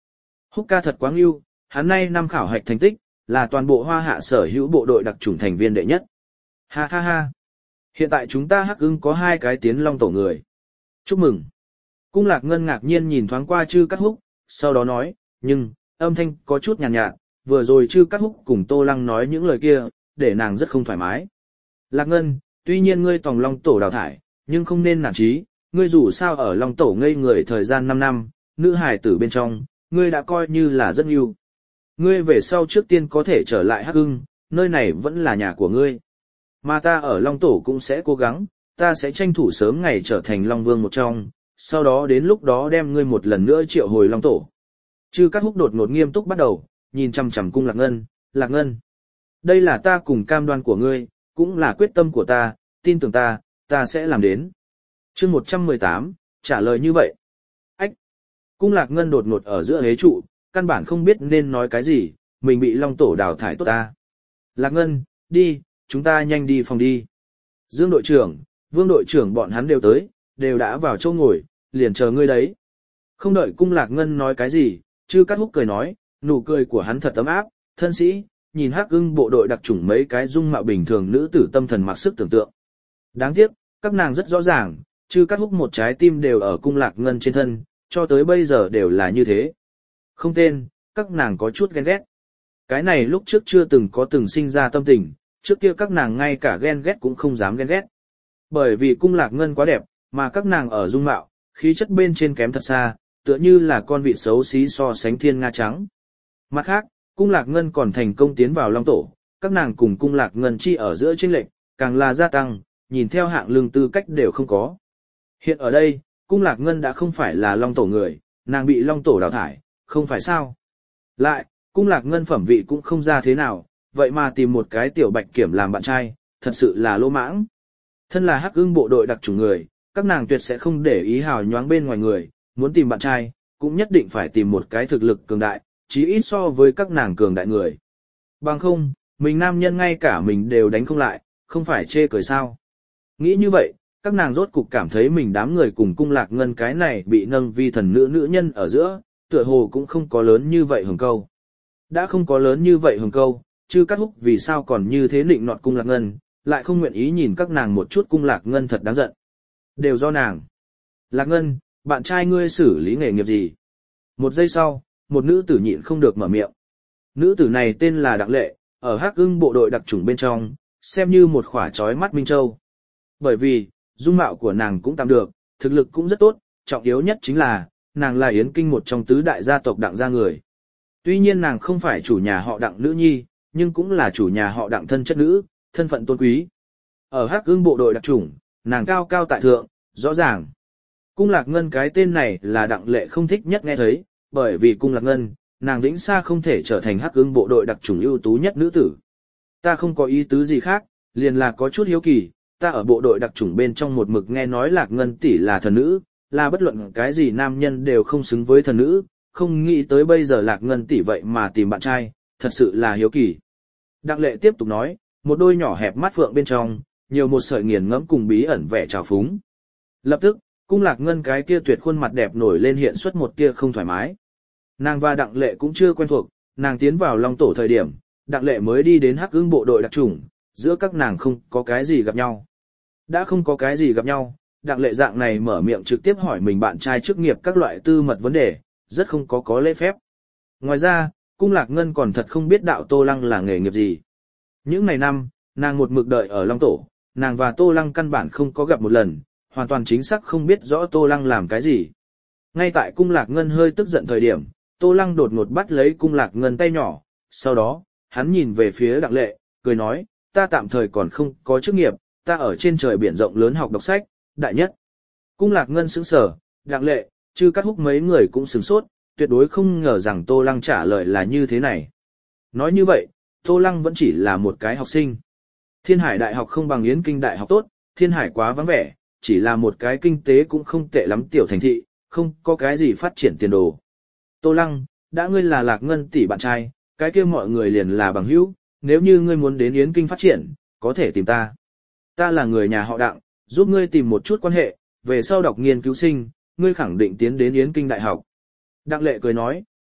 Húc ca thật quá ngưu, hắn nay năm khảo hạch thành tích, là toàn bộ Hoa Hạ sở hữu bộ đội đặc chủng thành viên đệ nhất. Ha ha ha. Hiện tại chúng ta Hắc Ưng có hai cái tiến long tổ người. Chúc mừng. Cung Lạc Ngân ngạc nhiên nhìn thoáng qua Trư Cát Húc, sau đó nói, nhưng, âm thanh có chút nhàn nhạt, nhạt, vừa rồi Trư Cát Húc cùng Tô Lăng nói những lời kia, để nàng rất không thoải mái. Lạc Ngân, tuy nhiên ngươi tòng long tổ đào thải, nhưng không nên nản chí, ngươi dù sao ở long tổ ngây người thời gian năm năm, nữ hài tử bên trong, ngươi đã coi như là rất ưu. Ngươi về sau trước tiên có thể trở lại Hắc Ưng, nơi này vẫn là nhà của ngươi. Mà ta ở long tổ cũng sẽ cố gắng, ta sẽ tranh thủ sớm ngày trở thành long vương một trong, sau đó đến lúc đó đem ngươi một lần nữa triệu hồi long tổ. Trư Cát Húc đột ngột nghiêm túc bắt đầu, nhìn chằm chằm Cung Lạc Ngân, Lạc Ngân. Đây là ta cùng cam đoan của ngươi, cũng là quyết tâm của ta, tin tưởng ta, ta sẽ làm đến. Chương một trăm mười tám, trả lời như vậy. Ách. Cung Lạc Ngân đột ngột ở giữa hế trụ, căn bản không biết nên nói cái gì, mình bị long tổ đào thải tốt ta. Lạc Ngân, đi, chúng ta nhanh đi phòng đi. Dương đội trưởng, Vương đội trưởng bọn hắn đều tới, đều đã vào chỗ ngồi, liền chờ ngươi đấy. Không đợi Cung Lạc Ngân nói cái gì, Trư Cát Húc cười nói, nụ cười của hắn thật ấm áp, thân sĩ, nhìn Hắc Ưng bộ đội đặc chủng mấy cái dung mạo bình thường nữ tử tâm thần mặc sức tưởng tượng. Đáng tiếc, các nàng rất rõ ràng, Trư Cát Húc một trái tim đều ở Cung Lạc Ngân trên thân, cho tới bây giờ đều là như thế. Không tên, các nàng có chút ghen ghét. Cái này lúc trước chưa từng có từng sinh ra tâm tình, trước kia các nàng ngay cả ghen ghét cũng không dám ghen ghét. Bởi vì Cung Lạc Ngân quá đẹp, mà các nàng ở dung mạo, khí chất bên trên kém thật xa, tựa như là con vịt xấu xí so sánh thiên nga trắng. Mặt khác, Cung Lạc Ngân còn thành công tiến vào long tổ, các nàng cùng Cung Lạc Ngân chi ở giữa chênh lệch, càng là gia tăng, nhìn theo hạng lương tư cách đều không có. Hiện ở đây, Cung Lạc Ngân đã không phải là long tổ người, nàng bị long tổ đào thải, không phải sao. Lại, Cung Lạc Ngân phẩm vị cũng không ra thế nào, vậy mà tìm một cái tiểu bạch kiểm làm bạn trai, thật sự là lỗ mãng. Thân là Hắc Ưng bộ đội đặc chủng người, các nàng tuyệt sẽ không để ý hào nhoáng bên ngoài người, muốn tìm bạn trai, cũng nhất định phải tìm một cái thực lực cường đại, chí ít so với các nàng cường đại người. Bằng không, mình nam nhân ngay cả mình đều đánh không lại, không phải chê cười sao. Nghĩ như vậy, các nàng rốt cục cảm thấy mình đám người cùng Cung Lạc Ngân cái này bị nâng vi thần nữ nữ nhân ở giữa, tựa hồ cũng không có lớn như vậy hừng câu. Đã không có lớn như vậy hừng câu, Trư Cát Húc vì sao còn như thế nịnh nọt Cung Lạc Ngân, lại không nguyện ý nhìn các nàng một chút. Cung Lạc Ngân thật đáng giận. Đều do nàng. Lạc Ngân, bạn trai ngươi xử lý nghề nghiệp gì? Một giây sau, một nữ tử nhịn không được mở miệng. Nữ tử này tên là Đặng Lệ, ở Hắc Ưng bộ đội đặc chủng bên trong, xem như một khỏa chói mắt minh châu. Bởi vì, dung mạo của nàng cũng tạm được, thực lực cũng rất tốt, trọng yếu nhất chính là, nàng là Yến Kinh một trong tứ đại gia tộc Đặng gia người. Tuy nhiên nàng không phải chủ nhà họ Đặng nữ nhi, nhưng cũng là chủ nhà họ Đặng thân chất nữ, thân phận tôn quý. Ở Hắc Ưng bộ đội đặc chủng, nàng cao cao tại thượng, rõ ràng. Cung Lạc Ngân cái tên này là Đặng Lệ không thích nhất nghe thấy, bởi vì Cung Lạc Ngân, nàng vĩnh xa không thể trở thành Hắc Ưng bộ đội đặc chủng ưu tú nhất nữ tử. Ta không có ý tứ gì khác, liền là có chút hiếu kỳ, ta ở bộ đội đặc chủng bên trong một mực nghe nói Lạc Ngân tỷ là thần nữ, là bất luận cái gì nam nhân đều không xứng với thần nữ, không nghĩ tới bây giờ Lạc Ngân tỷ vậy mà tìm bạn trai, thật sự là hiếu kỳ. Đặng Lệ tiếp tục nói, một đôi nhỏ hẹp mắt phượng bên trong, nhiều một sợi nghiền ngẫm cùng bí ẩn vẻ trào phúng. Lập tức, Cung Lạc Ngân cái kia tuyệt khuôn mặt đẹp nổi lên hiện xuất một tia không thoải mái. Nàng và Đặng Lệ cũng chưa quen thuộc, nàng tiến vào Long Tổ thời điểm, Đặng Lệ mới đi đến Hắc Ưng bộ đội đặc chủng, giữa các nàng không có cái gì gặp nhau. Đã không có cái gì gặp nhau, Đặng Lệ dạng này mở miệng trực tiếp hỏi mình bạn trai chức nghiệp các loại tư mật vấn đề, rất không có có lễ phép. Ngoài ra, Cung Lạc Ngân còn thật không biết đạo Tô Lăng là nghề nghiệp gì. Những ngày năm, nàng một mực đợi ở Long Tổ, nàng và Tô Lăng căn bản không có gặp một lần, hoàn toàn chính xác không biết rõ Tô Lăng làm cái gì. Ngay tại Cung Lạc Ngân hơi tức giận thời điểm, Tô Lăng đột ngột bắt lấy Cung Lạc Ngân tay nhỏ, sau đó, hắn nhìn về phía Đặng Lệ, cười nói, ta tạm thời còn không có chức nghiệp, ta ở trên trời biển rộng lớn học đọc sách, đại nhất. Cung Lạc Ngân sững sờ, Đặng Lệ, Trư Cát Húc mấy người cũng sửng sốt, tuyệt đối không ngờ rằng Tô Lăng trả lời là như thế này. Nói như vậy, Tô Lăng vẫn chỉ là một cái học sinh. Thiên Hải Đại học không bằng Yến Kinh Đại học tốt, Thiên Hải quá vắng vẻ, chỉ là một cái kinh tế cũng không tệ lắm tiểu thành thị, không có cái gì phát triển tiền đồ. Tô Lăng, đã ngươi là Lạc Ngân tỷ bạn trai, cái kia mọi người liền là bằng hữu, nếu như ngươi muốn đến Yến Kinh phát triển, có thể tìm ta. Ta là người nhà họ Đặng, giúp ngươi tìm một chút quan hệ, về sau đọc nghiên cứu sinh, ngươi khẳng định tiến đến Yến Kinh Đại học. Đặng Lệ cười nói,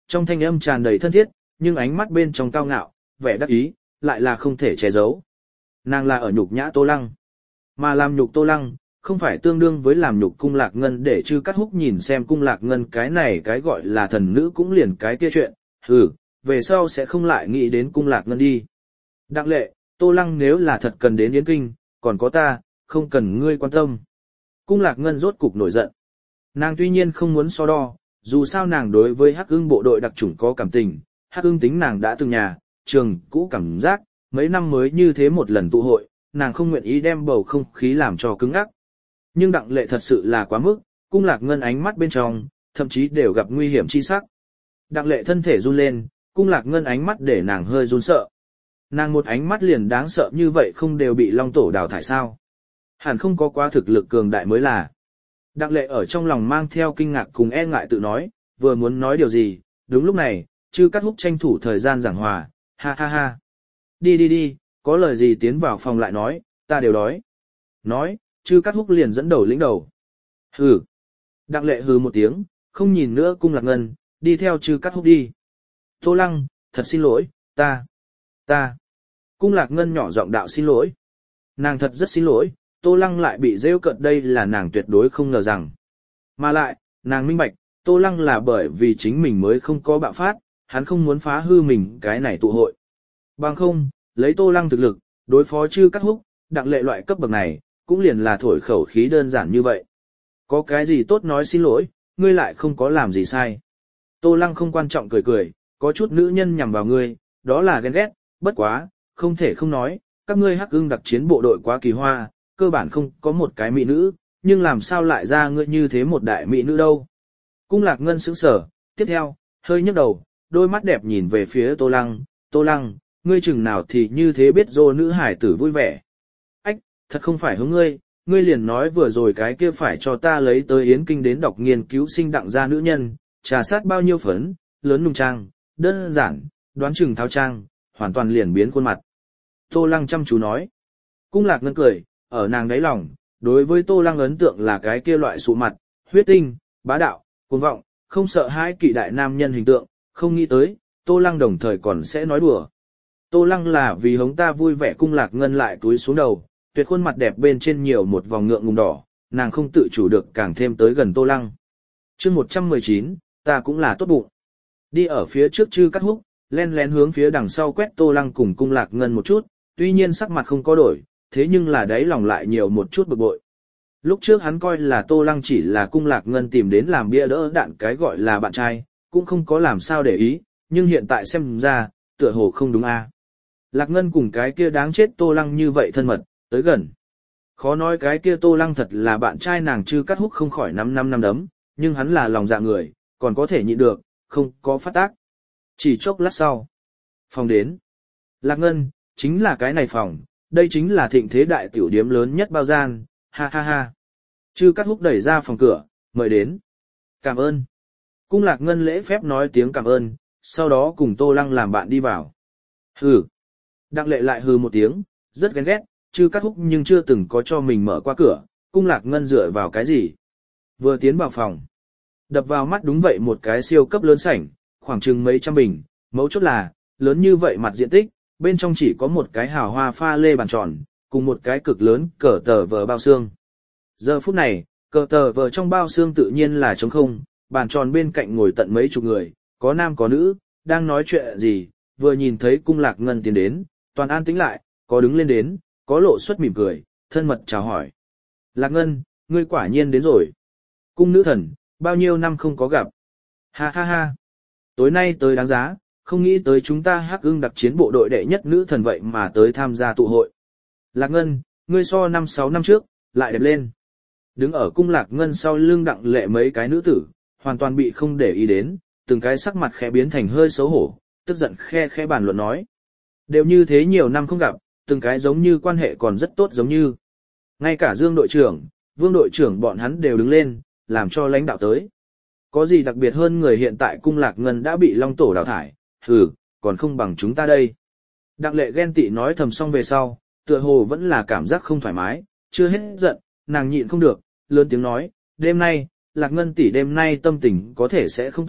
trong thanh âm tràn đầy thân thiết, nhưng ánh mắt bên trong cao ngạo, vẻ đắc ý, lại là không thể che giấu. Nàng là ở nhục nhã Tô Lăng, mà làm nhục Tô Lăng, không phải tương đương với làm nhục Cung Lạc Ngân để Chư Cát Húc nhìn xem Cung Lạc Ngân cái này cái gọi là thần nữ cũng liền cái kia chuyện, hừ, về sau sẽ không lại nghĩ đến Cung Lạc Ngân đi. Đặng Lệ, Tô Lăng nếu là thật cần đến Yến Kinh, còn có ta, không cần ngươi quan tâm. Cung Lạc Ngân rốt cục nổi giận. Nàng tuy nhiên không muốn so đo, dù sao nàng đối với Hắc Ưng bộ đội đặc chủng có cảm tình, Hắc Ưng tính nàng đã từng nhà, trường cũ cảm giác, mấy năm mới như thế một lần tụ hội, nàng không nguyện ý đem bầu không khí làm cho cứng ngắc. Nhưng Đặng Lệ thật sự là quá mức, Cung Lạc Ngân ánh mắt bên trong, thậm chí đều gặp nguy hiểm chi sắc. Đặng Lệ thân thể run lên, Cung Lạc Ngân ánh mắt để nàng hơi run sợ. Nàng một ánh mắt liền đáng sợ như vậy không đều bị Long Tổ đào thải sao? Hẳn không có quá thực lực cường đại mới là. Đặng Lệ ở trong lòng mang theo kinh ngạc cùng e ngại tự nói, vừa muốn nói điều gì, đúng lúc này, Chư Cát Húc tranh thủ thời gian giảng hòa, ha ha ha. Đi đi đi, có lời gì tiến vào phòng lại nói, ta đều đói. Nói, Chư Cát Húc liền dẫn đầu lĩnh đầu. Hừ. Đặng Lệ hừ một tiếng, không nhìn nữa Cung Lạc Ngân, đi theo Chư Cát Húc đi. Tô Lăng, thật xin lỗi, ta, ta. Cung Lạc Ngân nhỏ giọng đạo xin lỗi. Nàng thật rất xin lỗi, Tô Lăng lại bị rêu cợt đây là nàng tuyệt đối không ngờ rằng. Mà lại, nàng minh bạch, Tô Lăng là bởi vì chính mình mới không có bạo phát, hắn không muốn phá hư mình cái này tụ hội. Bằng không, lấy Tô Lăng thực lực, đối phó Chư Cát Húc, Đặng Lệ loại cấp bậc này, cũng liền là thổi khẩu khí đơn giản như vậy. Có cái gì tốt nói xin lỗi, ngươi lại không có làm gì sai. Tô Lăng không quan trọng cười cười, có chút nữ nhân nhằm vào ngươi, đó là ghen ghét, bất quá, không thể không nói, các ngươi Hắc Ưng đặc chiến bộ đội quá kỳ hoa, cơ bản không có một cái mỹ nữ, nhưng làm sao lại ra ngươi như thế một đại mỹ nữ đâu. Cung Lạc Ngân sững sờ, tiếp theo, hơi nhấc đầu, đôi mắt đẹp nhìn về phía Tô Lăng, Tô Lăng, ngươi chừng nào thì như thế biết dô nữ hải tử vui vẻ. Ách, thật không phải hướng ngươi, ngươi liền nói vừa rồi cái kia phải cho ta lấy tới Yến Kinh đến đọc nghiên cứu sinh đặng gia nữ nhân, trà sát bao nhiêu phấn, lớn nung trang, đơn giản, đoán chừng tháo trang, hoàn toàn liền biến khuôn mặt. Tô Lăng chăm chú nói. Cung Lạc Ngân cười, ở nàng đáy lòng, đối với Tô Lăng ấn tượng là cái kia loại sụ mặt, huyết tinh, bá đạo, cuồng vọng, không sợ hãi kỵ đại nam nhân hình tượng, không nghĩ tới, Tô Lăng đồng thời còn sẽ nói đùa. Tô Lăng là vì hống ta vui vẻ. Cung Lạc Ngân lại túi xuống đầu, tuyệt khuôn mặt đẹp bên trên nhiều một vòng ngượng ngùng đỏ, nàng không tự chủ được càng thêm tới gần Tô Lăng. Chương một trăm mười chín, ta cũng là tốt bụng. Đi ở phía trước Chư Cát Húc, len lén hướng phía đằng sau quét Tô Lăng cùng Cung Lạc Ngân một chút, tuy nhiên sắc mặt không có đổi, thế nhưng là đáy lòng lại nhiều một chút bực bội. Lúc trước hắn coi là Tô Lăng chỉ là Cung Lạc Ngân tìm đến làm bia đỡ đạn cái gọi là bạn trai, cũng không có làm sao để ý, nhưng hiện tại xem ra, tựa hồ không đúng a. À. Lạc Ngân cùng cái kia đáng chết Tô Lăng như vậy thân mật, tới gần. Khó nói cái kia Tô Lăng thật là bạn trai nàng. Chư Cát Húc không khỏi năm năm năm đấm, nhưng hắn là lòng dạ người, còn có thể nhịn được, không có phát tác. Chỉ chốc lát sau, phòng đến. Lạc Ngân, chính là cái này phòng, đây chính là thịnh thế đại tiểu điếm lớn nhất bao gian, ha ha ha. Chư Cát Húc đẩy ra phòng cửa, mời đến. Cảm ơn. Cung Lạc Ngân lễ phép nói tiếng cảm ơn, sau đó cùng Tô Lăng làm bạn đi vào. Hừ. Đặng Lệ lại hừ một tiếng, rất ghen ghét, Chư Cát Húc nhưng chưa từng có cho mình mở qua cửa, Cung Lạc Ngân dựa vào cái gì. Vừa tiến vào phòng, đập vào mắt đúng vậy một cái siêu cấp lớn sảnh, khoảng chừng mấy trăm bình, mấu chốt là, lớn như vậy mặt diện tích, bên trong chỉ có một cái hào hoa pha lê bàn tròn, cùng một cái cực lớn cờ tờ vờ bao xương. Giờ phút này, cờ tờ vờ trong bao xương tự nhiên là trống không, bàn tròn bên cạnh ngồi tận mấy chục người, có nam có nữ, đang nói chuyện gì, vừa nhìn thấy Cung Lạc Ngân tiến đến, toàn an tĩnh lại, có đứng lên đến, có lộ xuất mỉm cười, thân mật chào hỏi. Lạc Ngân, ngươi quả nhiên đến rồi. Cung nữ thần, bao nhiêu năm không có gặp. Ha ha ha. Tối nay tới đáng giá, không nghĩ tới chúng ta Hắc Ưng đặc chiến bộ đội đệ nhất nữ thần vậy mà tới tham gia tụ hội. Lạc Ngân, ngươi so năm sáu năm trước, lại đẹp lên. Đứng ở Cung Lạc Ngân sau lưng Đặng Lệ mấy cái nữ tử, hoàn toàn bị không để ý đến, từng cái sắc mặt khẽ biến thành hơi xấu hổ, tức giận khe khẽ bàn luận nói. Đều như thế nhiều năm không gặp, từng cái giống như quan hệ còn rất tốt giống như. Ngay cả Dương đội trưởng, Vương đội trưởng bọn hắn đều đứng lên, làm cho lãnh đạo tới. Có gì đặc biệt hơn người hiện tại Cung Lạc Ngân đã bị Long Tổ đào thải, hừ, còn không bằng chúng ta đây. Đặng Lệ ghen tị nói thầm xong về sau, tựa hồ vẫn là cảm giác không thoải mái, chưa hết giận, nàng nhịn không được, lớn tiếng nói, đêm nay, Lạc Ngân tỷ đêm nay tâm tình có thể sẽ không tốt,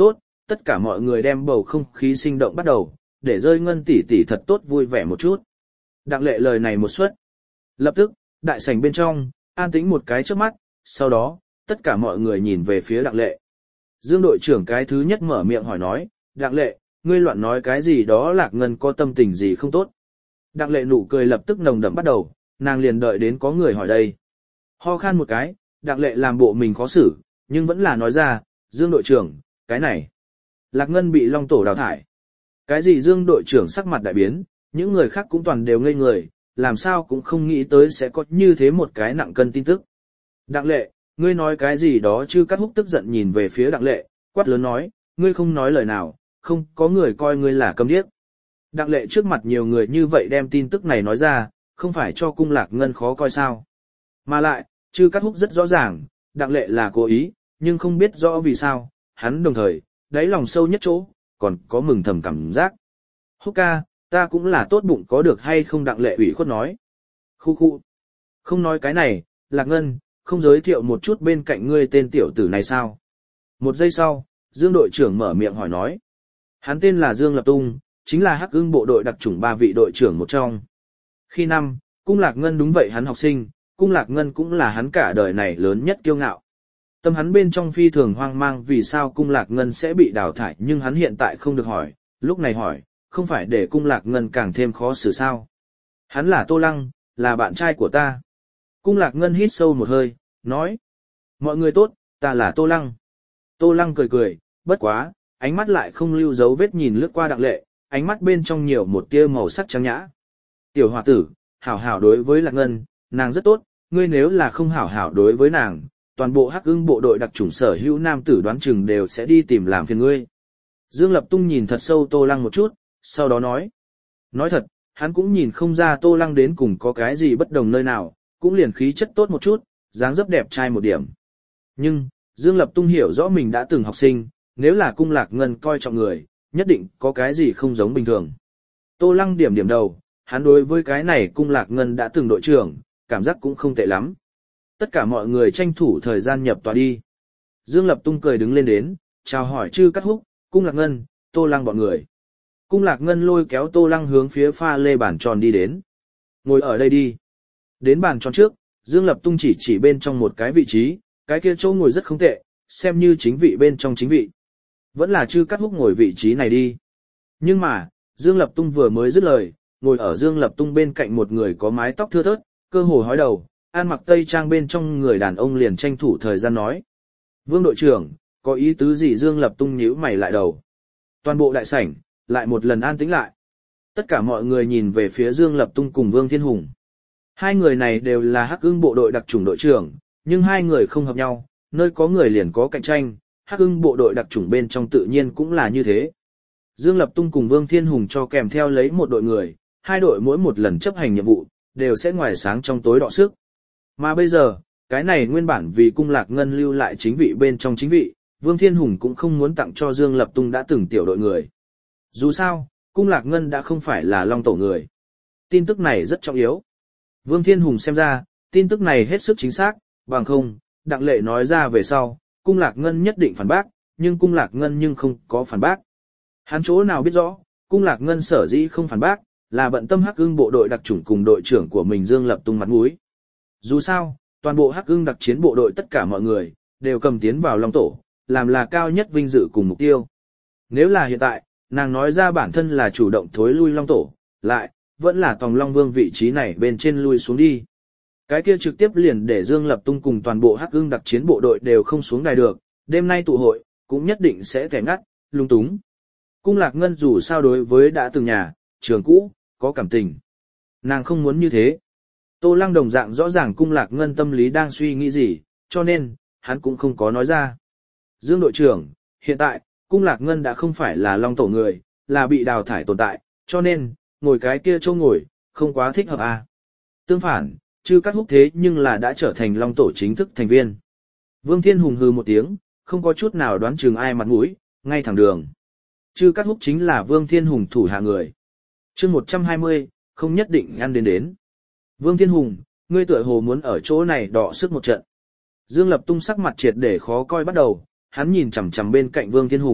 tất cả mọi người đem bầu không khí sinh động bắt đầu, để rơi Ngân tỷ tỷ thật tốt vui vẻ một chút. Đặng Lệ lời này một suất. Lập tức, đại sảnh bên trong, an tĩnh một cái trước mắt, sau đó, tất cả mọi người nhìn về phía Đặng Lệ. Dương đội trưởng cái thứ nhất mở miệng hỏi nói, Đặng Lệ, ngươi loạn nói cái gì đó Lạc Ngân có tâm tình gì không tốt. Đặng Lệ nụ cười lập tức nồng đậm bắt đầu, nàng liền đợi đến có người hỏi đây. Ho khan một cái, Đặng Lệ làm bộ mình khó xử, nhưng vẫn là nói ra, Dương đội trưởng, cái này. Lạc Ngân bị Long Tổ đào thải. Cái gì Dương đội trưởng sắc mặt đại biến, những người khác cũng toàn đều ngây người, làm sao cũng không nghĩ tới sẽ có như thế một cái nặng cân tin tức. Đặng Lệ, ngươi nói cái gì đó chứ Cát Húc tức giận nhìn về phía Đặng Lệ, quát lớn nói, ngươi không nói lời nào, không có người coi ngươi là câm điếc. Đặng Lệ trước mặt nhiều người như vậy đem tin tức này nói ra, không phải cho cung Lạc Ngân khó coi sao. Mà lại, chứ Cát Húc rất rõ ràng, Đặng Lệ là cố ý, nhưng không biết rõ vì sao, hắn đồng thời, đáy lòng sâu nhất chỗ, còn có mừng thầm cảm giác. Húc ca, ta cũng là tốt bụng có được hay không Đặng Lệ ủy khuất nói. Khu khu. Không nói cái này, Lạc Ngân, không giới thiệu một chút bên cạnh ngươi tên tiểu tử này sao. Một giây sau, Dương đội trưởng mở miệng hỏi nói. Hắn tên là Dương Lập Tung, chính là Hắc Ưng bộ đội đặc chủng ba vị đội trưởng một trong. Khi năm, cung Lạc Ngân đúng vậy hắn học sinh, cung Lạc Ngân cũng là hắn cả đời này lớn nhất kiêu ngạo. Tâm hắn bên trong phi thường hoang mang vì sao cung Lạc Ngân sẽ bị đào thải nhưng hắn hiện tại không được hỏi, lúc này hỏi, không phải để cung Lạc Ngân càng thêm khó xử sao. Hắn là Tô Lăng, là bạn trai của ta. Cung Lạc Ngân hít sâu một hơi, nói. Mọi người tốt, ta là Tô Lăng. Tô Lăng cười cười, bất quá, ánh mắt lại không lưu dấu vết nhìn lướt qua Đặng Lệ, ánh mắt bên trong nhiều một tia màu sắc trắng nhã. Tiểu hòa tử, hảo hảo đối với Lạc Ngân, nàng rất tốt, ngươi nếu là không hảo hảo đối với nàng, toàn bộ Hắc Ưng bộ đội đặc chủng sở hữu nam tử đoán chừng đều sẽ đi tìm làm phiền ngươi. Dương Lập Tung nhìn thật sâu Tô Lăng một chút, sau đó nói. Nói thật, hắn cũng nhìn không ra Tô Lăng đến cùng có cái gì bất đồng nơi nào, cũng liền khí chất tốt một chút, dáng dấp đẹp trai một điểm. Nhưng, Dương Lập Tung hiểu rõ mình đã từng học sinh, nếu là cung Lạc Ngân coi trọng người, nhất định có cái gì không giống bình thường. Tô Lăng điểm điểm đầu, hắn đối với cái này cung Lạc Ngân đã từng đội trưởng, cảm giác cũng không tệ lắm. Tất cả mọi người tranh thủ thời gian nhập tòa đi. Dương Lập Tung cười đứng lên đến, chào hỏi Trư Cát Húc, cung Lạc Ngân, Tô Lăng bọn người. Cung Lạc Ngân lôi kéo Tô Lăng hướng phía pha lê bàn tròn đi đến. Ngồi ở đây đi. Đến bàn tròn trước, Dương Lập Tung chỉ chỉ bên trong một cái vị trí, cái kia chỗ ngồi rất không tệ, xem như chính vị bên trong chính vị. Vẫn là Trư Cát Húc ngồi vị trí này đi. Nhưng mà, Dương Lập Tung vừa mới dứt lời, ngồi ở Dương Lập Tung bên cạnh một người có mái tóc thưa thớt, cơ hồ hói đầu, ăn mặc tây trang bên trong người đàn ông liền tranh thủ thời gian nói. Vương đội trưởng, có ý tứ gì? Dương Lập Tung nhíu mày lại đầu. Toàn bộ đại sảnh, lại một lần an tĩnh lại. Tất cả mọi người nhìn về phía Dương Lập Tung cùng Vương Thiên Hùng. Hai người này đều là Hắc Ưng bộ đội đặc chủng đội trưởng, nhưng hai người không hợp nhau, nơi có người liền có cạnh tranh, Hắc Ưng bộ đội đặc chủng bên trong tự nhiên cũng là như thế. Dương Lập Tung cùng Vương Thiên Hùng cho kèm theo lấy một đội người, hai đội mỗi một lần chấp hành nhiệm vụ, đều sẽ ngoài sáng trong tối đọ sức. Mà bây giờ, cái này nguyên bản vì cung Lạc Ngân lưu lại chính vị bên trong chính vị, Vương Thiên Hùng cũng không muốn tặng cho Dương Lập Tung đã từng tiểu đội người. Dù sao, cung Lạc Ngân đã không phải là Long Tổ người. Tin tức này rất trọng yếu. Vương Thiên Hùng xem ra, tin tức này hết sức chính xác, bằng không, Đặng Lệ nói ra về sau, cung Lạc Ngân nhất định phản bác, nhưng cung Lạc Ngân nhưng không có phản bác. Hắn chỗ nào biết rõ, cung Lạc Ngân sở dĩ không phản bác, là bận tâm Hắc Ưng bộ đội đặc chủng cùng đội trưởng của mình Dương Lập Tung mặt mũi. Dù sao, toàn bộ Hắc Ưng đặc chiến bộ đội tất cả mọi người, đều cầm tiến vào Long Tổ, làm là cao nhất vinh dự cùng mục tiêu. Nếu là hiện tại, nàng nói ra bản thân là chủ động thối lui Long Tổ, lại, vẫn là tòng Long Vương vị trí này bên trên lui xuống đi. Cái kia trực tiếp liền để Dương Lập Tung cùng toàn bộ Hắc Ưng đặc chiến bộ đội đều không xuống đài được, đêm nay tụ hội, cũng nhất định sẽ kẻ ngắt, lung túng. Cung Lạc Ngân dù sao đối với đã từng nhà, trường cũ, có cảm tình. Nàng không muốn như thế. Tô Lăng đồng dạng rõ ràng cung Lạc Ngân tâm lý đang suy nghĩ gì, cho nên, hắn cũng không có nói ra. Dương đội trưởng, hiện tại, cung Lạc Ngân đã không phải là Long Tổ người, là bị đào thải tồn tại, cho nên, ngồi cái kia chỗ ngồi, không quá thích hợp à. Tương phản, Trư Cát Húc thế nhưng là đã trở thành Long Tổ chính thức thành viên. Vương Thiên Hùng hừ một tiếng, không có chút nào đoán chừng ai mặt mũi, ngay thẳng đường. Trư Cát Húc chính là Vương Thiên Hùng thủ hạ người. Chương một trăm hai mươi, không nhất định ăn đến đến. Vương Thiên Hùng, ngươi tựa hồ muốn ở chỗ này đọ sức một trận. Dương Lập Tung sắc mặt triệt để khó coi bắt đầu, hắn nhìn chằm chằm bên cạnh Vương Thiên Hùng,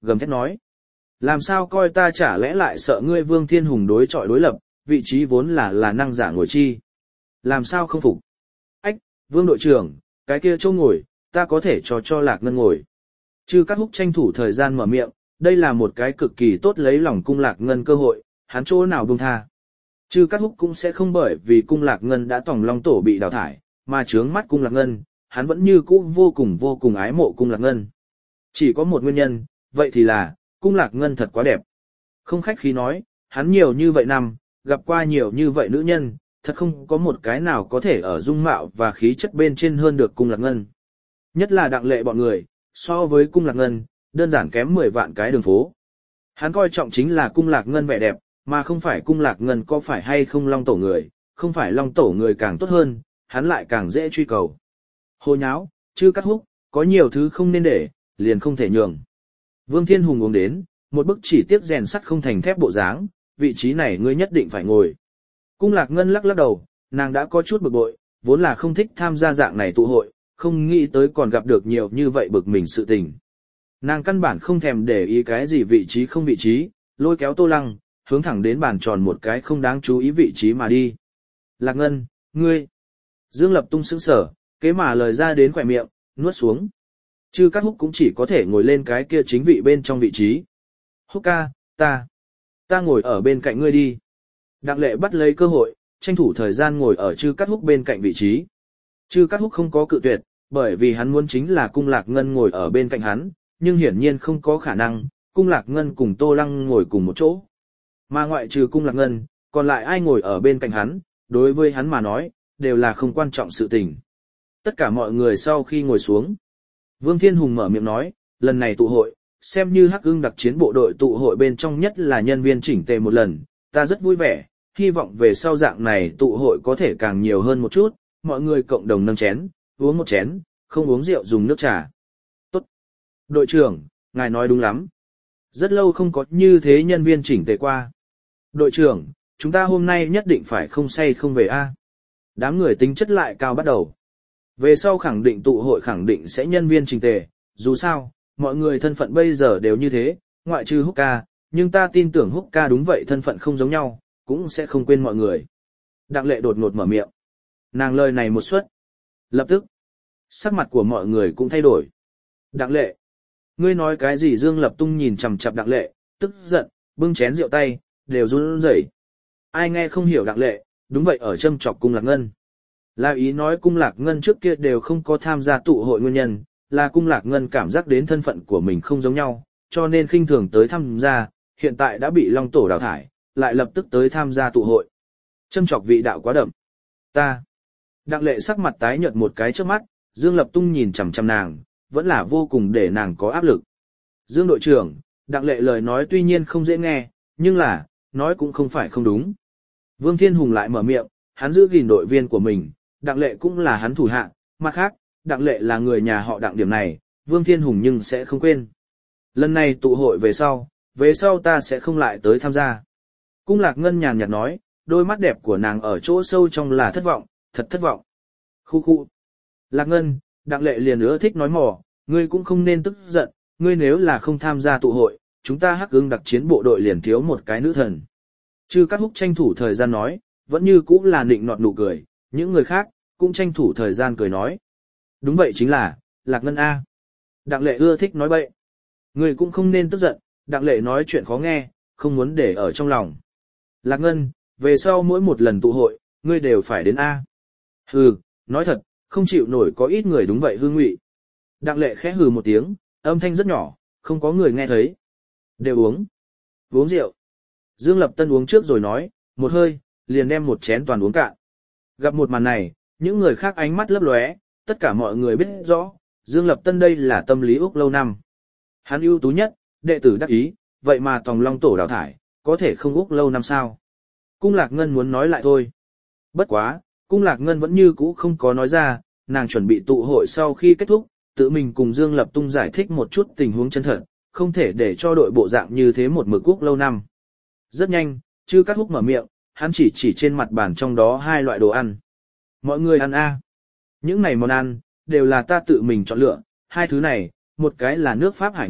gầm thét nói. Làm sao coi ta chả lẽ lại sợ ngươi Vương Thiên Hùng đối chọi đối lập, vị trí vốn là là năng giả ngồi chi. Làm sao không phục? Ách, Vương đội trưởng, cái kia chỗ ngồi, ta có thể cho cho Lạc Ngân ngồi. Chư Cát Húc tranh thủ thời gian mở miệng, đây là một cái cực kỳ tốt lấy lòng cung Lạc Ngân cơ hội, hắn chỗ nào buông tha. Chư Cát Húc cũng sẽ không bởi vì cung Lạc Ngân đã tòng long tổ bị đào thải, mà trướng mắt cung Lạc Ngân, hắn vẫn như cũ vô cùng vô cùng ái mộ cung Lạc Ngân. Chỉ có một nguyên nhân, vậy thì là, cung Lạc Ngân thật quá đẹp. Không khách khí nói, hắn nhiều như vậy năm, gặp qua nhiều như vậy nữ nhân, thật không có một cái nào có thể ở dung mạo và khí chất bên trên hơn được cung Lạc Ngân. Nhất là Đặng Lệ bọn người, so với cung Lạc Ngân, đơn giản kém mười vạn cái đường phố. Hắn coi trọng chính là cung Lạc Ngân vẻ đẹp, mà không phải cung Lạc Ngân có phải hay không long tổ người, không phải long tổ người càng tốt hơn, hắn lại càng dễ truy cầu. Hồ nháo, Chư Cát Húc, có nhiều thứ không nên để, liền không thể nhường. Vương Thiên Hùng uống đến, một bức chỉ tiếc rèn sắt không thành thép bộ dáng, vị trí này ngươi nhất định phải ngồi. Cung Lạc Ngân lắc lắc đầu, nàng đã có chút bực bội, vốn là không thích tham gia dạng này tụ hội, không nghĩ tới còn gặp được nhiều như vậy bực mình sự tình. Nàng căn bản không thèm để ý cái gì vị trí không vị trí, lôi kéo Tô Lăng, hướng thẳng đến bàn tròn một cái không đáng chú ý vị trí mà đi. Lạc Ngân, ngươi. Dương Lập Tung sững sờ, kế mà lời ra đến khỏe miệng, nuốt xuống. Chư Cát Húc cũng chỉ có thể ngồi lên cái kia chính vị bên trong vị trí. Húc ca, ta, ta ngồi ở bên cạnh ngươi đi. Đặng Lệ bắt lấy cơ hội, tranh thủ thời gian ngồi ở Chư Cát Húc bên cạnh vị trí. Chư Cát Húc không có cự tuyệt, bởi vì hắn muốn chính là cung Lạc Ngân ngồi ở bên cạnh hắn, nhưng hiển nhiên không có khả năng, cung Lạc Ngân cùng Tô Lăng ngồi cùng một chỗ. Mà ngoại trừ cung Lạc Ngân, còn lại ai ngồi ở bên cạnh hắn, đối với hắn mà nói, đều là không quan trọng sự tình. Tất cả mọi người sau khi ngồi xuống, Vương Thiên Hùng mở miệng nói, lần này tụ hội, xem như Hắc Ưng đặc chiến bộ đội tụ hội bên trong nhất là nhân viên chỉnh tề một lần, ta rất vui vẻ, hy vọng về sau dạng này tụ hội có thể càng nhiều hơn một chút, mọi người cộng đồng nâng chén, uống một chén, không uống rượu dùng nước trà. Tốt. Đội trưởng, ngài nói đúng lắm. Rất lâu không có như thế nhân viên chỉnh tề qua. Đội trưởng, chúng ta hôm nay nhất định phải không say không về a. Đám người tính chất lại cao bắt đầu. Về sau khẳng định tụ hội khẳng định sẽ nhân viên chỉnh tề, dù sao, mọi người thân phận bây giờ đều như thế, ngoại trừ Húc ca, nhưng ta tin tưởng Húc ca đúng vậy thân phận không giống nhau, cũng sẽ không quên mọi người. Đặng Lệ đột ngột mở miệng. Nàng lời này một suất. Lập tức, sắc mặt của mọi người cũng thay đổi. Đặng Lệ, ngươi nói cái gì? Dương Lập Tung nhìn chằm chằm Đặng Lệ, tức giận, bưng chén rượu tay, đều run rẩy. Ai nghe không hiểu Đặng Lệ, đúng vậy ở châm chọc cung Lạc Ngân. Là ý nói cung Lạc Ngân trước kia đều không có tham gia tụ hội nguyên nhân, là cung Lạc Ngân cảm giác đến thân phận của mình không giống nhau, cho nên khinh thường tới tham gia, hiện tại đã bị Long Tổ đào thải, lại lập tức tới tham gia tụ hội. Châm chọc vị đạo quá đậm. Ta. Đặng Lệ sắc mặt tái nhợt một cái trước mắt, Dương Lập Tung nhìn chằm chằm nàng, vẫn là vô cùng để nàng có áp lực. Dương đội trưởng, Đặng Lệ lời nói tuy nhiên không dễ nghe, nhưng là, nói cũng không phải không đúng. Vương Thiên Hùng lại mở miệng, hắn giữ gìn đội viên của mình, Đặng Lệ cũng là hắn thủ hạ, mặt khác, Đặng Lệ là người nhà họ Đặng điểm này, Vương Thiên Hùng nhưng sẽ không quên. Lần này tụ hội về sau, về sau ta sẽ không lại tới tham gia. Cung Lạc Ngân nhàn nhạt nói, đôi mắt đẹp của nàng ở chỗ sâu trong là thất vọng, thật thất vọng. Khu khu. Lạc Ngân, Đặng Lệ liền ưa thích nói mỏ, ngươi cũng không nên tức giận, ngươi nếu là không tham gia tụ hội, chúng ta Hắc Ưng đặc chiến bộ đội liền thiếu một cái nữ thần. Chư Cát Húc tranh thủ thời gian nói, vẫn như cũ là nịnh nọt nụ cười, những người khác cũng tranh thủ thời gian cười nói. Đúng vậy chính là, Lạc Ngân A. Đặng Lệ ưa thích nói bậy. Ngươi cũng không nên tức giận, Đặng Lệ nói chuyện khó nghe, không muốn để ở trong lòng. Lạc Ngân, về sau mỗi một lần tụ hội, ngươi đều phải đến A. Hừ, nói thật, không chịu nổi có ít người đúng vậy hư ngụy. Đặng Lệ khẽ hừ một tiếng, âm thanh rất nhỏ, không có người nghe thấy. Đều uống. Uống rượu. Dương Lập Tân uống trước rồi nói, một hơi, liền đem một chén toàn uống cạn. Gặp một màn này, những người khác ánh mắt lấp lóe, tất cả mọi người biết rõ, Dương Lập Tân đây là tâm lý Úc lâu năm. Hắn ưu tú nhất, đệ tử đắc ý, vậy mà Tòng Long Tổ đào thải, có thể không Úc lâu năm sao. Cung Lạc Ngân muốn nói lại thôi. Bất quá, Cung Lạc Ngân vẫn như cũ không có nói ra, nàng chuẩn bị tụ hội sau khi kết thúc, tự mình cùng Dương Lập Tung giải thích một chút tình huống chân thật, không thể để cho đội bộ dạng như thế một mực Úc lâu năm. Rất nhanh, Chư Cát Húc mở miệng, hắn chỉ chỉ trên mặt bàn trong đó hai loại đồ ăn. Mọi người ăn a. Những này món ăn, đều là ta tự mình chọn lựa, hai thứ này, một cái là nước Pháp hải ngư,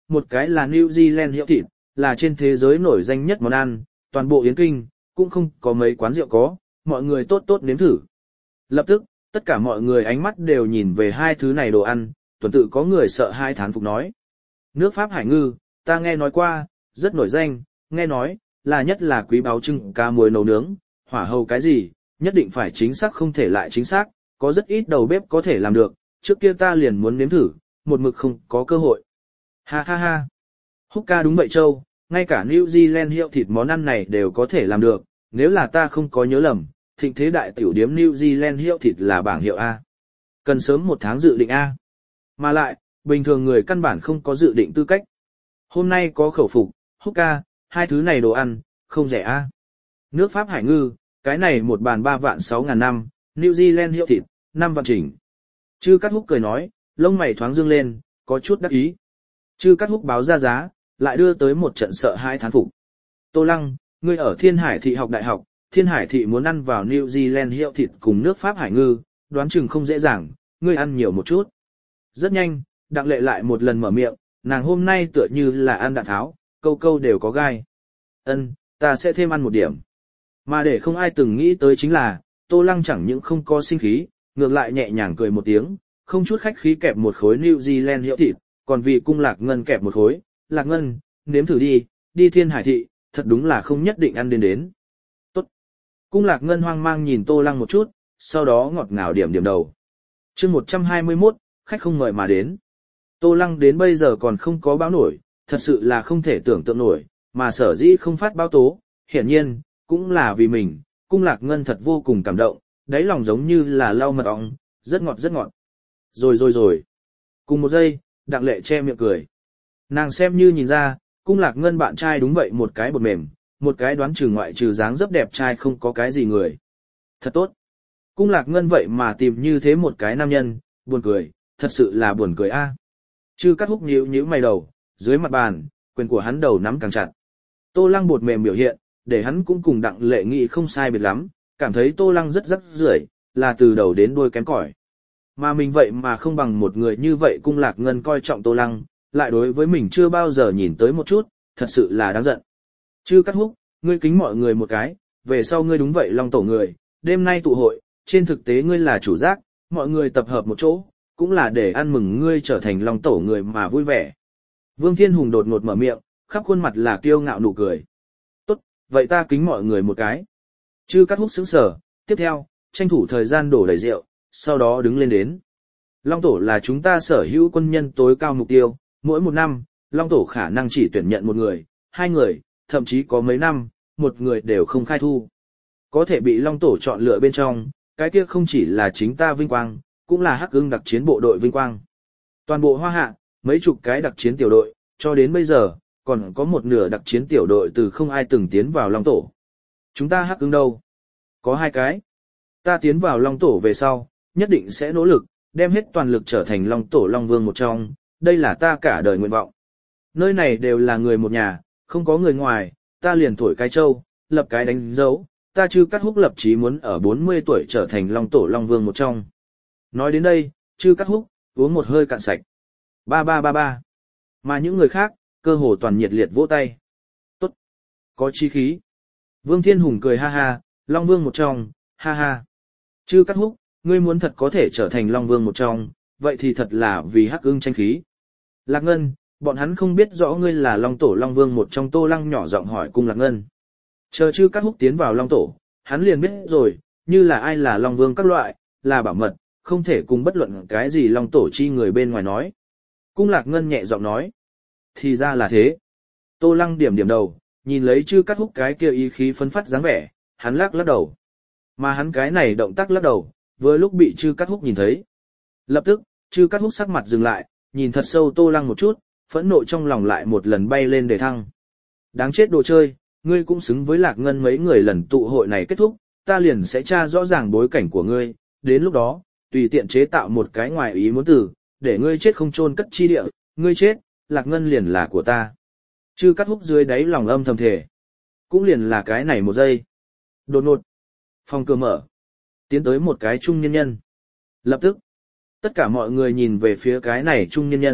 một cái là New Zealand hiệu thịt, là trên thế giới nổi danh nhất món ăn, toàn bộ Yến Kinh, cũng không có mấy quán rượu có, mọi người tốt tốt nếm thử. Lập tức, tất cả mọi người ánh mắt đều nhìn về hai thứ này đồ ăn, tuần tự có người sợ hai thán phục nói. Nước Pháp hải ngư, ta nghe nói qua, rất nổi danh, nghe nói, là nhất là quý báu trưng cá muối nấu nướng, hỏa hầu cái gì, nhất định phải chính xác không thể lại chính xác, có rất ít đầu bếp có thể làm được, trước kia ta liền muốn nếm thử, một mực không có cơ hội. Ha ha ha. Hooka đúng vậy Châu, ngay cả New Zealand hiệu thịt món ăn này đều có thể làm được, nếu là ta không có nhớ lầm, thịnh thế đại tiểu điếm New Zealand hiệu thịt là bảng hiệu A. Cần sớm một tháng dự định A. Mà lại, bình thường người căn bản không có dự định tư cách. Hôm nay có khẩu phục, Hooka, hai thứ này đồ ăn, không rẻ A. Nước Pháp hải ngư, cái này một bàn ba vạn sáu ngàn năm, New Zealand hiệu thịt, năm vạn chỉnh. Chư Cát Húc cười nói, lông mày thoáng dương lên, có chút đắc ý. Chư Cát Húc báo ra giá, lại đưa tới một trận sợ hai thán phục. Tô Lăng, ngươi ở Thiên Hải thị học đại học, Thiên Hải thị muốn ăn vào New Zealand hiệu thịt cùng nước Pháp hải ngư, đoán chừng không dễ dàng, ngươi ăn nhiều một chút. Rất nhanh, Đặng Lệ lại một lần mở miệng, nàng hôm nay tựa như là ăn đạn tháo, câu câu đều có gai. Ân, ta sẽ thêm ăn một điểm. Mà để không ai từng nghĩ tới chính là, Tô Lăng chẳng những không có sinh khí, ngược lại nhẹ nhàng cười một tiếng, không chút khách khí kẹp một khối New Zealand hiệu thịt, còn vì cung Lạc Ngân kẹp một khối. Lạc Ngân, nếm thử đi, đi Thiên Hải thị, thật đúng là không nhất định ăn đến đến. Tốt. Cung Lạc Ngân hoang mang nhìn Tô Lăng một chút, sau đó ngọt ngào điểm điểm đầu. chương một trăm hai mươi mốt, khách không mời mà đến. Tô Lăng đến bây giờ còn không có báo nổi, thật sự là không thể tưởng tượng nổi, mà sở dĩ không phát báo tố, hiển nhiên, cũng là vì mình, Cung Lạc Ngân thật vô cùng cảm động, đáy lòng giống như là lau mật ong, rất ngọt rất ngọt. Rồi rồi rồi. Cùng một giây, Đặng Lệ che miệng cười. Nàng xem như nhìn ra, Cung Lạc Ngân bạn trai đúng vậy một cái bột mềm, một cái đoán trừ ngoại trừ dáng dấp đẹp trai không có cái gì người. Thật tốt. Cung Lạc Ngân vậy mà tìm như thế một cái nam nhân, buồn cười, thật sự là buồn cười a. Chư Cát Húc nhíu nhíu mày đầu, dưới mặt bàn, quyền của hắn đầu nắm càng chặt. Tô Lăng bột mềm biểu hiện, để hắn cũng cùng Đặng Lệ nghĩ không sai biệt lắm, cảm thấy Tô Lăng rất rắc rưởi, là từ đầu đến đuôi kém cỏi. Mà mình vậy mà không bằng một người như vậy. Cung Lạc Ngân coi trọng Tô Lăng, lại đối với mình chưa bao giờ nhìn tới một chút, thật sự là đáng giận. Chư Cát Húc, ngươi kính mọi người một cái, về sau ngươi đúng vậy Long tổ người, đêm nay tụ hội, trên thực tế ngươi là chủ giác, mọi người tập hợp một chỗ, cũng là để ăn mừng ngươi trở thành Long tổ người mà vui vẻ. Vương Thiên Hùng đột ngột mở miệng, khắp khuôn mặt là kiêu ngạo nụ cười. Tốt, vậy ta kính mọi người một cái. Chư Cát Húc sững sờ, tiếp theo, tranh thủ thời gian đổ đầy rượu, sau đó đứng lên đến. Long tổ là chúng ta sở hữu quân nhân tối cao mục tiêu, mỗi một năm, Long tổ khả năng chỉ tuyển nhận một người, hai người, thậm chí có mấy năm, một người đều không khai thu. Có thể bị Long tổ chọn lựa bên trong, cái kia không chỉ là chính ta vinh quang, cũng là Hắc Ưng đặc chiến bộ đội vinh quang. Toàn bộ Hoa Hạ, mấy chục cái đặc chiến tiểu đội, cho đến bây giờ, còn có một nửa đặc chiến tiểu đội từ không ai từng tiến vào Long tổ. Chúng ta Hắc Ưng đâu? Có hai cái. Ta tiến vào Long tổ về sau, nhất định sẽ nỗ lực, đem hết toàn lực trở thành Long tổ Long Vương một trong, đây là ta cả đời nguyện vọng. Nơi này đều là người một nhà, không có người ngoài, ta liền thổi cái châu, lập cái đánh dấu, ta Chư Cát Húc lập chí muốn ở bốn mươi tuổi trở thành Long tổ Long Vương một trong. Nói đến đây, Chư Cát Húc uống một hơi cạn sạch. Ba ba ba ba. Mà những người khác, cơ hồ toàn nhiệt liệt vỗ tay. Tốt. Có chí khí. Vương Thiên Hùng cười ha ha, Long Vương một trong, ha ha. Chư Cát Húc, ngươi muốn thật có thể trở thành Long Vương một trong, vậy thì thật là vì Hắc Ưng tranh khí. Lạc Ngân, bọn hắn không biết rõ ngươi là Long tổ Long Vương một trong. Tô Lăng nhỏ giọng hỏi Cung Lạc Ngân. Chờ Chư Cát Húc tiến vào Long tổ, hắn liền biết rồi, như là ai là Long Vương các loại, là bảo mật, không thể cùng bất luận cái gì Long tổ chi người bên ngoài nói. Cung Lạc Ngân nhẹ giọng nói. Thì ra là thế. Tô Lăng điểm điểm đầu, nhìn lấy Chư Cát Húc cái kia ý khí phấn phát dáng vẻ, hắn lắc lắc đầu. Mà hắn cái này động tác lắc đầu, vừa lúc bị Chư Cát Húc nhìn thấy. Lập tức, Chư Cát Húc sắc mặt dừng lại, nhìn thật sâu Tô Lăng một chút, phẫn nộ trong lòng lại một lần bay lên để thăng. Đáng chết đồ chơi, ngươi cũng xứng với Lạc Ngân mấy người lần tụ hội này kết thúc, ta liền sẽ tra rõ ràng bối cảnh của ngươi, đến lúc đó, tùy tiện chế tạo một cái ngoài ý muốn từ, để ngươi chết không chôn cất chi địa, ngươi chết, Lạc Ngân liền là của ta. Chư Cát Húc dưới đáy lòng âm thầm thề. Cũng liền là cái này một giây. Đột ngột, phòng cửa mở, tiến tới một cái trung nhân nhân. Lập tức, tất cả mọi người nhìn về phía cái này trung nhân nhân,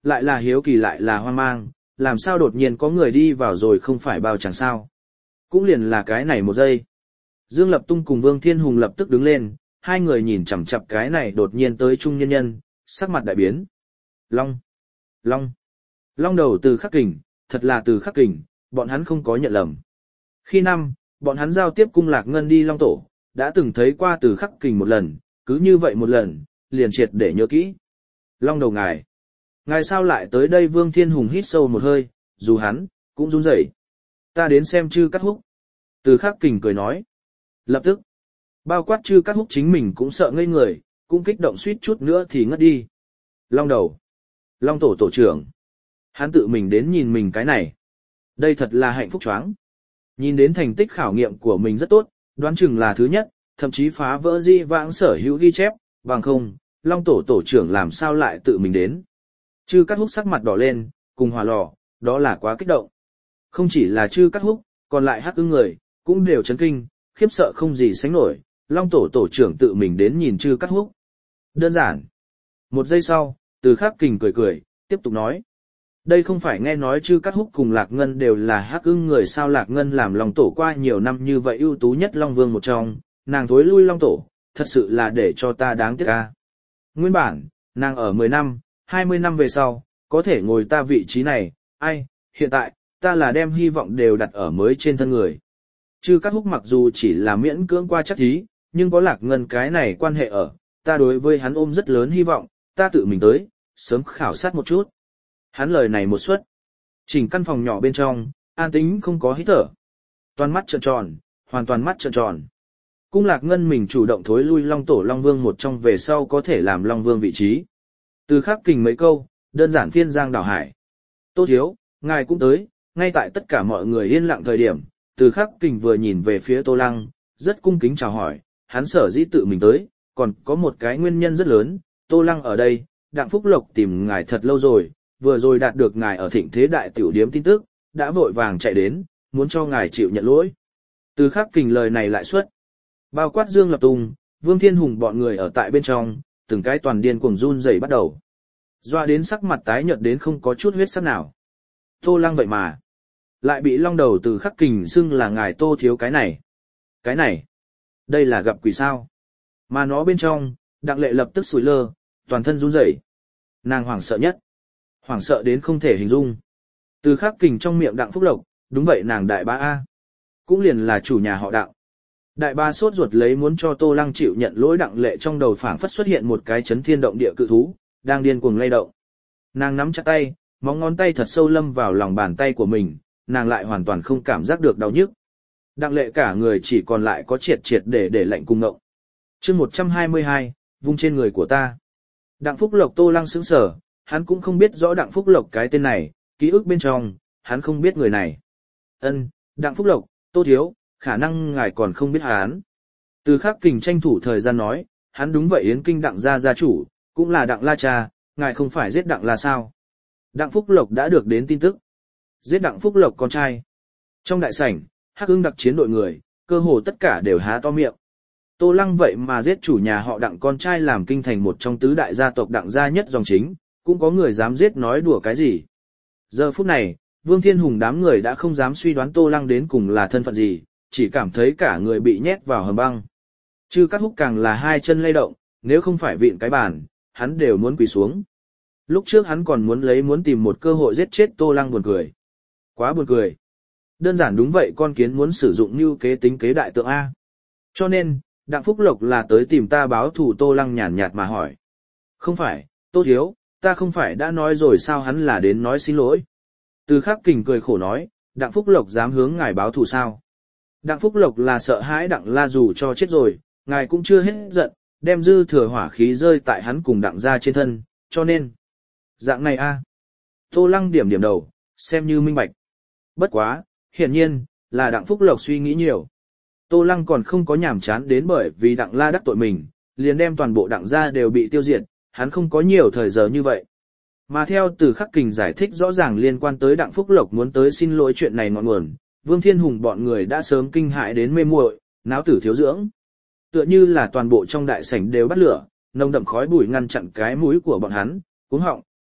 lại là hiếu kỳ lại là hoang mang, làm sao đột nhiên có người đi vào rồi không phải bao chẳng sao. Cũng liền là cái này một giây. Dương Lập Tung cùng Vương Thiên Hùng lập tức đứng lên, hai người nhìn chằm chằm cái này đột nhiên tới trung nhân nhân, sắc mặt đại biến. Long! Long! Long đầu Từ Khắc Kình, thật là Từ Khắc Kình, bọn hắn không có nhận lầm. Khi năm, bọn hắn giao tiếp cung Lạc Ngân đi Long Tổ, đã từng thấy qua Từ Khắc Kình một lần, cứ như vậy một lần, liền triệt để nhớ kỹ. Long đầu ngài! Ngài sao lại tới đây? Vương Thiên Hùng hít sâu một hơi, dù hắn, cũng run rẩy. Ta đến xem Chư Cát Húc. Từ Khắc Kình cười nói. Lập tức, bao quát Chư Cát Húc chính mình cũng sợ ngây người, cũng kích động suýt chút nữa thì ngất đi. Long đầu. Long tổ tổ trưởng. Hắn tự mình đến nhìn mình cái này. Đây thật là hạnh phúc choáng. Nhìn đến thành tích khảo nghiệm của mình rất tốt, đoán chừng là thứ nhất, thậm chí phá vỡ di vãng sở hữu ghi chép, bằng không, Long tổ tổ trưởng làm sao lại tự mình đến. Chư Cát Húc sắc mặt đỏ lên, cùng hòa lò, đó là quá kích động. Không chỉ là Chư Cát Húc, còn lại Hắc Ưng người, cũng đều chấn kinh, khiếp sợ không gì sánh nổi, Long tổ tổ trưởng tự mình đến nhìn Chư Cát Húc. Đơn giản. Một giây sau, Từ Khắc Kình cười cười, tiếp tục nói. Đây không phải nghe nói Chư Cát Húc cùng Lạc Ngân đều là Hắc Ưng người sao? Lạc Ngân làm Long tổ qua nhiều năm như vậy ưu tú nhất Long Vương một trong, nàng thối lui Long tổ, thật sự là để cho ta đáng tiếc a. Nguyên bản, nàng ở mười năm, hai mươi năm về sau, có thể ngồi ta vị trí này, ai, hiện tại, ta là đem hy vọng đều đặt ở mới trên thân người. Chư Cát Húc mặc dù chỉ là miễn cưỡng qua chắc thí, nhưng có Lạc Ngân cái này quan hệ ở, ta đối với hắn ôm rất lớn hy vọng, ta tự mình tới, sớm khảo sát một chút. Hắn lời này một suất. Chỉnh căn phòng nhỏ bên trong, an tĩnh không có hít thở. Toàn mắt trợn tròn, hoàn toàn mắt trợn tròn. Cung Lạc Ngân mình chủ động thối lui Long tổ Long Vương một trong về sau có thể làm Long Vương vị trí. Từ Khắc Kình mấy câu, đơn giản phiên giang đảo hải. Tô thiếu, ngài cũng tới, ngay tại tất cả mọi người yên lặng thời điểm, Từ Khắc Kình vừa nhìn về phía Tô Lăng, rất cung kính chào hỏi, hắn sở dĩ tự mình tới, còn có một cái nguyên nhân rất lớn, Tô Lăng ở đây, Đặng Phúc Lộc tìm ngài thật lâu rồi, vừa rồi đạt được ngài ở Thịnh Thế Đại Tiểu Điếm tin tức, đã vội vàng chạy đến, muốn cho ngài chịu nhận lỗi. Từ Khắc Kình lời này lại xuất. Bao quát Dương Lập Tùng, Vương Thiên Hùng bọn người ở tại bên trong, từng cái toàn điên cuồng run rẩy bắt đầu. Doa đến sắc mặt tái nhợt đến không có chút huyết sắc nào. Tô Lăng vậy mà, lại bị Long đầu Từ Khắc Kình xưng là ngài Tô thiếu cái này. Cái này, đây là gặp quỷ sao? Mà nó bên trong, Đặng Lệ lập tức sủi lơ, toàn thân run rẩy. Nàng hoảng sợ nhất. Hoảng sợ đến không thể hình dung. Từ Khắc Kình trong miệng Đặng Phúc Lộc, đúng vậy nàng đại bá A. Cũng liền là chủ nhà họ Đặng. Đại ba sốt ruột lấy muốn cho Tô Lăng chịu nhận lỗi. Đặng Lệ trong đầu phảng phất xuất hiện một cái chấn thiên động địa cự thú, đang điên cuồng lay động. Nàng nắm chặt tay, móng ngón tay thật sâu lâm vào lòng bàn tay của mình, nàng lại hoàn toàn không cảm giác được đau nhức. Đặng Lệ cả người chỉ còn lại có triệt triệt để để lạnh cung ngộng. Chương một trăm hai mươi hai, vung trên người của ta. Đặng Phúc Lộc Tô Lăng sững sờ, hắn cũng không biết rõ Đặng Phúc Lộc cái tên này, ký ức bên trong, hắn không biết người này. Ân, Đặng Phúc Lộc, Tô thiếu, khả năng ngài còn không biết hắn. Từ Khắc Kình tranh thủ thời gian nói, hắn đúng vậy Yến Kinh Đặng gia gia chủ, cũng là Đặng La cha, ngài không phải giết Đặng La sao? Đặng Phúc Lộc đã được đến tin tức. Giết Đặng Phúc Lộc con trai. Trong đại sảnh, Hắc Ưng đặc chiến đội người, cơ hồ tất cả đều há to miệng. Tô Lăng vậy mà giết chủ nhà họ Đặng con trai làm kinh thành một trong tứ đại gia tộc Đặng gia nhất dòng chính, cũng có người dám giết nói đùa cái gì. Giờ phút này, Vương Thiên Hùng đám người đã không dám suy đoán Tô Lăng đến cùng là thân phận gì, chỉ cảm thấy cả người bị nhét vào hầm băng. Chư Cát Húc càng là hai chân lay động, nếu không phải vịn cái bàn, hắn đều muốn quỳ xuống. Lúc trước hắn còn muốn lấy muốn tìm một cơ hội giết chết Tô Lăng, buồn cười. Quá buồn cười. Đơn giản đúng vậy, con kiến muốn sử dụng mưu kế tính kế đại tượng A. Cho nên, Đặng Phúc Lộc là tới tìm ta báo thù. Tô Lăng nhàn nhạt mà hỏi. Không phải, Tô thiếu, ta không phải đã nói rồi sao? Hắn là đến nói xin lỗi. Từ Khắc Kình cười khổ nói, Đặng Phúc Lộc dám hướng ngài báo thù sao? Đặng Phúc Lộc là sợ hãi Đặng La dù cho chết rồi, ngài cũng chưa hết giận, đem dư thừa hỏa khí rơi tại hắn cùng Đặng gia trên thân, cho nên. Dạng này a. Tô Lăng điểm điểm đầu, xem như minh bạch. Bất quá, hiển nhiên, là Đặng Phúc Lộc suy nghĩ nhiều. Tô Lăng còn không có nhàm chán đến bởi vì Đặng La đắc tội mình, liền đem toàn bộ Đặng gia đều bị tiêu diệt, hắn không có nhiều thời giờ như vậy. Mà theo Từ Khắc Kình giải thích rõ ràng liên quan tới Đặng Phúc Lộc muốn tới xin lỗi chuyện này ngọn nguồn, Vương Thiên Hùng bọn người đã sớm kinh hãi đến mê muội, náo tử thiếu dưỡng. Tựa như là toàn bộ trong đại sảnh đều bắt lửa, nồng đậm khói bụi ngăn chặn cái mũi của bọn hắn, cuống họng,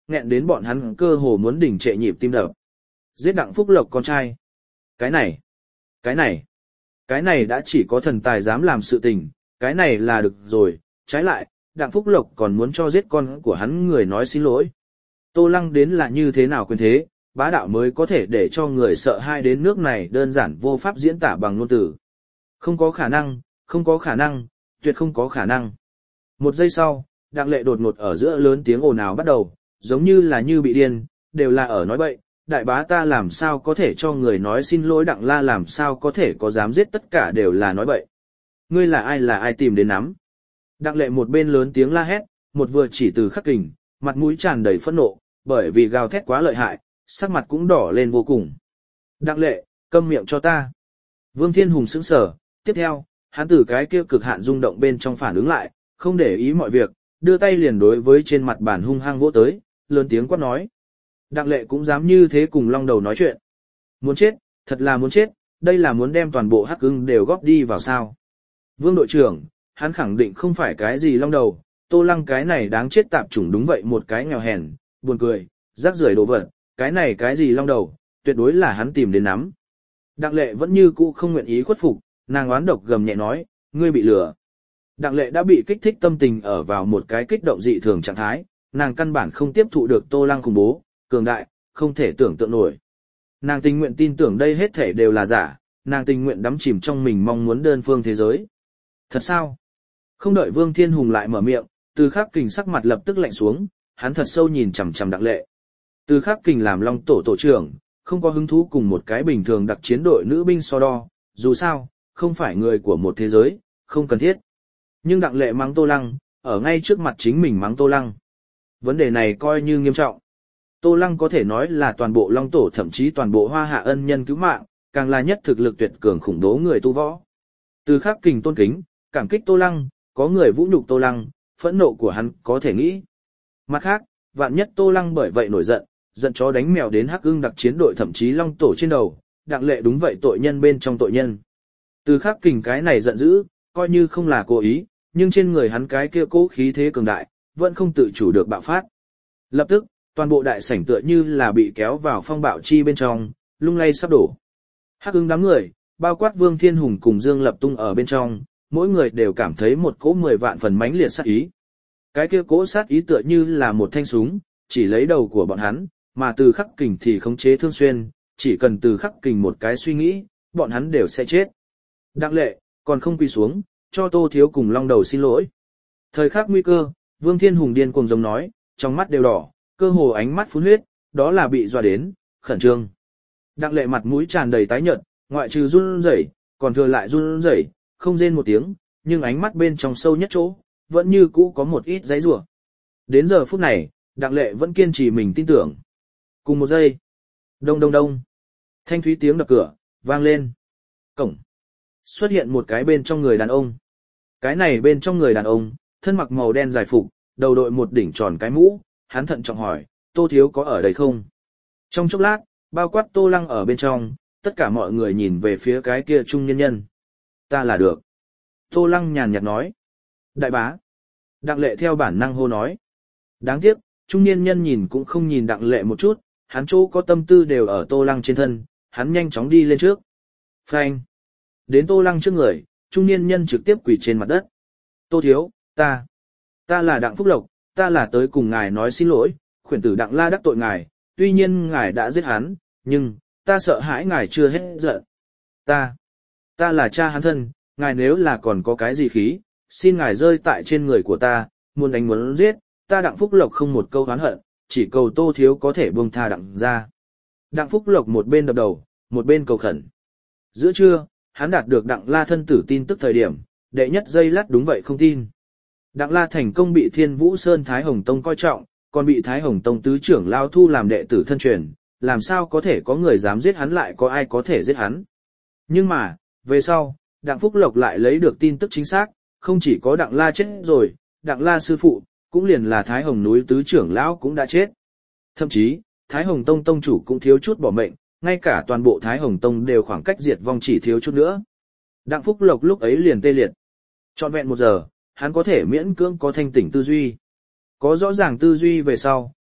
nghẹn đến bọn hắn cơ hồ muốn đỉnh trệ nhịp tim đập. Giết Đặng Phúc Lộc con trai. Cái này, cái này, cái này đã chỉ có thần tài dám làm sự tình, cái này là được rồi, trái lại, Đặng Phúc Lộc còn muốn cho giết con của hắn người nói xin lỗi. Tô Lăng đến là như thế nào quyền thế, bá đạo mới có thể để cho người sợ hai đến nước này đơn giản vô pháp diễn tả bằng ngôn từ. Không có khả năng, không có khả năng, tuyệt không có khả năng. Một giây sau, Đặng Lệ đột ngột ở giữa lớn tiếng ồn ào bắt đầu, giống như là như bị điên, đều là ở nói bậy, đại bá ta làm sao có thể cho người nói xin lỗi, Đặng La làm sao có thể có dám giết, tất cả đều là nói bậy. Ngươi là ai là ai tìm đến nắm. Đặng Lệ một bên lớn tiếng la hét, một vừa chỉ Từ Khắc Kình, mặt mũi tràn đầy phẫn nộ, bởi vì gào thét quá lợi hại, sắc mặt cũng đỏ lên vô cùng. Đặng Lệ, câm miệng cho ta. Vương Thiên Hùng sững sờ, tiếp theo, hắn từ cái kia cực hạn rung động bên trong phản ứng lại, không để ý mọi việc, đưa tay liền đối với trên mặt bàn hung hăng vỗ tới, lớn tiếng quát nói. Đặng Lệ cũng dám như thế cùng Long Đầu nói chuyện. Muốn chết, thật là muốn chết, đây là muốn đem toàn bộ Hắc Ưng đều góp đi vào sao. Vương đội trưởng, hắn khẳng định không phải cái gì Long Đầu, Tô Lăng cái này đáng chết tạp chủng đúng vậy một cái nghèo hèn, buồn cười, rác rưởi đồ vật, cái này cái gì Long Đầu, tuyệt đối là hắn tìm đến nắm. Đặng Lệ vẫn như cũ không nguyện ý khuất phục, nàng oán độc gầm nhẹ nói, ngươi bị lừa. Đặng Lệ đã bị kích thích tâm tình ở vào một cái kích động dị thường trạng thái, nàng căn bản không tiếp thụ được Tô Lăng khủng bố, cường đại, không thể tưởng tượng nổi. Nàng tình nguyện tin tưởng đây hết thể đều là giả, nàng tình nguyện đắm chìm trong mình mong muốn đơn phương thế giới. Thật sao? Không đợi Vương Thiên Hùng lại mở miệng, Từ Khắc Kình sắc mặt lập tức lạnh xuống, hắn thật sâu nhìn chằm chằm Đặng Lệ. Từ Khắc Kình làm Long tổ tổ trưởng, không có hứng thú cùng một cái bình thường đặc chiến đội nữ binh so đo, dù sao, không phải người của một thế giới, không cần thiết. Nhưng Đặng Lệ mắng Tô Lăng, ở ngay trước mặt chính mình mắng Tô Lăng. Vấn đề này coi như nghiêm trọng. Tô Lăng có thể nói là toàn bộ Long tổ thậm chí toàn bộ Hoa Hạ ân nhân cứu mạng, càng là nhất thực lực tuyệt cường khủng bố người tu võ. Từ Khắc Kình tôn kính, cảm kích Tô Lăng, có người vũ nhục Tô Lăng, phẫn nộ của hắn có thể nghĩ. Mặt khác, vạn nhất Tô Lăng bởi vậy nổi giận, giận chó đánh mèo đến Hắc Ưng đặc chiến đội thậm chí Long tổ trên đầu, Đặng Lệ đúng vậy tội nhân bên trong tội nhân. Từ Khắc Kình cái này giận dữ, coi như không là cố ý, nhưng trên người hắn cái kia cố khí thế cường đại, vẫn không tự chủ được bạo phát. Lập tức, toàn bộ đại sảnh tựa như là bị kéo vào phong bạo chi bên trong, lung lay sắp đổ. Hắc Ưng đám người, bao quát Vương Thiên Hùng cùng Dương Lập Tung ở bên trong, mỗi người đều cảm thấy một cỗ mười vạn phần mãnh liệt sát ý. Cái kia cỗ sát ý tựa như là một thanh súng, chỉ lấy đầu của bọn hắn, mà Từ Khắc Kình thì khống chế thương xuyên, chỉ cần Từ Khắc Kình một cái suy nghĩ, bọn hắn đều sẽ chết. Đặng Lệ, còn không quỳ xuống, cho Tô Thiếu cùng Long Đầu xin lỗi. Thời khắc nguy cơ, Vương Thiên Hùng điên cuồng giống nói, trong mắt đều đỏ, cơ hồ ánh mắt phun huyết, đó là bị dọa đến, khẩn trương. Đặng Lệ mặt mũi tràn đầy tái nhợt, ngoại trừ run rẩy, còn thừa lại run rẩy, không rên một tiếng, nhưng ánh mắt bên trong sâu nhất chỗ, vẫn như cũ có một ít giãy giụa. Đến giờ phút này, Đặng Lệ vẫn kiên trì mình tin tưởng. Cùng một giây, đông đông đông, thanh thúy tiếng đập cửa vang lên. Cổng xuất hiện một cái bên trong người đàn ông. Cái này bên trong người đàn ông, thân mặc màu đen dài phục, đầu đội một đỉnh tròn cái mũ, hắn thận trọng hỏi, Tô Thiếu có ở đây không? Trong chốc lát, bao quát Tô Lăng ở bên trong, tất cả mọi người nhìn về phía cái kia trung nhân nhân. Ta là được. Tô Lăng nhàn nhạt nói. Đại bá. Đặng Lệ theo bản năng hô nói. Đáng tiếc, trung niên nhân nhìn cũng không nhìn Đặng Lệ một chút, hắn chỗ có tâm tư đều ở Tô Lăng trên thân, hắn nhanh chóng đi lên trước. Phanh. Đến Tô Lăng trước người, trung niên nhân trực tiếp quỳ trên mặt đất. Tô Thiếu, ta. Ta là Đặng Phúc Lộc, ta là tới cùng ngài nói xin lỗi, khuyển tử Đặng La đắc tội ngài, tuy nhiên ngài đã giết hắn, nhưng, ta sợ hãi ngài chưa hết giận. Ta. Ta là cha hắn thân, ngài nếu là còn có cái gì khí, xin ngài rơi tại trên người của ta, muốn đánh muốn giết, ta Đặng Phúc Lộc không một câu oán hận, chỉ cầu Tô Thiếu có thể buông tha Đặng ra. Đặng Phúc Lộc một bên đập đầu, một bên cầu khẩn. Giữa trưa, hắn đạt được Đặng La thân tử tin tức thời điểm, đệ nhất giây lát đúng vậy không tin. Đặng La thành công bị Thiên Vũ Sơn Thái Hồng Tông coi trọng, còn bị Thái Hồng Tông tứ trưởng lao thu làm đệ tử thân truyền, làm sao có thể có người dám giết hắn, lại có ai có thể giết hắn. Nhưng mà, về sau, Đặng Phúc Lộc lại lấy được tin tức chính xác, không chỉ có Đặng La chết rồi, Đặng La sư phụ, cũng liền là Thái Hồng núi tứ trưởng lão cũng đã chết. Thậm chí, Thái Hồng Tông tông chủ cũng thiếu chút bỏ mệnh, ngay cả toàn bộ Thái Hồng Tông đều khoảng cách diệt vong chỉ thiếu chút nữa. Đặng Phúc Lộc lúc ấy liền tê liệt. Trọn vẹn một giờ, hắn có thể miễn cưỡng có thanh tỉnh tư duy. Có rõ ràng tư duy về sau,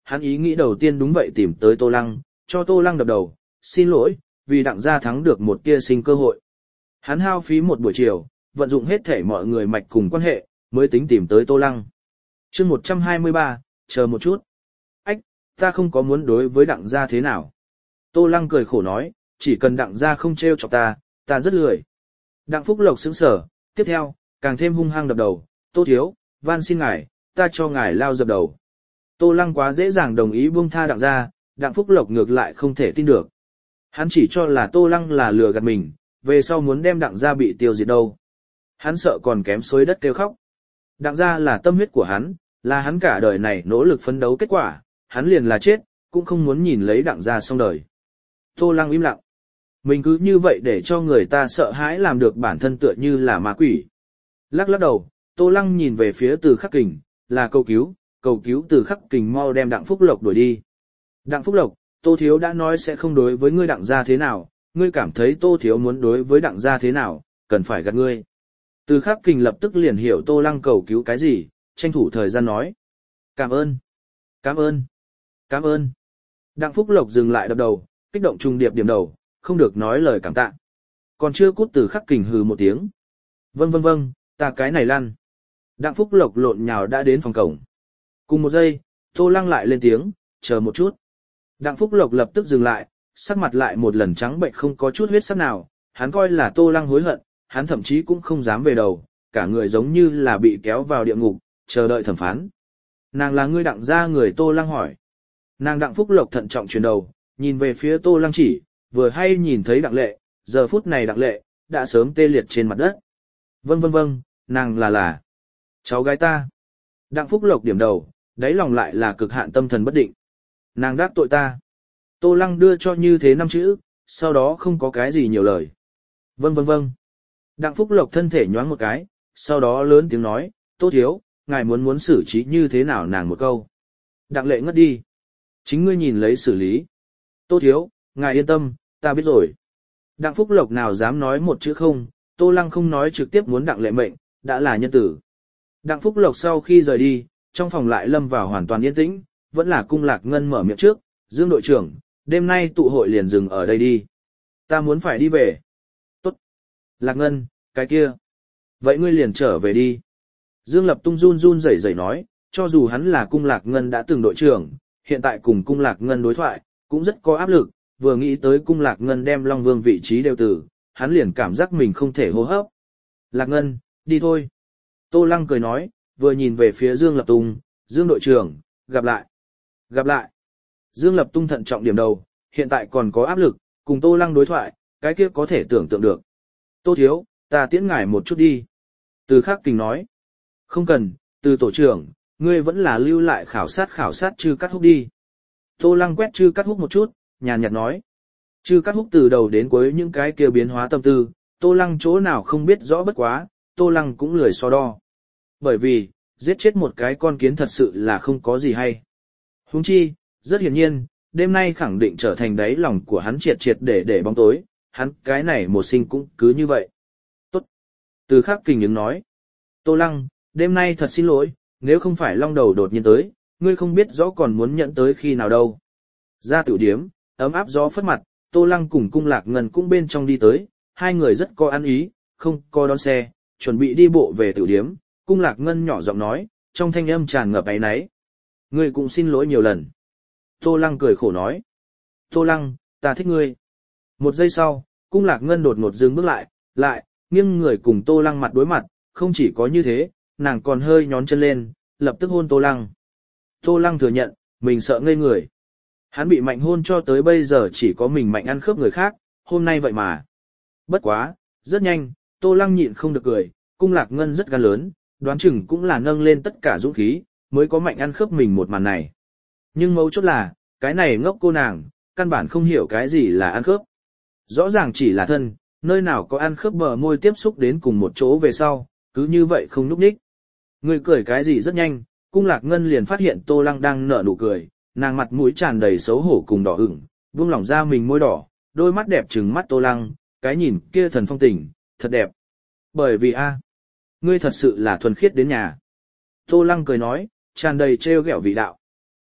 hắn ý nghĩ đầu tiên đúng vậy tìm tới Tô Lăng, cho Tô Lăng đập đầu, xin lỗi, vì đặng gia thắng được một tia sinh cơ hội. Hắn hao phí một buổi chiều, vận dụng hết thể mọi người mạch cùng quan hệ, mới tính tìm tới Tô Lăng. chương một trăm hai mươi ba, chờ một chút. Ách, ta không có muốn đối với đặng gia thế nào. Tô Lăng cười khổ nói, chỉ cần đặng gia không trêu chọc ta, ta rất lười. Đặng Phúc Lộc sững sờ, tiếp theo, càng thêm hung hăng đập đầu, Tô thiếu, van xin ngài, ta cho ngài lao dập đầu. Tô Lăng quá dễ dàng đồng ý buông tha đặng gia, Đặng Phúc Lộc ngược lại không thể tin được. Hắn chỉ cho là Tô Lăng là lừa gạt mình, về sau muốn đem đặng gia bị tiêu diệt đâu. Hắn sợ còn kém xối đất kêu khóc. Đặng gia là tâm huyết của hắn, là hắn cả đời này nỗ lực phấn đấu kết quả, hắn liền là chết, cũng không muốn nhìn lấy đặng gia xong đời. Tô Lăng im lặng. Mình cứ như vậy để cho người ta sợ hãi làm được bản thân tựa như là ma quỷ. Lắc lắc đầu, Tô Lăng nhìn về phía Từ Khắc Kình, là cầu cứu, cầu cứu Từ Khắc Kình mau đem Đặng Phúc Lộc đuổi đi. Đặng Phúc Lộc, Tô Thiếu đã nói sẽ không đối với ngươi đặng gia thế nào, ngươi cảm thấy Tô Thiếu muốn đối với đặng gia thế nào, cần phải gạt ngươi. Từ Khắc Kình lập tức liền hiểu Tô Lăng cầu cứu cái gì, tranh thủ thời gian nói. Cảm ơn, cảm ơn, cảm ơn. Đặng Phúc Lộc dừng lại đập đầu, kích động trùng điệp điểm đầu, không được nói lời cảm tạ. Còn chưa cút Từ Khắc Kình hừ một tiếng. Vâng vâng vâng, ta cái này lăn. Đặng Phúc Lộc lộn nhào đã đến phòng cổng. Cùng một giây, Tô Lăng lại lên tiếng, chờ một chút. Đặng Phúc Lộc lập tức dừng lại, sắc mặt lại một lần trắng bệnh không có chút huyết sắc nào, hắn coi là Tô Lăng hối hận, hắn thậm chí cũng không dám về đầu, cả người giống như là bị kéo vào địa ngục, chờ đợi thẩm phán. Nàng là ngươi đặng gia người? Tô Lăng hỏi. Nàng Đặng Phúc Lộc thận trọng chuyển đầu, nhìn về phía Tô Lăng chỉ, vừa hay nhìn thấy Đặng Lệ, giờ phút này Đặng Lệ đã sớm tê liệt trên mặt đất. Vâng vâng vâng, nàng là là cháu gái ta. Đặng Phúc Lộc điểm đầu, đáy lòng lại là cực hạn tâm thần bất định. Nàng đắc tội ta. Tô Lăng đưa cho như thế năm chữ, sau đó không có cái gì nhiều lời. Vâng vâng vâng. Đặng Phúc Lộc thân thể nhoáng một cái, sau đó lớn tiếng nói, Tô Thiếu, ngài muốn muốn xử trí như thế nào nàng một câu. Đặng Lệ ngất đi. Chính ngươi nhìn lấy xử lý. Tô Thiếu, ngài yên tâm, ta biết rồi. Đặng Phúc Lộc nào dám nói một chữ không, Tô Lăng không nói trực tiếp muốn Đặng Lệ mệnh, đã là nhân tử. Đặng Phúc Lộc sau khi rời đi, trong phòng lại lâm vào hoàn toàn yên tĩnh, vẫn là Cung Lạc Ngân mở miệng trước, Dương đội trưởng, đêm nay tụ hội liền dừng ở đây đi. Ta muốn phải đi về. Tốt. Lạc Ngân, cái kia. Vậy ngươi liền trở về đi. Dương Lập Tung run run rẩy rẩy nói, cho dù hắn là Cung Lạc Ngân đã từng đội trưởng, hiện tại cùng Cung Lạc Ngân đối thoại, cũng rất có áp lực, vừa nghĩ tới Cung Lạc Ngân đem Long Vương vị trí đều từ, hắn liền cảm giác mình không thể hô hấp. Lạc Ngân, đi thôi. Tô Lăng cười nói, vừa nhìn về phía Dương Lập Tung, Dương đội trưởng, gặp lại. Gặp lại. Dương Lập Tung thận trọng điểm đầu, hiện tại còn có áp lực, cùng Tô Lăng đối thoại, cái kia có thể tưởng tượng được. Tô Thiếu, ta tiễn ngài một chút đi. Từ Khắc Kình nói. Không cần, Từ tổ trưởng, ngươi vẫn là lưu lại khảo sát khảo sát Trư Cát Húc đi. Tô Lăng quét Trư Cát Húc một chút, nhàn nhạt nói. Trư Cát Húc từ đầu đến cuối những cái kia biến hóa tâm tư, Tô Lăng chỗ nào không biết rõ bất quá, Tô Lăng cũng lười so đo. Bởi vì, giết chết một cái con kiến thật sự là không có gì hay. Huống chi, rất hiển nhiên, đêm nay khẳng định trở thành đáy lòng của hắn triệt triệt để để bóng tối, hắn cái này một sinh cũng cứ như vậy. Tốt. Từ Khắc Kình ứng nói. Tô Lăng, đêm nay thật xin lỗi, nếu không phải Long Đầu đột nhiên tới, ngươi không biết rõ còn muốn nhận tới khi nào đâu. Ra tiểu điếm, ấm áp gió phất mặt, Tô Lăng cùng Cung Lạc Ngân cũng bên trong đi tới, hai người rất có ăn ý, không có đón xe, chuẩn bị đi bộ về tiểu điếm. Cung Lạc Ngân nhỏ giọng nói, trong thanh âm tràn ngập áy náy. Ngươi cũng xin lỗi nhiều lần. Tô Lăng cười khổ nói. Tô Lăng, ta thích ngươi. Một giây sau, Cung Lạc Ngân đột ngột dừng bước lại, lại, nghiêng người cùng Tô Lăng mặt đối mặt, không chỉ có như thế, nàng còn hơi nhón chân lên, lập tức hôn Tô Lăng. Tô Lăng thừa nhận, mình sợ ngây người. Hắn bị mạnh hôn cho tới bây giờ chỉ có mình mạnh ăn khớp người khác, hôm nay vậy mà. Bất quá, rất nhanh, Tô Lăng nhịn không được cười, Cung Lạc Ngân rất gan lớn, đoán chừng cũng là nâng lên tất cả dũng khí, mới có mạnh ăn khớp mình một màn này. Nhưng mấu chốt là, cái này ngốc cô nàng, căn bản không hiểu cái gì là ăn khớp. Rõ ràng chỉ là thân, nơi nào có ăn khớp bờ môi tiếp xúc đến cùng một chỗ về sau, cứ như vậy không núp ních. Người cười cái gì rất nhanh, Cung Lạc Ngân liền phát hiện Tô Lăng đang nở nụ cười, nàng mặt mũi tràn đầy xấu hổ cùng đỏ ửng, buông lỏng ra mình môi đỏ, đôi mắt đẹp trừng mắt Tô Lăng, cái nhìn kia thần phong tình, thật đẹp. Bởi vì a, ngươi thật sự là thuần khiết đến nhà. Tô Lăng cười nói, tràn đầy trêu ghẹo vị đạo.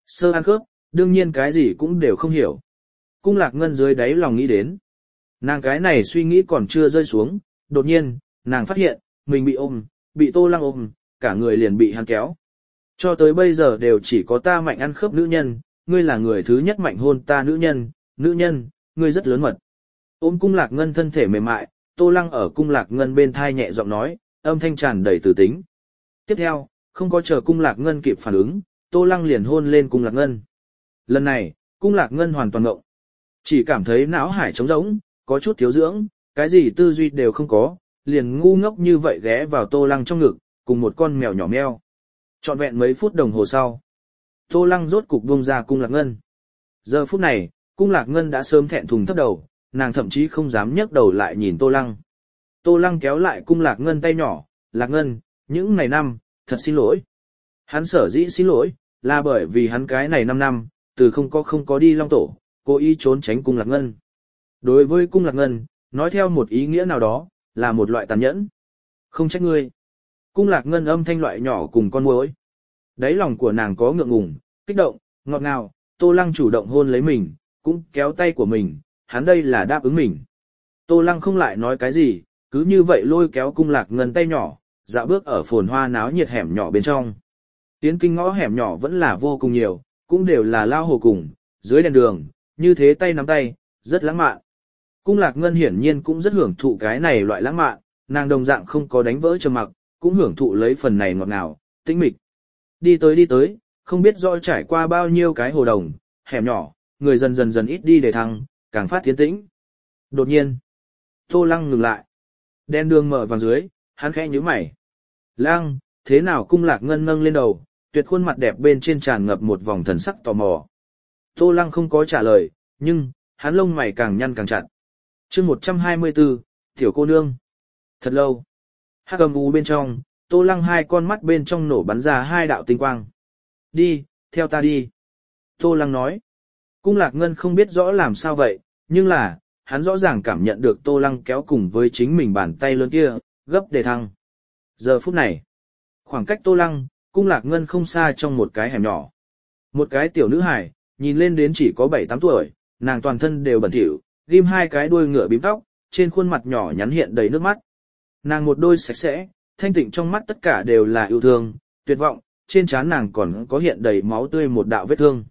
Sơ ăn khớp, đương nhiên cái gì cũng đều không hiểu. Cung Lạc Ngân dưới đáy lòng nghĩ đến. Nàng cái này suy nghĩ còn chưa rơi xuống, đột nhiên, nàng phát hiện, mình bị ôm, bị Tô Lăng ôm, cả người liền bị hắn kéo. Cho tới bây giờ đều chỉ có ta mạnh ăn khớp nữ nhân, ngươi là người thứ nhất mạnh hôn ta nữ nhân, nữ nhân, ngươi rất lớn mật. Ôm Cung Lạc Ngân thân thể mềm mại, Tô Lăng ở Cung Lạc Ngân bên thai nhẹ giọng nói, âm thanh tràn đầy từ tính. Tiếp theo, không có chờ Cung Lạc Ngân kịp phản ứng, Tô Lăng liền hôn lên Cung Lạc Ngân. Lần này, Cung Lạc Ngân hoàn toàn ngộng. Chỉ cảm thấy não hải trống rỗng, có chút thiếu dưỡng, cái gì tư duy đều không có, liền ngu ngốc như vậy ghé vào Tô Lăng trong ngực, cùng một con mèo nhỏ meo. Trọn vẹn mấy phút đồng hồ sau, Tô Lăng rốt cục buông ra Cung Lạc Ngân. Giờ phút này, Cung Lạc Ngân đã sớm thẹn thùng thấp đầu, nàng thậm chí không dám nhấc đầu lại nhìn Tô Lăng. Tô Lăng kéo lại Cung Lạc Ngân tay nhỏ, Lạc Ngân, những ngày năm, thật xin lỗi. Hắn sở dĩ xin lỗi, là bởi vì hắn cái này năm năm, từ không có không có đi Long Tổ, cố ý trốn tránh Cung Lạc Ngân. Đối với Cung Lạc Ngân, nói theo một ý nghĩa nào đó, là một loại tàn nhẫn. Không trách ngươi. Cung Lạc Ngân âm thanh loại nhỏ cùng con muỗi. Đáy lòng của nàng có ngượng ngùng, kích động, ngọt ngào, Tô Lăng chủ động hôn lấy mình, cũng kéo tay của mình, hắn đây là đáp ứng mình. Tô Lăng không lại nói cái gì, cứ như vậy lôi kéo Cung Lạc Ngân tay nhỏ, dạo bước ở phồn hoa náo nhiệt hẻm nhỏ bên trong. Tiến kinh ngõ hẻm nhỏ vẫn là vô cùng nhiều, cũng đều là lao hồ cùng, dưới đèn đường, như thế tay nắm tay, rất lãng mạn. Cung Lạc Ngân hiển nhiên cũng rất hưởng thụ cái này loại lãng mạn, nàng đồng dạng không có đánh vỡ trầm mặc, cũng hưởng thụ lấy phần này ngọt ngào, tĩnh mịch. Đi tới đi tới, không biết rõ trải qua bao nhiêu cái hồ đồng, hẻm nhỏ, người dần dần dần ít đi để thăng, càng phát tiến tĩnh. Đột nhiên, Tô Lăng ngừng lại. Đèn đường mở vàng dưới, hắn khẽ nhíu mày. Lăng, thế nào? Cung Lạc Ngân nâng lên đầu, tuyệt khuôn mặt đẹp bên trên tràn ngập một vòng thần sắc tò mò. Tô Lăng không có trả lời, nhưng, hắn lông mày càng nhăn càng chặt. chương một trăm hai mươi tư, tiểu cô nương. Thật lâu. Hắc âm u bên trong, Tô Lăng hai con mắt bên trong nổ bắn ra hai đạo tinh quang. Đi, theo ta đi. Tô Lăng nói. Cung Lạc Ngân không biết rõ làm sao vậy, nhưng là, hắn rõ ràng cảm nhận được Tô Lăng kéo cùng với chính mình bàn tay lớn kia, gấp để thăng. Giờ phút này, khoảng cách Tô Lăng, Cung Lạc Ngân không xa trong một cái hẻm nhỏ. Một cái tiểu nữ hài, nhìn lên đến chỉ có bảy tám tuổi, nàng toàn thân đều bẩn thỉu, ghim hai cái đuôi ngựa bím tóc, trên khuôn mặt nhỏ nhắn hiện đầy nước mắt. Nàng một đôi sạch sẽ, thanh tịnh trong mắt tất cả đều là yêu thương, tuyệt vọng, trên trán nàng còn có hiện đầy máu tươi một đạo vết thương.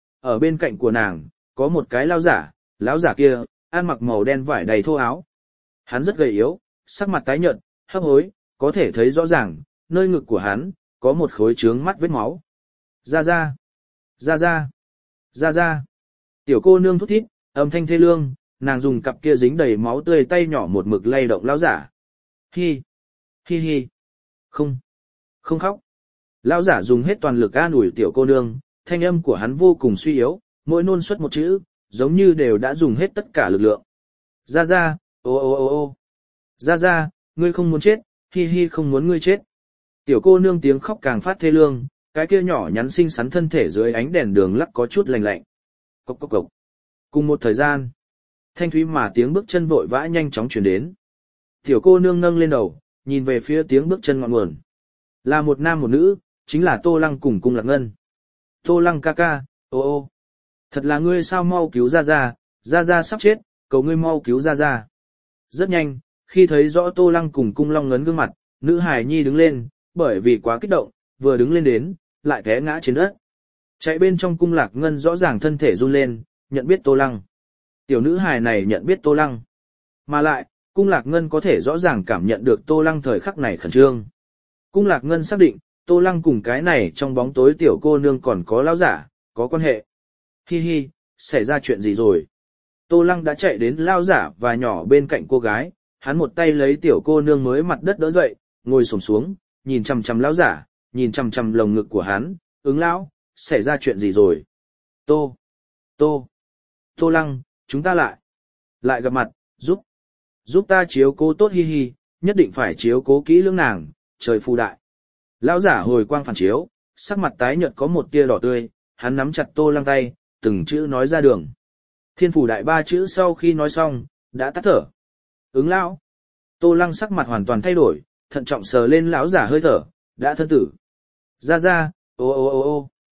Ở bên cạnh của nàng, có một cái lão giả, lão giả kia, ăn mặc màu đen vải đầy thô áo. Hắn rất gầy yếu, sắc mặt tái nhợt, hấp hối, có thể thấy rõ ràng, nơi ngực của hắn, có một khối trướng mắt vết máu. Ra ra, ra ra, ra ra. Tiểu cô nương thút thít, âm thanh thê lương, nàng dùng cặp kia dính đầy máu tươi tay nhỏ một mực lay động lão giả. Hi, hi hi, không, không khóc. Lão giả dùng hết toàn lực an ủi tiểu cô nương, thanh âm của hắn vô cùng suy yếu, mỗi nôn xuất một chữ, giống như đều đã dùng hết tất cả lực lượng. Ra ra, ô ô ô ô, ra ra, ngươi không muốn chết, hi hi không muốn ngươi chết. Tiểu cô nương tiếng khóc càng phát thê lương, cái kia nhỏ nhắn xinh xắn thân thể dưới ánh đèn đường lắc có chút lạnh lạnh. Cốc cốc cốc. Cùng một thời gian, thanh thúy mà tiếng bước chân vội vã nhanh chóng truyền đến. Tiểu cô nương nâng lên đầu, nhìn về phía tiếng bước chân ngọn nguồn. Là một nam một nữ, chính là Tô Lăng cùng Cung Lạc Ngân. Tô Lăng ca ca, ô ô. Thật là ngươi sao, mau cứu ra ra, ra ra sắp chết, cầu ngươi mau cứu ra ra. Rất nhanh, khi thấy rõ Tô Lăng cùng Cung Long Ngấn gương mặt, nữ hài nhi đứng lên, bởi vì quá kích động, vừa đứng lên đến, lại té ngã trên đất. Chạy bên trong Cung Lạc Ngân rõ ràng thân thể run lên, nhận biết Tô Lăng. Tiểu nữ hài này nhận biết Tô Lăng. Mà lại, Cung Lạc Ngân có thể rõ ràng cảm nhận được Tô Lăng thời khắc này khẩn trương. Cung Lạc Ngân xác định, Tô Lăng cùng cái này trong bóng tối tiểu cô nương còn có lão giả, có quan hệ. Hi hi, xảy ra chuyện gì rồi? Tô Lăng đã chạy đến lão giả và nhỏ bên cạnh cô gái, hắn một tay lấy tiểu cô nương mới mặt đất đỡ dậy, ngồi xổm xuống, nhìn chằm chằm lão giả, nhìn chằm chằm lồng ngực của hắn, ứng lão, xảy ra chuyện gì rồi? Tô, Tô, Tô Lăng, chúng ta lại, lại gặp mặt, giúp, giúp ta chiếu cố tốt hi hi, nhất định phải chiếu cố kỹ lưỡng nàng, trời phù đại. Lão giả hồi quang phản chiếu, sắc mặt tái nhợt có một tia đỏ tươi, hắn nắm chặt Tô Lăng tay, từng chữ nói ra đường. Thiên phủ đại ba chữ sau khi nói xong, đã tắt thở. Ứng lão. Tô Lăng sắc mặt hoàn toàn thay đổi, thận trọng sờ lên lão giả hơi thở, đã thân tử. Ra ra, ô ô ô ô.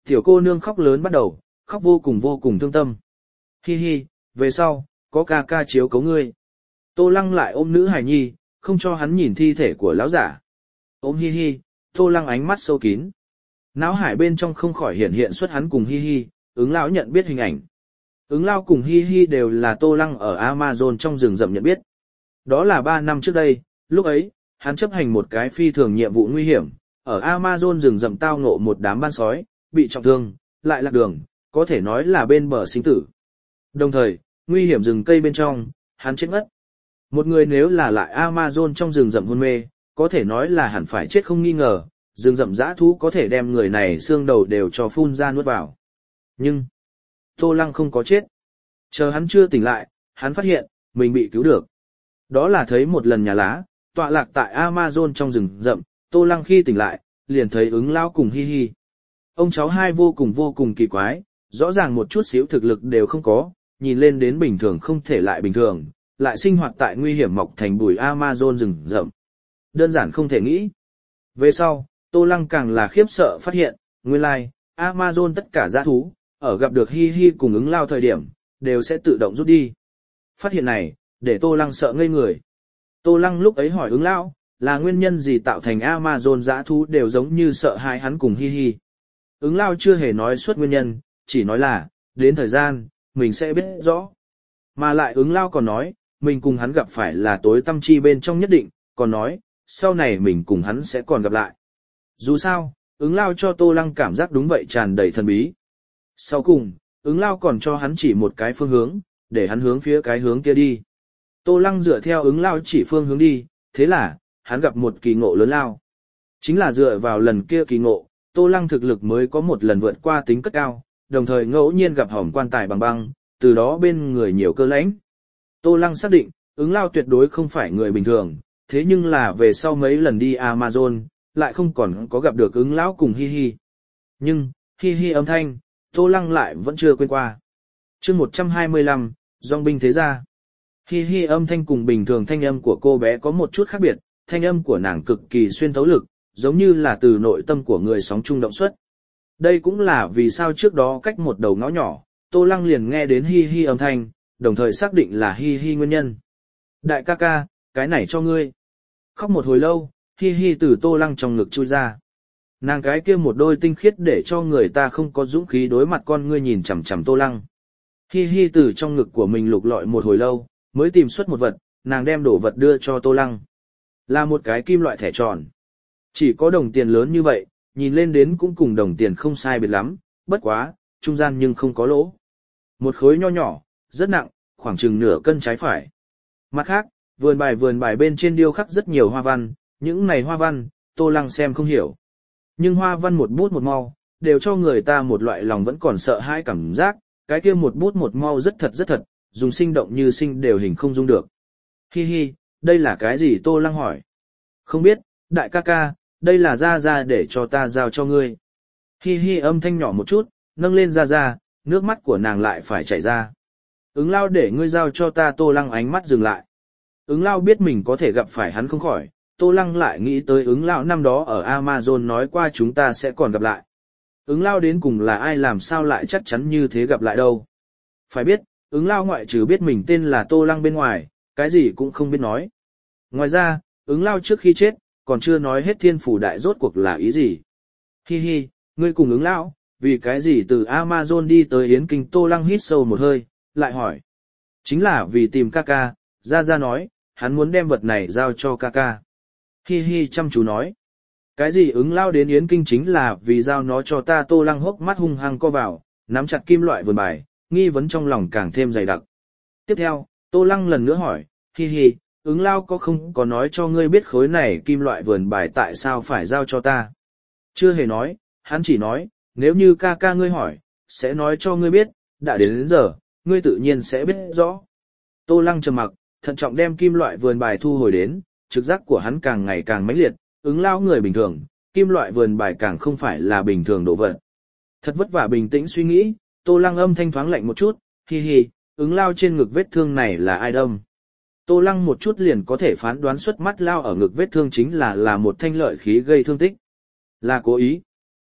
Tiểu cô nương khóc lớn bắt đầu, khóc vô cùng vô cùng thương tâm. Hi hi, về sau, có ca ca chiếu cấu ngươi. Tô Lăng lại ôm nữ hài nhi, không cho hắn nhìn thi thể của lão giả. Ôm Hi hi, Tô Lăng ánh mắt sâu kín. Náo hải bên trong không khỏi hiện hiện xuất hắn cùng Hi hi, ứng lão nhận biết hình ảnh. Ứng lao cùng Hi hi đều là Tô Lăng ở Amazon trong rừng rậm nhận biết. Đó là ba năm trước đây, lúc ấy, hắn chấp hành một cái phi thường nhiệm vụ nguy hiểm, ở Amazon rừng rậm tao ngộ một đám ban sói, bị trọng thương, lại lạc đường, có thể nói là bên bờ sinh tử. Đồng thời, nguy hiểm rừng cây bên trong, hắn chết ngất. Một người nếu là lại Amazon trong rừng rậm hôn mê, có thể nói là hẳn phải chết không nghi ngờ, rừng rậm dã thú có thể đem người này xương đầu đều cho phun ra nuốt vào. Nhưng, Tô Lăng không có chết. Chờ hắn chưa tỉnh lại, hắn phát hiện, mình bị cứu được. Đó là thấy một lần nhà lá, tọa lạc tại Amazon trong rừng rậm, Tô Lăng khi tỉnh lại, liền thấy ứng lao cùng Hi hi. Ông cháu hai vô cùng vô cùng kỳ quái, rõ ràng một chút xíu thực lực đều không có, nhìn lên đến bình thường không thể lại bình thường, lại sinh hoạt tại nguy hiểm mọc thành bụi Amazon rừng rậm. Đơn giản không thể nghĩ. Về sau, Tô Lăng càng là khiếp sợ phát hiện, nguyên lai, like, Amazon tất cả dã thú, ở gặp được Hi hi cùng ứng lao thời điểm, đều sẽ tự động rút đi. Phát hiện này, để Tô Lăng sợ ngây người. Tô Lăng lúc ấy hỏi ứng lao, là nguyên nhân gì tạo thành Amazon dã thú đều giống như sợ hãi hắn cùng Hi hi. Ứng lao chưa hề nói suốt nguyên nhân, chỉ nói là, đến thời gian, mình sẽ biết rõ. Mà lại ứng lao còn nói, mình cùng hắn gặp phải là tối tâm chi bên trong nhất định, còn nói, sau này mình cùng hắn sẽ còn gặp lại. Dù sao, ứng lao cho Tô Lăng cảm giác đúng vậy tràn đầy thần bí. Sau cùng, ứng lao còn cho hắn chỉ một cái phương hướng, để hắn hướng phía cái hướng kia đi. Tô Lăng dựa theo ứng lao chỉ phương hướng đi, thế là, hắn gặp một kỳ ngộ lớn lao. Chính là dựa vào lần kia kỳ ngộ, Tô Lăng thực lực mới có một lần vượt qua tính cất cao, đồng thời ngẫu nhiên gặp hỏng quan tài bằng băng, từ đó bên người nhiều cơ lãnh. Tô Lăng xác định, ứng lao tuyệt đối không phải người bình thường, thế nhưng là về sau mấy lần đi Amazon, lại không còn có gặp được ứng lão cùng Hi hi. Nhưng, Hi hi âm thanh, Tô Lăng lại vẫn chưa quên qua. chương một trăm hai mươi lăm, Dòng binh thế gia. Hi hi âm thanh cùng bình thường thanh âm của cô bé có một chút khác biệt, thanh âm của nàng cực kỳ xuyên thấu lực, giống như là từ nội tâm của người sóng trung động xuất. Đây cũng là vì sao trước đó cách một đầu ngõ nhỏ, Tô Lăng liền nghe đến Hi hi âm thanh, đồng thời xác định là Hi hi nguyên nhân. Đại ca ca, cái này cho ngươi. Khóc một hồi lâu, Hi hi từ Tô Lăng trong ngực chui ra. Nàng cái kia một đôi tinh khiết để cho người ta không có dũng khí đối mặt con ngươi nhìn chằm chằm Tô Lăng. Hi hi từ trong ngực của mình lục lọi một hồi lâu, mới tìm xuất một vật, nàng đem đổ vật đưa cho Tô Lăng. Là một cái kim loại thẻ tròn. Chỉ có đồng tiền lớn như vậy, nhìn lên đến cũng cùng đồng tiền không sai biệt lắm, bất quá, trung gian nhưng không có lỗ. Một khối nho nhỏ, rất nặng, khoảng chừng nửa cân trái phải. Mặt khác, vườn bài vườn bài bên trên điêu khắc rất nhiều hoa văn, những này hoa văn, Tô Lăng xem không hiểu. Nhưng hoa văn một bút một mau, đều cho người ta một loại lòng vẫn còn sợ hãi cảm giác, cái kia một bút một mau rất thật rất thật, dùng sinh động như sinh đều hình không dung được. Hi hi, đây là cái gì Tô Lăng hỏi. Không biết, đại ca ca, đây là ra ra để cho ta giao cho ngươi. Hi hi âm thanh nhỏ một chút, nâng lên ra ra, nước mắt của nàng lại phải chảy ra. Ứng lao để ngươi giao cho ta. Tô Lăng ánh mắt dừng lại. Ứng lao biết mình có thể gặp phải hắn không khỏi, Tô Lăng lại nghĩ tới ứng lao năm đó ở Amazon nói qua chúng ta sẽ còn gặp lại. Ứng lao đến cùng là ai làm sao lại chắc chắn như thế gặp lại đâu. Phải biết, ứng lao ngoại trừ biết mình tên là Tô Lăng bên ngoài, cái gì cũng không biết nói. Ngoài ra, ứng lao trước khi chết, còn chưa nói hết thiên phủ đại rốt cuộc là ý gì. Hi hi, ngươi cùng ứng lao, vì cái gì từ Amazon đi tới Yến Kinh. Tô Lăng hít sâu một hơi, lại hỏi. Chính là vì tìm ca ca, Gia Gia nói, hắn muốn đem vật này giao cho ca ca. Hi hi chăm chú nói. Cái gì ứng lao đến Yến Kinh chính là vì giao nó cho ta. Tô Lăng hốc mắt hung hăng co vào, nắm chặt kim loại vườn bài, nghi vấn trong lòng càng thêm dày đặc. Tiếp theo, Tô Lăng lần nữa hỏi, hi hi, ứng lao có không có nói cho ngươi biết khối này kim loại vườn bài tại sao phải giao cho ta? Chưa hề nói, hắn chỉ nói, nếu như ca ca ngươi hỏi, sẽ nói cho ngươi biết, đã đến đến giờ, ngươi tự nhiên sẽ biết rõ. Tô Lăng trầm mặc, thận trọng đem kim loại vườn bài thu hồi đến, trực giác của hắn càng ngày càng mãnh liệt, ứng lao người bình thường, kim loại vườn bài càng không phải là bình thường đồ vật. Thật vất vả bình tĩnh suy nghĩ, Tô Lăng âm thanh thoáng lạnh một chút, hi hi, ứng lao trên ngực vết thương này là ai đâm? Tô Lăng một chút liền có thể phán đoán xuất mắt lao ở ngực vết thương chính là là một thanh lợi khí gây thương tích. Là cố ý.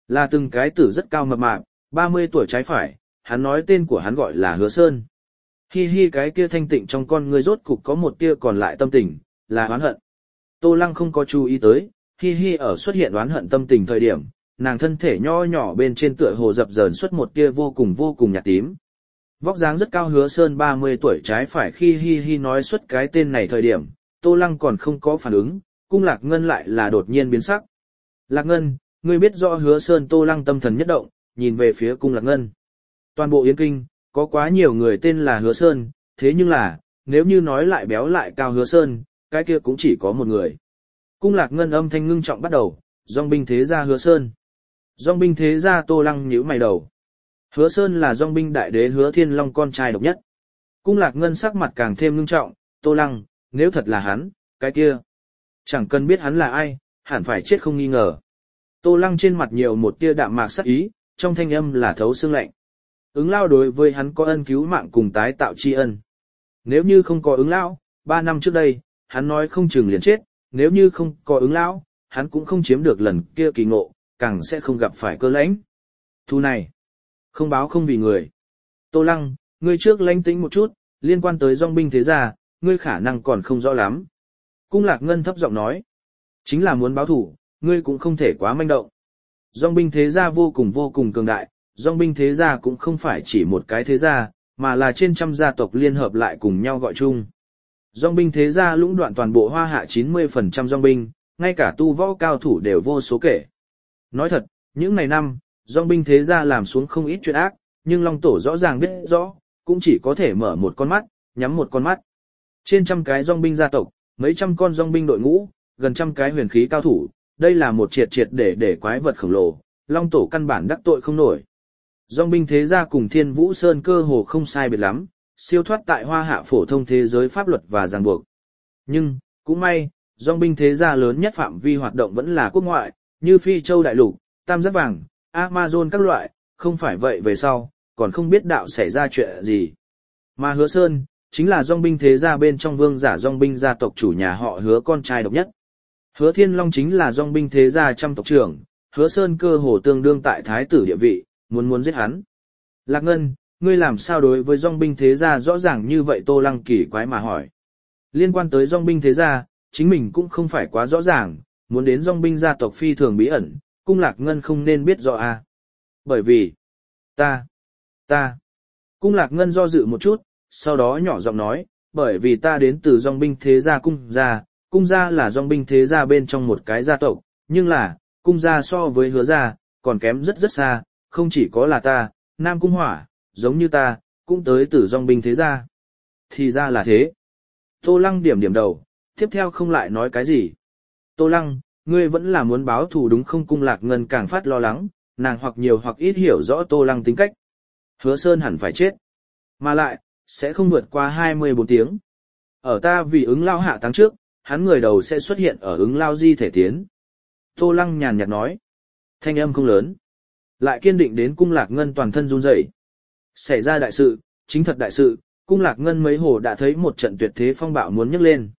Là từng cái tử rất cao mập mạp, ba mươi tuổi trái phải, hắn nói tên của hắn gọi là Hứa Sơn. Hi hi cái kia thanh tịnh trong con ngươi rốt cục có một tia còn lại tâm tình, là oán hận. Tô Lăng không có chú ý tới, hi hi ở xuất hiện oán hận tâm tình thời điểm, nàng thân thể nho nhỏ bên trên tựa hồ dập dờn xuất một tia vô cùng vô cùng nhạt tím. Vóc dáng rất cao Hứa Sơn ba mươi tuổi trái phải khi hi hi nói xuất cái tên này thời điểm, Tô Lăng còn không có phản ứng, Cung Lạc Ngân lại là đột nhiên biến sắc. Lạc Ngân, ngươi biết rõ Hứa Sơn. Tô Lăng tâm thần nhất động, nhìn về phía Cung Lạc Ngân. Toàn bộ Yến Kinh, có quá nhiều người tên là Hứa Sơn, thế nhưng là, nếu như nói lại béo lại cao Hứa Sơn, cái kia cũng chỉ có một người. Cung Lạc Ngân âm thanh ngưng trọng bắt đầu, Dòng binh thế gia Hứa Sơn. Dòng binh thế gia. Tô Lăng nhíu mày đầu. Hứa Sơn là Dòng binh đại đế Hứa Thiên Long con trai độc nhất. Cung Lạc Ngân sắc mặt càng thêm ngưng trọng, Tô Lăng, nếu thật là hắn, cái kia. Chẳng cần biết hắn là ai, hẳn phải chết không nghi ngờ. Tô Lăng trên mặt nhiều một tia đạm mạc sắc ý, trong thanh âm là thấu xương lạnh. Ứng Lao đối với hắn có ân cứu mạng cùng tái tạo tri ân. Nếu như không có Ứng Lao, ba năm trước đây, hắn nói không chừng liền chết, nếu như không có Ứng Lao, hắn cũng không chiếm được lần kia kỳ ngộ, càng sẽ không gặp phải Cơ Lãnh. Thu này, không báo không vì người. Tô Lăng, ngươi trước lánh tĩnh một chút, liên quan tới Dòng binh thế gia, ngươi khả năng còn không rõ lắm. Cung Lạc Ngân thấp giọng nói, chính là muốn báo thủ, ngươi cũng không thể quá manh động. Dòng binh thế gia vô cùng vô cùng cường đại, Dòng binh thế gia cũng không phải chỉ một cái thế gia, mà là trên trăm gia tộc liên hợp lại cùng nhau gọi chung. Dòng binh thế gia lũng đoạn toàn bộ Hoa Hạ chín mươi phần trăm dòng binh, ngay cả tu võ cao thủ đều vô số kể. Nói thật, những ngày năm, dòng binh thế gia làm xuống không ít chuyện ác, nhưng Long Tổ rõ ràng biết rõ, cũng chỉ có thể mở một con mắt, nhắm một con mắt. Trên trăm cái dòng binh gia tộc, mấy trăm con dòng binh đội ngũ, gần trăm cái huyền khí cao thủ, đây là một triệt triệt để để quái vật khổng lồ, Long Tổ căn bản đắc tội không nổi. Dòng binh thế gia cùng Thiên Vũ Sơn cơ hồ không sai biệt lắm, siêu thoát tại Hoa Hạ phổ thông thế giới pháp luật và ràng buộc. Nhưng, cũng may, dòng binh thế gia lớn nhất phạm vi hoạt động vẫn là quốc ngoại, như Phi Châu Đại Lục, Tam Giác Vàng, Amazon các loại, không phải vậy về sau, còn không biết đạo xảy ra chuyện gì. Mà Hứa Sơn, chính là dòng binh thế gia bên trong vương giả dòng binh gia tộc chủ nhà họ Hứa con trai độc nhất. Hứa Thiên Long chính là dòng binh thế gia trăm tộc trưởng, Hứa Sơn cơ hồ tương đương tại thái tử địa vị, muốn muốn giết hắn. Lạc Ngân, ngươi làm sao đối với dòng binh thế gia rõ ràng như vậy? Tô Lăng kỳ quái mà hỏi. Liên quan tới dòng binh thế gia, chính mình cũng không phải quá rõ ràng, muốn đến dòng binh gia tộc phi thường bí ẩn, Cung Lạc Ngân không nên biết rõ à. Bởi vì, ta, ta, Cung Lạc Ngân do dự một chút, sau đó nhỏ giọng nói, bởi vì ta đến từ dòng binh thế gia cung gia, cung gia là dòng binh thế gia bên trong một cái gia tộc, nhưng là, cung gia so với Hứa gia, còn kém rất rất xa, không chỉ có là ta, Nam Cung Hỏa, giống như ta, cũng tới từ dòng binh thế gia. Thì ra là thế. Tô Lăng điểm điểm đầu, tiếp theo không lại nói cái gì. Tô Lăng, ngươi vẫn là muốn báo thù đúng không? Cung Lạc Ngân càng phát lo lắng, nàng hoặc nhiều hoặc ít hiểu rõ Tô Lăng tính cách. Hứa Sơn hẳn phải chết. Mà lại, sẽ không vượt qua hai mươi bốn tiếng. Ở ta vì Ứng Lao hạ tháng trước, hắn người đầu sẽ xuất hiện ở Ứng Lao di thể tiến. Tô Lăng nhàn nhạt nói. Thanh âm không lớn. Lại kiên định đến Cung Lạc Ngân toàn thân run rẩy. Xảy ra đại sự, chính thật đại sự, Cung Lạc Ngân mấy hồ đã thấy một trận tuyệt thế phong bạo muốn nhấc lên.